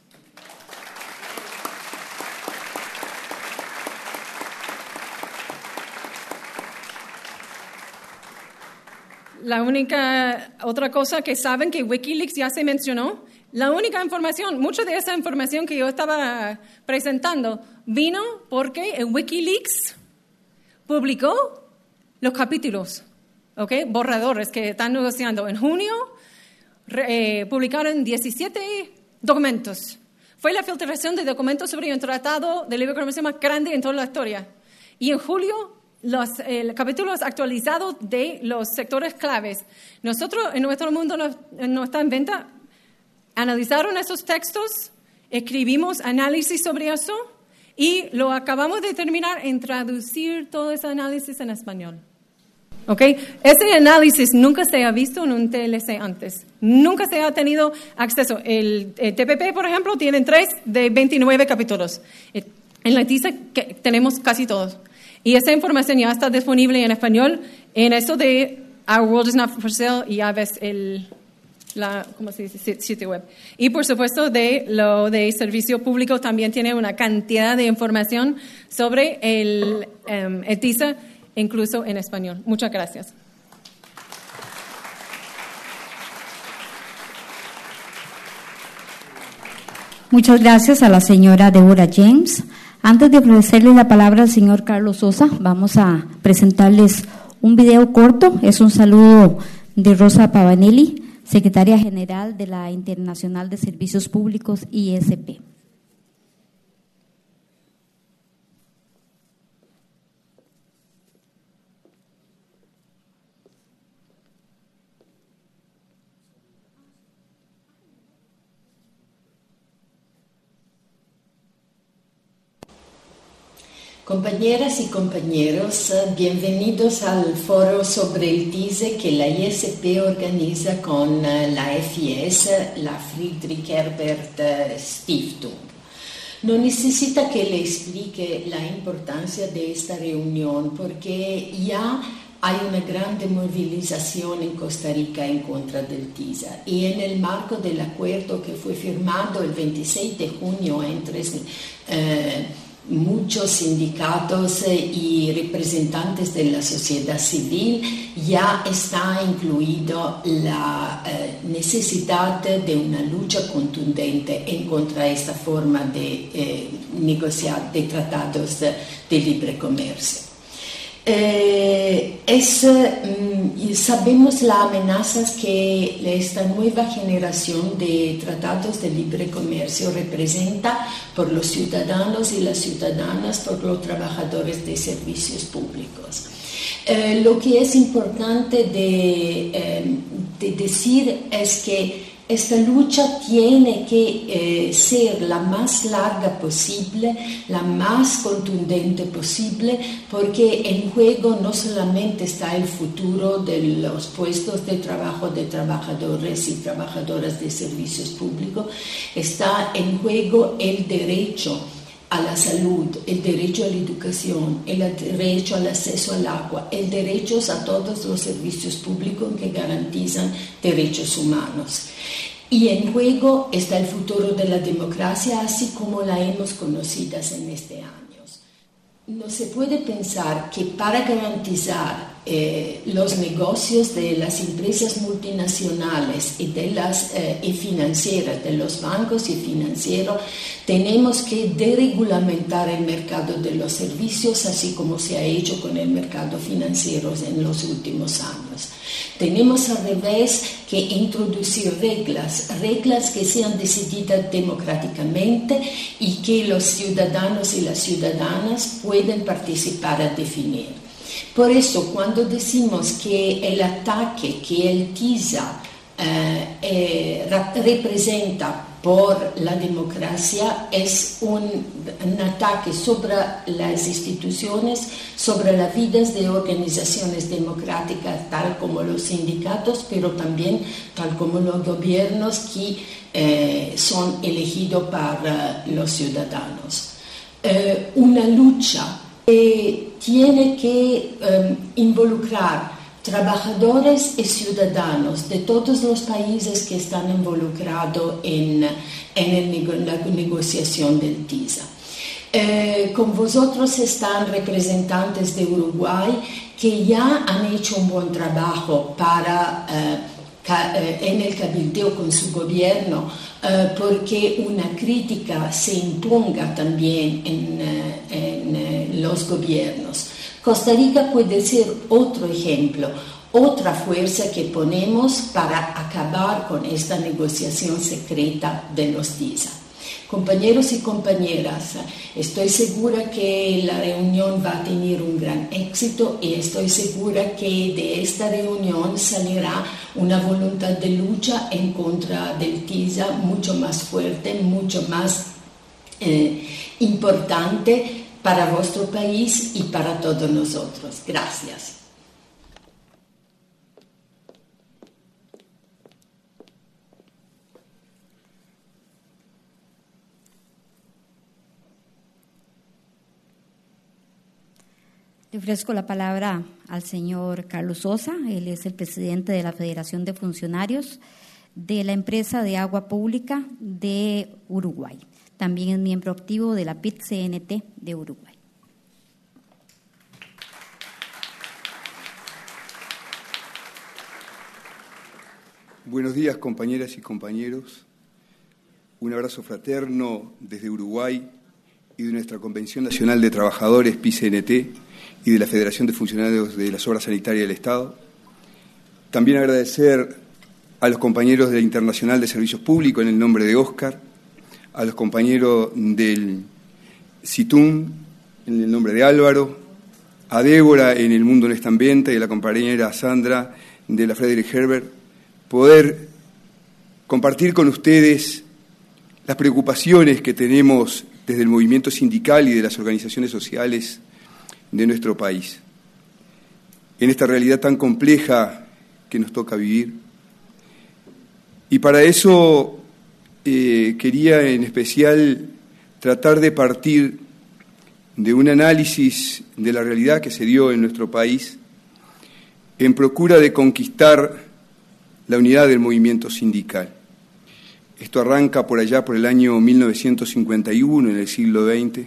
La única otra cosa que saben que Wikileaks ya se mencionó, la única información, mucha de esa información que yo estaba presentando vino porque el Wikileaks publicó los capítulos, ¿okay? Borradores que están negociando. En junio publicaron 17 documentos. Fue la filtración de documentos sobre un tratado de libre comercio más grande en toda la historia. Y en julio los capítulos actualizados de los sectores claves. Nosotros, en nuestro mundo no está en venta, analizaron esos textos, escribimos análisis sobre eso y lo acabamos de terminar en traducir todo ese análisis en español. ¿Okay? Ese análisis nunca se ha visto en un TLC antes. Nunca se ha tenido acceso. El TPP, por ejemplo, tiene 3 de 29 capítulos. En la TISA tenemos casi todos. Y esa información ya está disponible en español en eso de Our World is Not for Sale, y ya ves ¿cómo se dice? Sitio web. Y por supuesto de lo de servicio público también tiene una cantidad de información sobre el TISA, incluso en español. Muchas gracias. Muchas gracias a la señora Deborah James. Antes de ofrecerle la palabra al señor Carlos Sosa, vamos a presentarles un video corto. Es un saludo de Rosa Pavanelli, secretaria general de la Internacional de Servicios Públicos, ISP. Compañeras y compañeros, bienvenidos al foro sobre el TISA que la ISP organiza con la FIS, la Friedrich Ebert Stiftung. No necesita que le explique la importancia de esta reunión porque ya hay una grande movilización en Costa Rica en contra del TISA, y en el marco del acuerdo que fue firmado el 26 de junio entre muchos sindicatos y representantes de la sociedad civil, ya está incluido la necesidad de una lucha contundente en contra de esta forma de negociar de tratados de libre comercio. Sabemos las amenazas que esta nueva generación de tratados de libre comercio representa por los ciudadanos y las ciudadanas, por los trabajadores de servicios públicos. Lo que es importante de decir es que esta lucha tiene que ser la más larga posible, la más contundente posible, porque en juego no solamente está el futuro de los puestos de trabajo de trabajadores y trabajadoras de servicios públicos, está en juego el derecho a la salud, el derecho a la educación, el derecho al acceso al agua, el derecho a todos los servicios públicos que garantizan derechos humanos. Y en juego está el futuro de la democracia, así como la hemos conocido en este años. No se puede pensar que para garantizar los negocios de las empresas multinacionales y de las financieras, de los bancos y financieros, tenemos que deregulamentar el mercado de los servicios, así como se ha hecho con el mercado financiero en los últimos años. Tenemos al revés que introducir reglas que sean decididas democráticamente y que los ciudadanos y las ciudadanas pueden participar a definir. Por eso, cuando decimos que el ataque que el TISA representa por la democracia es un ataque sobre las instituciones, sobre las vidas de organizaciones democráticas, tal como los sindicatos, pero también tal como los gobiernos que son elegidos para los ciudadanos. Una lucha que tiene que involucrar trabajadores y ciudadanos de todos los países que están involucrados en la negociación del TISA. Con vosotros están representantes de Uruguay que ya han hecho un buen trabajo en el cabildeo con su gobierno, porque una crítica se imponga también en los gobiernos. Costa Rica puede ser otro ejemplo, otra fuerza que ponemos para acabar con esta negociación secreta de los TISA. Compañeros y compañeras, estoy segura que la reunión va a tener un gran éxito y estoy segura que de esta reunión salirá una voluntad de lucha en contra del TISA mucho más fuerte, mucho más importante para vuestro país y para todos nosotros. Gracias. Le ofrezco la palabra al señor Carlos Sosa. Él es el presidente de la Federación de Funcionarios de la Empresa de Agua Pública de Uruguay. También es miembro activo de la PIT-CNT de Uruguay. Buenos días, compañeras y compañeros. Un abrazo fraterno desde Uruguay y de nuestra Convención Nacional de Trabajadores, PIT-CNT, y de la Federación de Funcionarios de las Obras Sanitarias del Estado. También agradecer a los compañeros de la Internacional de Servicios Públicos en el nombre de Óscar, a los compañeros del CITUM en el nombre de Álvaro, a Débora en el Mundo Honesta Ambiente y a la compañera Sandra de la Friedrich Herbert, poder compartir con ustedes las preocupaciones que tenemos desde el movimiento sindical y de las organizaciones sociales de nuestro país, en esta realidad tan compleja que nos toca vivir. Y para eso quería en especial tratar de partir de un análisis de la realidad que se dio en nuestro país en procura de conquistar la unidad del movimiento sindical. Esto arranca por allá por el año 1951, en el siglo XX,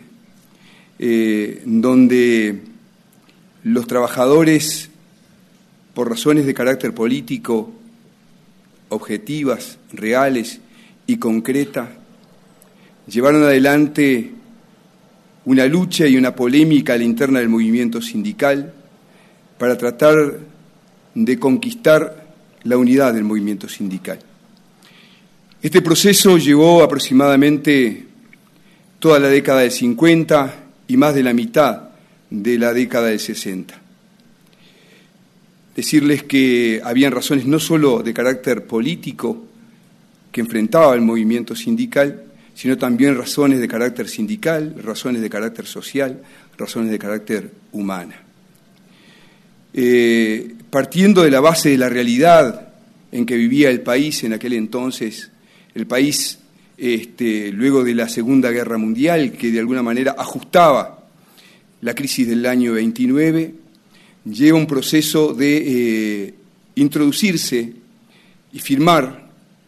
donde los trabajadores, por razones de carácter político, objetivas, reales y concretas, llevaron adelante una lucha y una polémica a la interna del movimiento sindical para tratar de conquistar la unidad del movimiento sindical. Este proceso llevó aproximadamente toda la década del 50 y más de la mitad de la década del 60. Decirles que habían razones no solo de carácter político que enfrentaba el movimiento sindical, sino también razones de carácter sindical, razones de carácter social, razones de carácter humana. Partiendo de la base de la realidad en que vivía el país en aquel entonces, el país luego de la Segunda Guerra Mundial, que de alguna manera ajustaba la crisis del año 29, lleva un proceso de introducirse y firmar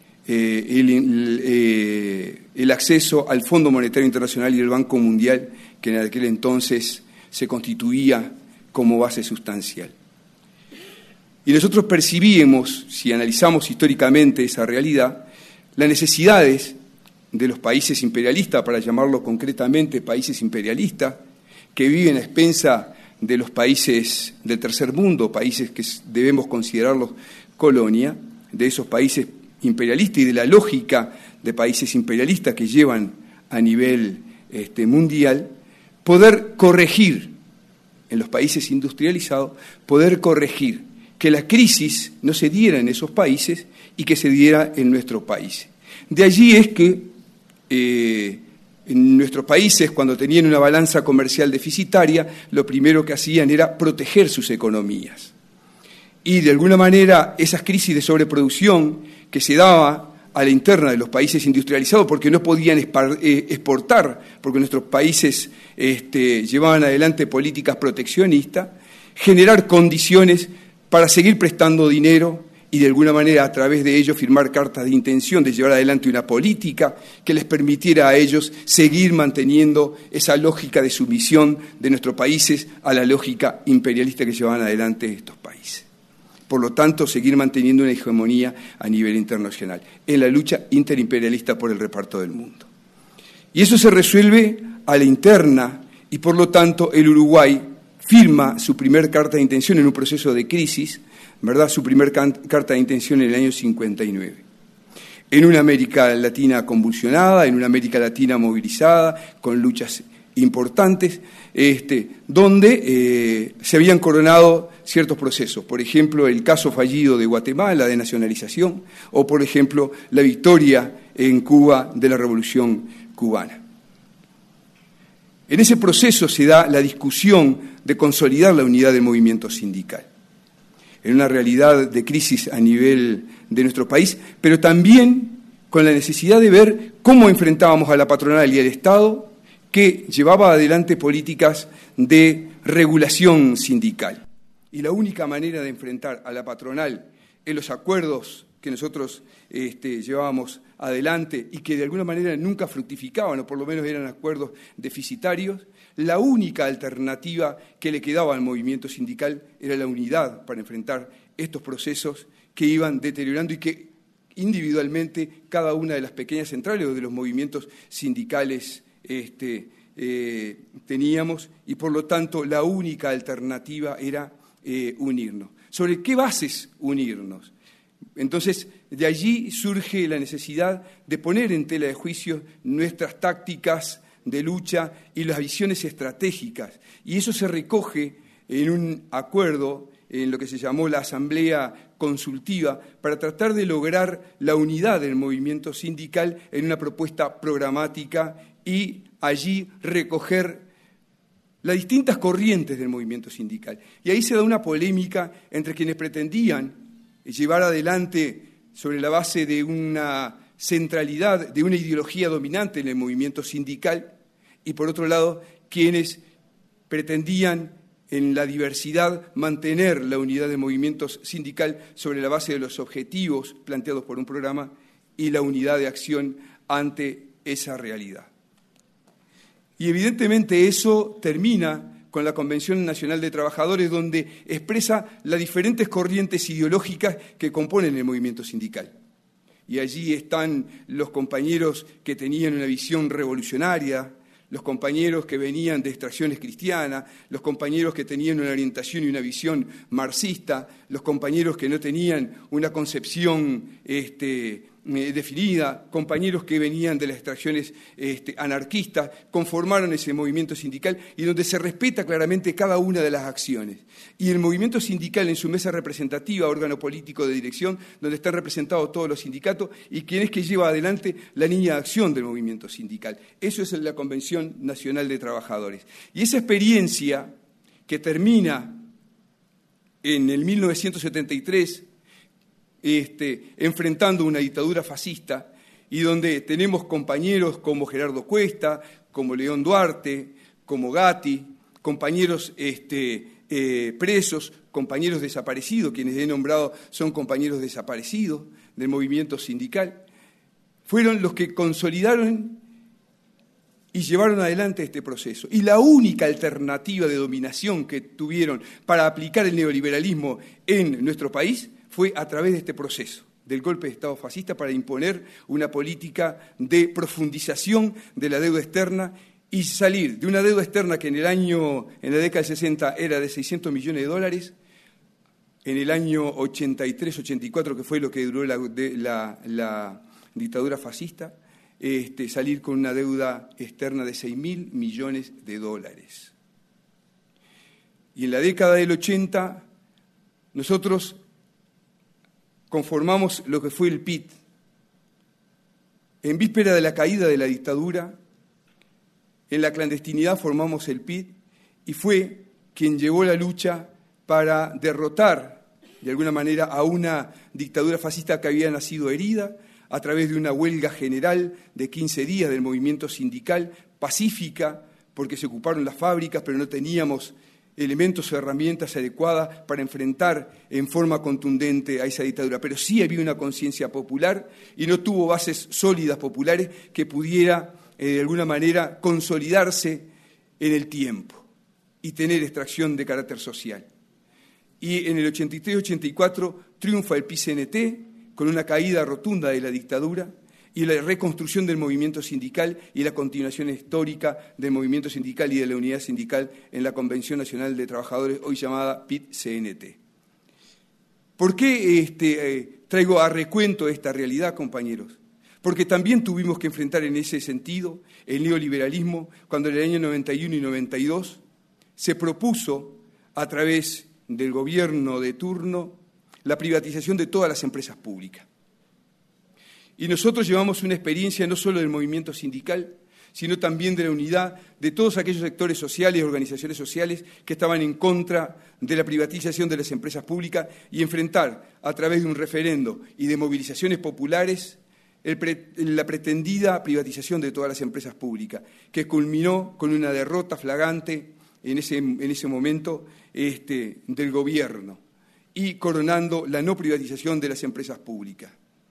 el acceso al Fondo Monetario Internacional y el Banco Mundial, que en aquel entonces se constituía como base sustancial. Y nosotros percibimos, si analizamos históricamente esa realidad, las necesidades de los países imperialistas, para llamarlo concretamente países imperialistas, que viven a expensa de los países del tercer mundo, países que debemos considerarlos colonia, de esos países imperialistas y de la lógica de países imperialistas que llevan a nivel mundial, poder corregir en los países industrializados, poder corregir que la crisis no se diera en esos países y que se diera en nuestro país. De allí es que en nuestros países, cuando tenían una balanza comercial deficitaria, lo primero que hacían era proteger sus economías. Y de alguna manera esas crisis de sobreproducción que se daba a la interna de los países industrializados porque no podían exportar, porque nuestros países llevaban adelante políticas proteccionistas, generar condiciones para seguir prestando dinero y de alguna manera a través de ello firmar cartas de intención de llevar adelante una política que les permitiera a ellos seguir manteniendo esa lógica de sumisión de nuestros países a la lógica imperialista que llevaban adelante estos países. Por lo tanto, seguir manteniendo una hegemonía a nivel internacional en la lucha interimperialista por el reparto del mundo. Y eso se resuelve a la interna y, por lo tanto, el Uruguay firma su primer carta de intención en un proceso de crisis, ¿verdad? Su primer carta de intención en el año 59. En una América Latina convulsionada, en una América Latina movilizada, con luchas importantes, donde se habían coronado ciertos procesos. Por ejemplo, el caso fallido de Guatemala de nacionalización, o por ejemplo, la victoria en Cuba de la Revolución Cubana. En ese proceso se da la discusión de consolidar la unidad del movimiento sindical, en una realidad de crisis a nivel de nuestro país, pero también con la necesidad de ver cómo enfrentábamos a la patronal y al Estado, que llevaba adelante políticas de regulación sindical. Y la única manera de enfrentar a la patronal en los acuerdos que nosotros llevábamos adelante y que de alguna manera nunca fructificaban, o por lo menos eran acuerdos deficitarios, la única alternativa que le quedaba al movimiento sindical era la unidad para enfrentar estos procesos que iban deteriorando y que individualmente cada una de las pequeñas centrales o de los movimientos sindicales teníamos, y por lo tanto la única alternativa era unirnos. ¿Sobre qué bases unirnos? Entonces, de allí surge la necesidad de poner en tela de juicio nuestras tácticas de lucha y las visiones estratégicas. Y eso se recoge en un acuerdo, en lo que se llamó la Asamblea Consultiva, para tratar de lograr la unidad del movimiento sindical en una propuesta programática y allí recoger las distintas corrientes del movimiento sindical. Y ahí se da una polémica entre quienes pretendían llevar adelante sobre la base de una centralidad, de una ideología dominante en el movimiento sindical, y por otro lado, quienes pretendían en la diversidad mantener la unidad del movimiento sindical sobre la base de los objetivos planteados por un programa y la unidad de acción ante esa realidad. Y evidentemente eso termina con la Convención Nacional de Trabajadores, donde expresa las diferentes corrientes ideológicas que componen el movimiento sindical. Y allí están los compañeros que tenían una visión revolucionaria, los compañeros que venían de extracciones cristianas, los compañeros que tenían una orientación y una visión marxista, los compañeros que no tenían una concepción definida, compañeros que venían de las extracciones anarquistas, conformaron ese movimiento sindical y donde se respeta claramente cada una de las acciones. Y el movimiento sindical en su mesa representativa, órgano político de dirección, donde están representados todos los sindicatos y quien es que lleva adelante la línea de acción del movimiento sindical. Eso es la Convención Nacional de Trabajadores. Y esa experiencia que termina en el 1973, enfrentando una dictadura fascista y donde tenemos compañeros como Gerardo Cuesta, como León Duarte, como Gatti, compañeros presos, compañeros desaparecidos, quienes he nombrado son compañeros desaparecidos del movimiento sindical, fueron los que consolidaron y llevaron adelante este proceso. Y la única alternativa de dominación que tuvieron para aplicar el neoliberalismo en nuestro país fue a través de este proceso del golpe de Estado fascista para imponer una política de profundización de la deuda externa y salir de una deuda externa que en la década del 60 era de $600 millones, en el año 83-84, que fue lo que duró la dictadura fascista, salir con una deuda externa de $6.000 millones. Y en la década del 80 nosotros conformamos lo que fue el PIT. En víspera de la caída de la dictadura, en la clandestinidad formamos el PIT y fue quien llevó la lucha para derrotar de alguna manera a una dictadura fascista que había nacido herida a través de una huelga general de 15 días del movimiento sindical, pacífica, porque se ocuparon las fábricas, pero no teníamos elementos o herramientas adecuadas para enfrentar en forma contundente a esa dictadura. Pero sí había una conciencia popular y no tuvo bases sólidas populares que pudiera, de alguna manera, consolidarse en el tiempo y tener extracción de carácter social. Y en el 83-84 triunfa el PIT-CNT con una caída rotunda de la dictadura y la reconstrucción del movimiento sindical y la continuación histórica del movimiento sindical y de la unidad sindical en la Convención Nacional de Trabajadores, hoy llamada PIT-CNT. ¿Por qué traigo a recuento esta realidad, compañeros? Porque también tuvimos que enfrentar en ese sentido el neoliberalismo cuando en el año 91 y 92 se propuso a través del gobierno de turno la privatización de todas las empresas públicas. Y nosotros llevamos una experiencia no solo del movimiento sindical, sino también de la unidad de todos aquellos sectores sociales y organizaciones sociales que estaban en contra de la privatización de las empresas públicas y enfrentar a través de un referendo y de movilizaciones populares la pretendida privatización de todas las empresas públicas, que culminó con una derrota flagrante en ese momento del gobierno y coronando la no privatización de las empresas públicas.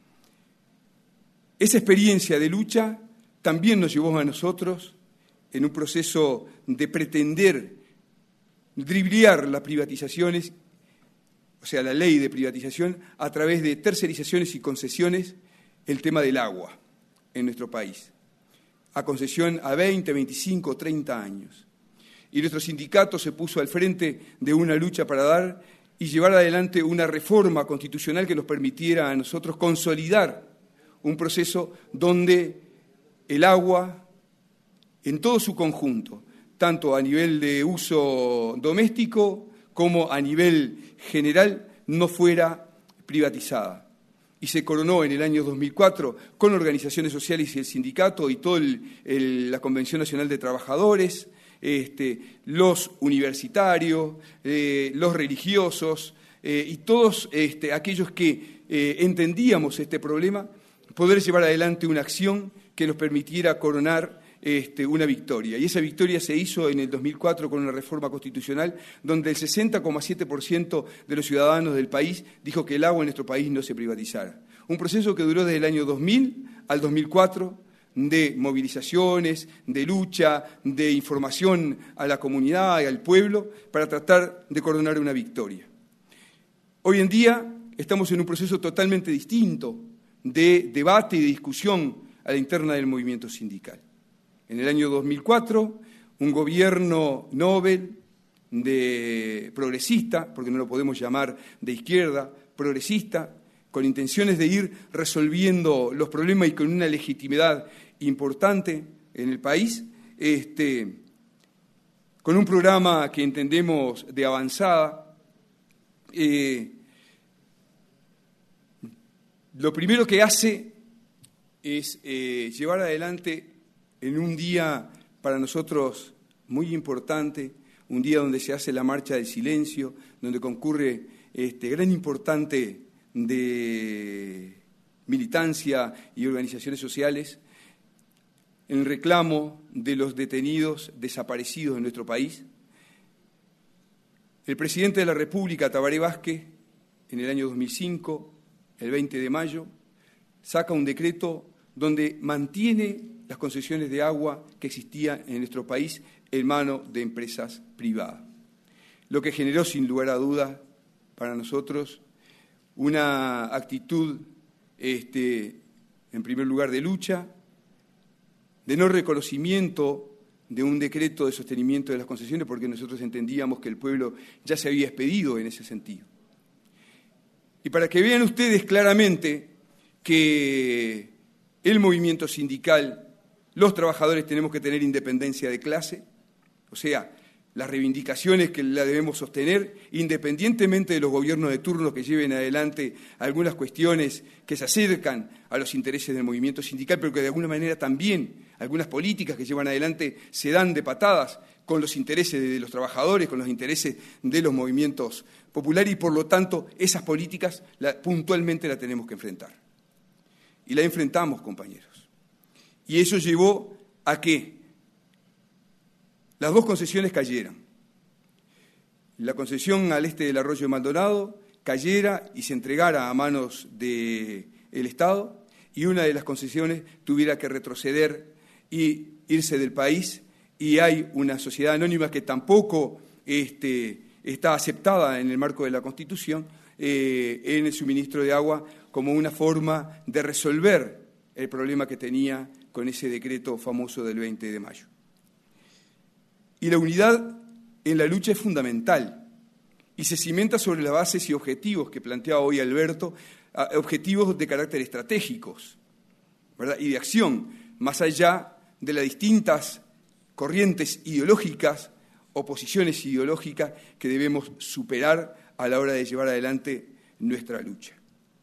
Esa experiencia de lucha también nos llevó a nosotros en un proceso de pretender driblear las privatizaciones, o sea, la ley de privatización, a través de tercerizaciones y concesiones, el tema del agua en nuestro país, a concesión a 20, 25, 30 años. Y nuestro sindicato se puso al frente de una lucha para dar y llevar adelante una reforma constitucional que nos permitiera a nosotros consolidar un proceso donde el agua, en todo su conjunto, tanto a nivel de uso doméstico como a nivel general, no fuera privatizada. Y se coronó en el año 2004 con organizaciones sociales y el sindicato y toda la Convención Nacional de Trabajadores, los universitarios, los religiosos y todos aquellos que entendíamos este problema, poder llevar adelante una acción que nos permitiera coronar una victoria. Y esa victoria se hizo en el 2004 con una reforma constitucional donde el 60,7% de los ciudadanos del país dijo que el agua en nuestro país no se privatizara. Un proceso que duró desde el año 2000 al 2004 de movilizaciones, de lucha, de información a la comunidad y al pueblo para tratar de coronar una victoria. Hoy en día estamos en un proceso totalmente distinto de debate y de discusión a la interna del movimiento sindical. En el año 2004, un gobierno Nobel de progresista, porque no lo podemos llamar de izquierda, progresista, con intenciones de ir resolviendo los problemas y con una legitimidad importante en el país, con un programa que entendemos de avanzada. Lo primero que hace es llevar adelante en un día para nosotros muy importante, un día donde se hace la marcha del silencio, donde concurre gran importante de militancia y organizaciones sociales, en reclamo de los detenidos desaparecidos en nuestro país. El presidente de la República, Tabaré Vázquez, en el año 2005, el 20 de mayo, saca un decreto donde mantiene las concesiones de agua que existían en nuestro país en manos de empresas privadas. Lo que generó, sin lugar a dudas, para nosotros una actitud, en primer lugar, de lucha, de no reconocimiento de un decreto de sostenimiento de las concesiones, porque nosotros entendíamos que el pueblo ya se había expedido en ese sentido. Y para que vean ustedes claramente que el movimiento sindical, los trabajadores tenemos que tener independencia de clase, o sea, las reivindicaciones que la debemos sostener, independientemente de los gobiernos de turno que lleven adelante algunas cuestiones que se acercan a los intereses del movimiento sindical, pero que de alguna manera también algunas políticas que llevan adelante se dan de patadas con los intereses de los trabajadores, con los intereses de los movimientos populares, y por lo tanto esas políticas puntualmente las tenemos que enfrentar. Y la enfrentamos, compañeros. Y eso llevó a que las dos concesiones cayeran. La concesión al este del arroyo de Maldonado cayera y se entregara a manos del Estado, y una de las concesiones tuviera que retroceder y irse del país, y hay una sociedad anónima que tampoco está aceptada en el marco de la Constitución en el suministro de agua como una forma de resolver el problema que tenía con ese decreto famoso del 20 de mayo. Y la unidad en la lucha es fundamental y se cimenta sobre las bases y objetivos que planteaba hoy Alberto, objetivos de carácter estratégicos, ¿verdad? Y de acción, más allá de las distintas corrientes ideológicas, oposiciones ideológicas que debemos superar a la hora de llevar adelante nuestra lucha.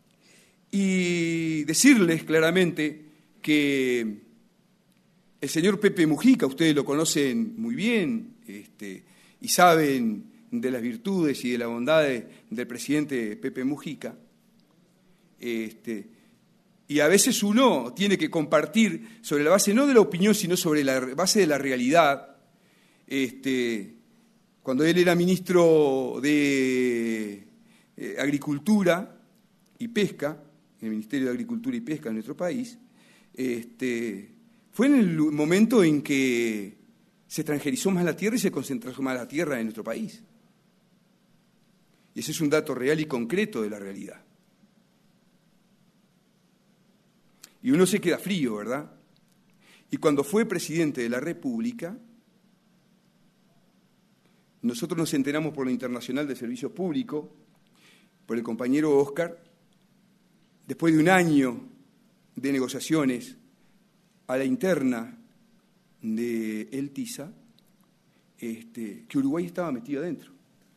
Y decirles claramente que el señor Pepe Mujica, ustedes lo conocen muy bien, y saben de las virtudes y de las bondades del presidente Pepe Mujica, y Y a veces uno tiene que compartir sobre la base no de la opinión, sino sobre la base de la realidad. Cuando él era ministro de Agricultura y Pesca, en el Ministerio de Agricultura y Pesca de nuestro país, fue en el momento en que se extranjerizó más la tierra y se concentró más la tierra en nuestro país. Y ese es un dato real y concreto de la realidad. Y uno se queda frío, ¿verdad? Y cuando fue presidente de la República, nosotros nos enteramos por la Internacional de Servicio Público, por el compañero Oscar, después de un año de negociaciones a la interna de el TISA, que Uruguay estaba metido adentro.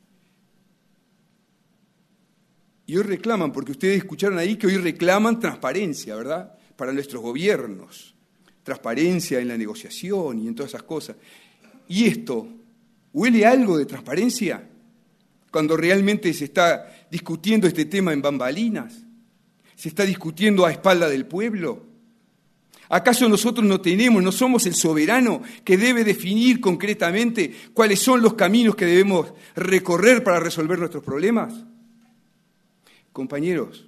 Y hoy reclaman, porque ustedes escucharon ahí que hoy reclaman transparencia, ¿verdad?, para nuestros gobiernos, transparencia en la negociación y en todas esas cosas. ¿Y esto huele algo de transparencia cuando realmente se está discutiendo este tema en bambalinas? ¿Se está discutiendo a espalda del pueblo? ¿Acaso nosotros no somos el soberano que debe definir concretamente cuáles son los caminos que debemos recorrer para resolver nuestros problemas? Compañeros,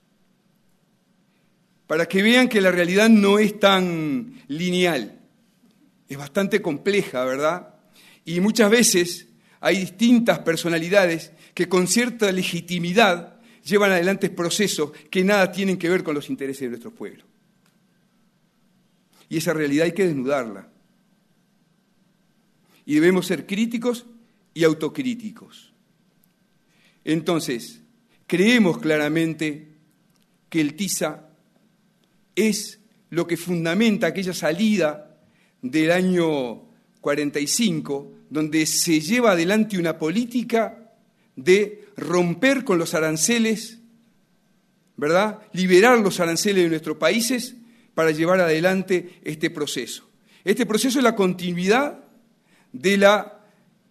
para que vean que la realidad no es tan lineal, es bastante compleja, ¿verdad? Y muchas veces hay distintas personalidades que con cierta legitimidad llevan adelante procesos que nada tienen que ver con los intereses de nuestro pueblo. Y esa realidad hay que desnudarla. Y debemos ser críticos y autocríticos. Entonces, creemos claramente que el TISA es lo que fundamenta aquella salida del año 45, donde se lleva adelante una política de romper con los aranceles, ¿verdad?, liberar los aranceles de nuestros países para llevar adelante este proceso. Este proceso es la continuidad de la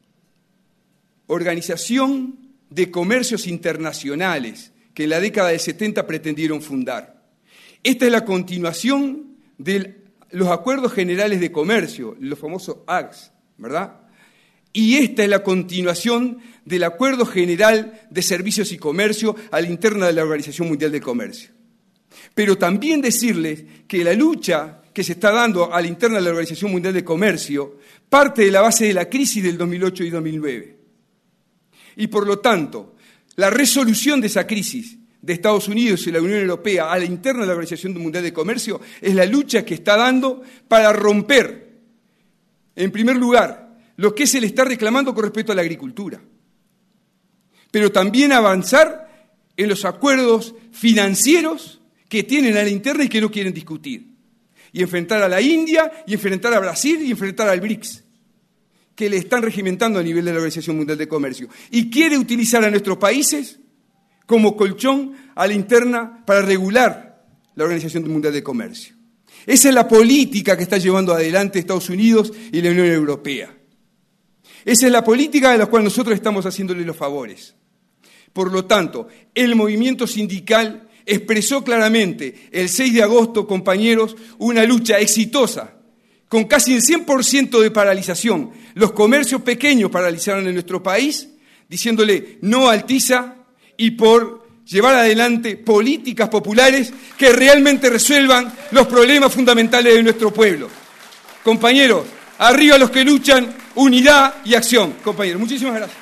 Organización de Comercios Internacionales que en la década del 70 pretendieron fundar. Esta es la continuación de los Acuerdos Generales de Comercio, los famosos AGS, ¿verdad? Y esta es la continuación del Acuerdo General de Servicios y Comercio a la interna de la Organización Mundial del Comercio. Pero también decirles que la lucha que se está dando a la interna de la Organización Mundial del Comercio parte de la base de la crisis del 2008 y 2009. Y por lo tanto, la resolución de esa crisis de Estados Unidos y la Unión Europea a la interna de la Organización Mundial de Comercio es la lucha que está dando para romper, en primer lugar, lo que se le está reclamando con respecto a la agricultura, pero también avanzar en los acuerdos financieros que tienen a la interna y que no quieren discutir, y enfrentar a la India, y enfrentar a Brasil, y enfrentar al BRICS, que le están regimentando a nivel de la Organización Mundial de Comercio, y quiere utilizar a nuestros países como colchón a la interna para regular la Organización Mundial de Comercio. Esa es la política que está llevando adelante Estados Unidos y la Unión Europea. Esa es la política de la cual nosotros estamos haciéndole los favores. Por lo tanto, el movimiento sindical expresó claramente el 6 de agosto, compañeros, una lucha exitosa, con casi el 100% de paralización. Los comercios pequeños paralizaron en nuestro país, diciéndole no al TISA y por llevar adelante políticas populares que realmente resuelvan los problemas fundamentales de nuestro pueblo. Compañeros, arriba los que luchan, unidad y acción. Compañeros, muchísimas gracias.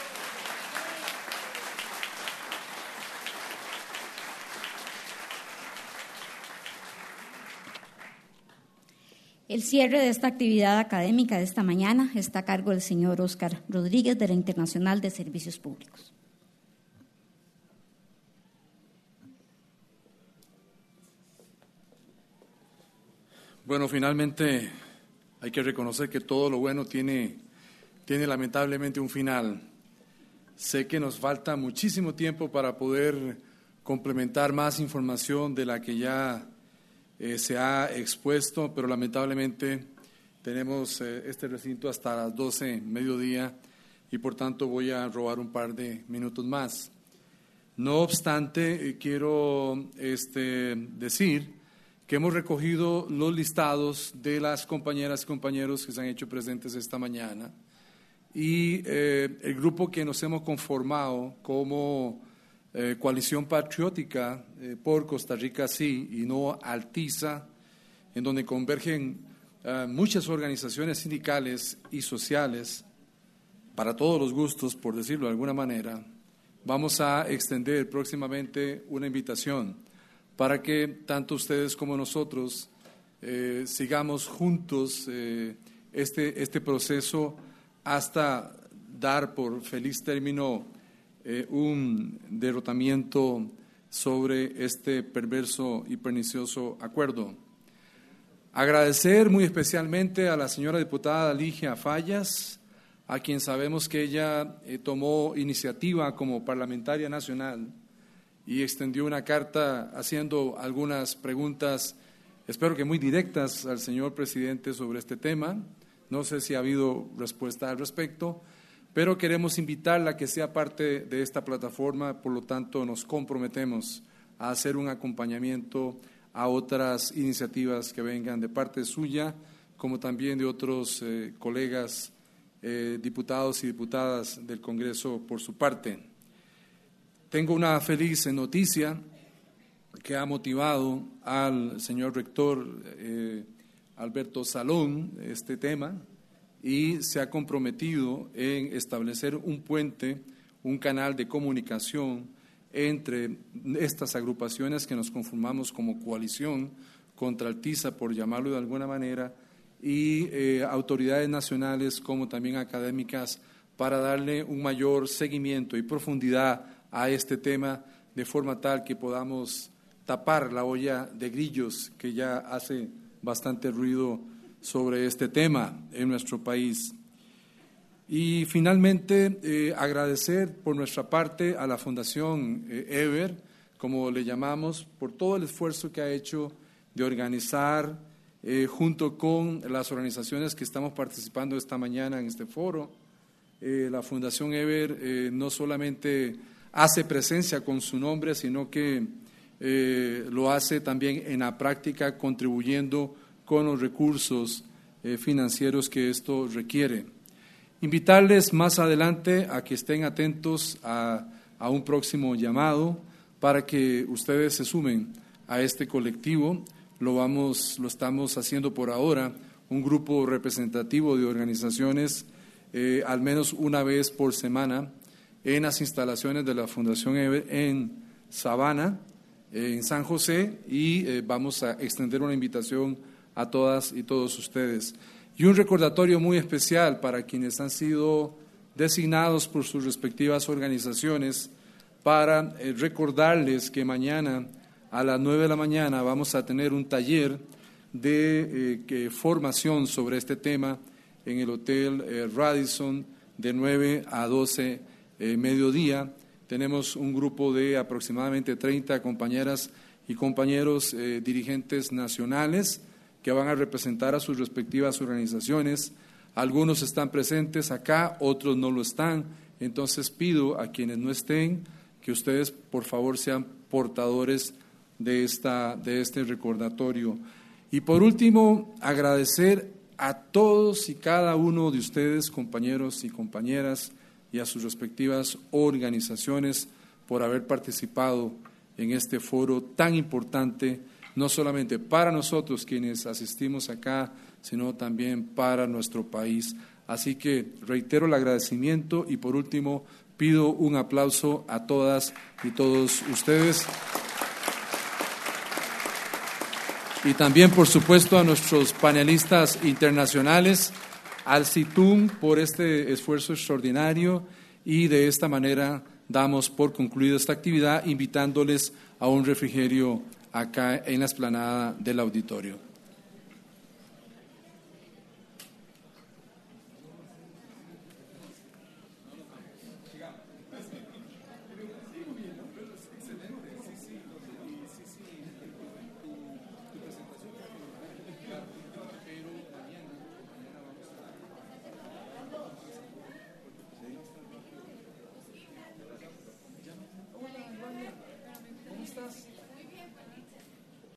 El cierre de esta actividad académica de esta mañana está a cargo del señor Óscar Rodríguez de la Internacional de Servicios Públicos. Bueno, finalmente hay que reconocer que todo lo bueno tiene lamentablemente un final. Sé que nos falta muchísimo tiempo para poder complementar más información de la que ya se ha expuesto, pero lamentablemente tenemos este recinto hasta las 12, mediodía, y por tanto voy a robar un par de minutos más. No obstante, quiero decir que hemos recogido los listados de las compañeras y compañeros que se han hecho presentes esta mañana y el grupo que nos hemos conformado como Coalición Patriótica por Costa Rica Sí y No al TISA, en donde convergen muchas organizaciones sindicales y sociales para todos los gustos, por decirlo de alguna manera. Vamos a extender próximamente una invitación para que tanto ustedes como nosotros sigamos juntos este proceso hasta dar por feliz término un derrotamiento sobre este perverso y pernicioso acuerdo. Agradecer muy especialmente a la señora diputada Ligia Fallas, a quien sabemos que ella tomó iniciativa como parlamentaria nacional y extendió una carta haciendo algunas preguntas, espero que muy directas, al señor presidente sobre este tema. No sé si ha habido respuesta al respecto, pero queremos invitarla a que sea parte de esta plataforma, por lo tanto nos comprometemos a hacer un acompañamiento a otras iniciativas que vengan de parte suya, como también de otros colegas diputados y diputadas del Congreso por su parte. Tengo una feliz noticia que ha motivado al señor rector Alberto Salón este tema y se ha comprometido en establecer un puente, un canal de comunicación entre estas agrupaciones que nos conformamos como coalición contra el TISA, por llamarlo de alguna manera, y autoridades nacionales como también académicas para darle un mayor seguimiento y profundidad a este tema de forma tal que podamos tapar la olla de grillos que ya hace bastante ruido sobre este tema en nuestro país. Y finalmente agradecer por nuestra parte a la Fundación EVER, como le llamamos, por todo el esfuerzo que ha hecho de organizar junto con las organizaciones que estamos participando esta mañana en este foro. La Fundación EVER no solamente hace presencia con su nombre, sino que lo hace también en la práctica, contribuyendo con los recursos financieros que esto requiere. Invitarles más adelante a que estén atentos a un próximo llamado para que ustedes se sumen a este colectivo. Lo estamos haciendo por ahora, un grupo representativo de organizaciones, al menos una vez por semana, en las instalaciones de la Fundación EVER en Sabana, en San José, y vamos a extender una invitación a todas y todos ustedes. Y un recordatorio muy especial para quienes han sido designados por sus respectivas organizaciones para recordarles que mañana a las 9 de la mañana vamos a tener un taller de formación sobre este tema en el Hotel Radisson de 9 a 12 mediodía. Tenemos un grupo de aproximadamente 30 compañeras y compañeros dirigentes nacionales que van a representar a sus respectivas organizaciones. Algunos están presentes acá, otros no lo están. Entonces pido a quienes no estén que ustedes por favor sean portadores de este recordatorio. Y por último, agradecer a todos y cada uno de ustedes, compañeros y compañeras, y a sus respectivas organizaciones por haber participado en este foro tan importante, no solamente para nosotros quienes asistimos acá, sino también para nuestro país. Así que reitero el agradecimiento y por último pido un aplauso a todas y todos ustedes. Y también, por supuesto, a nuestros panelistas internacionales, al CITUM por este esfuerzo extraordinario, y de esta manera damos por concluida esta actividad invitándoles a un refrigerio acá en la explanada del auditorio.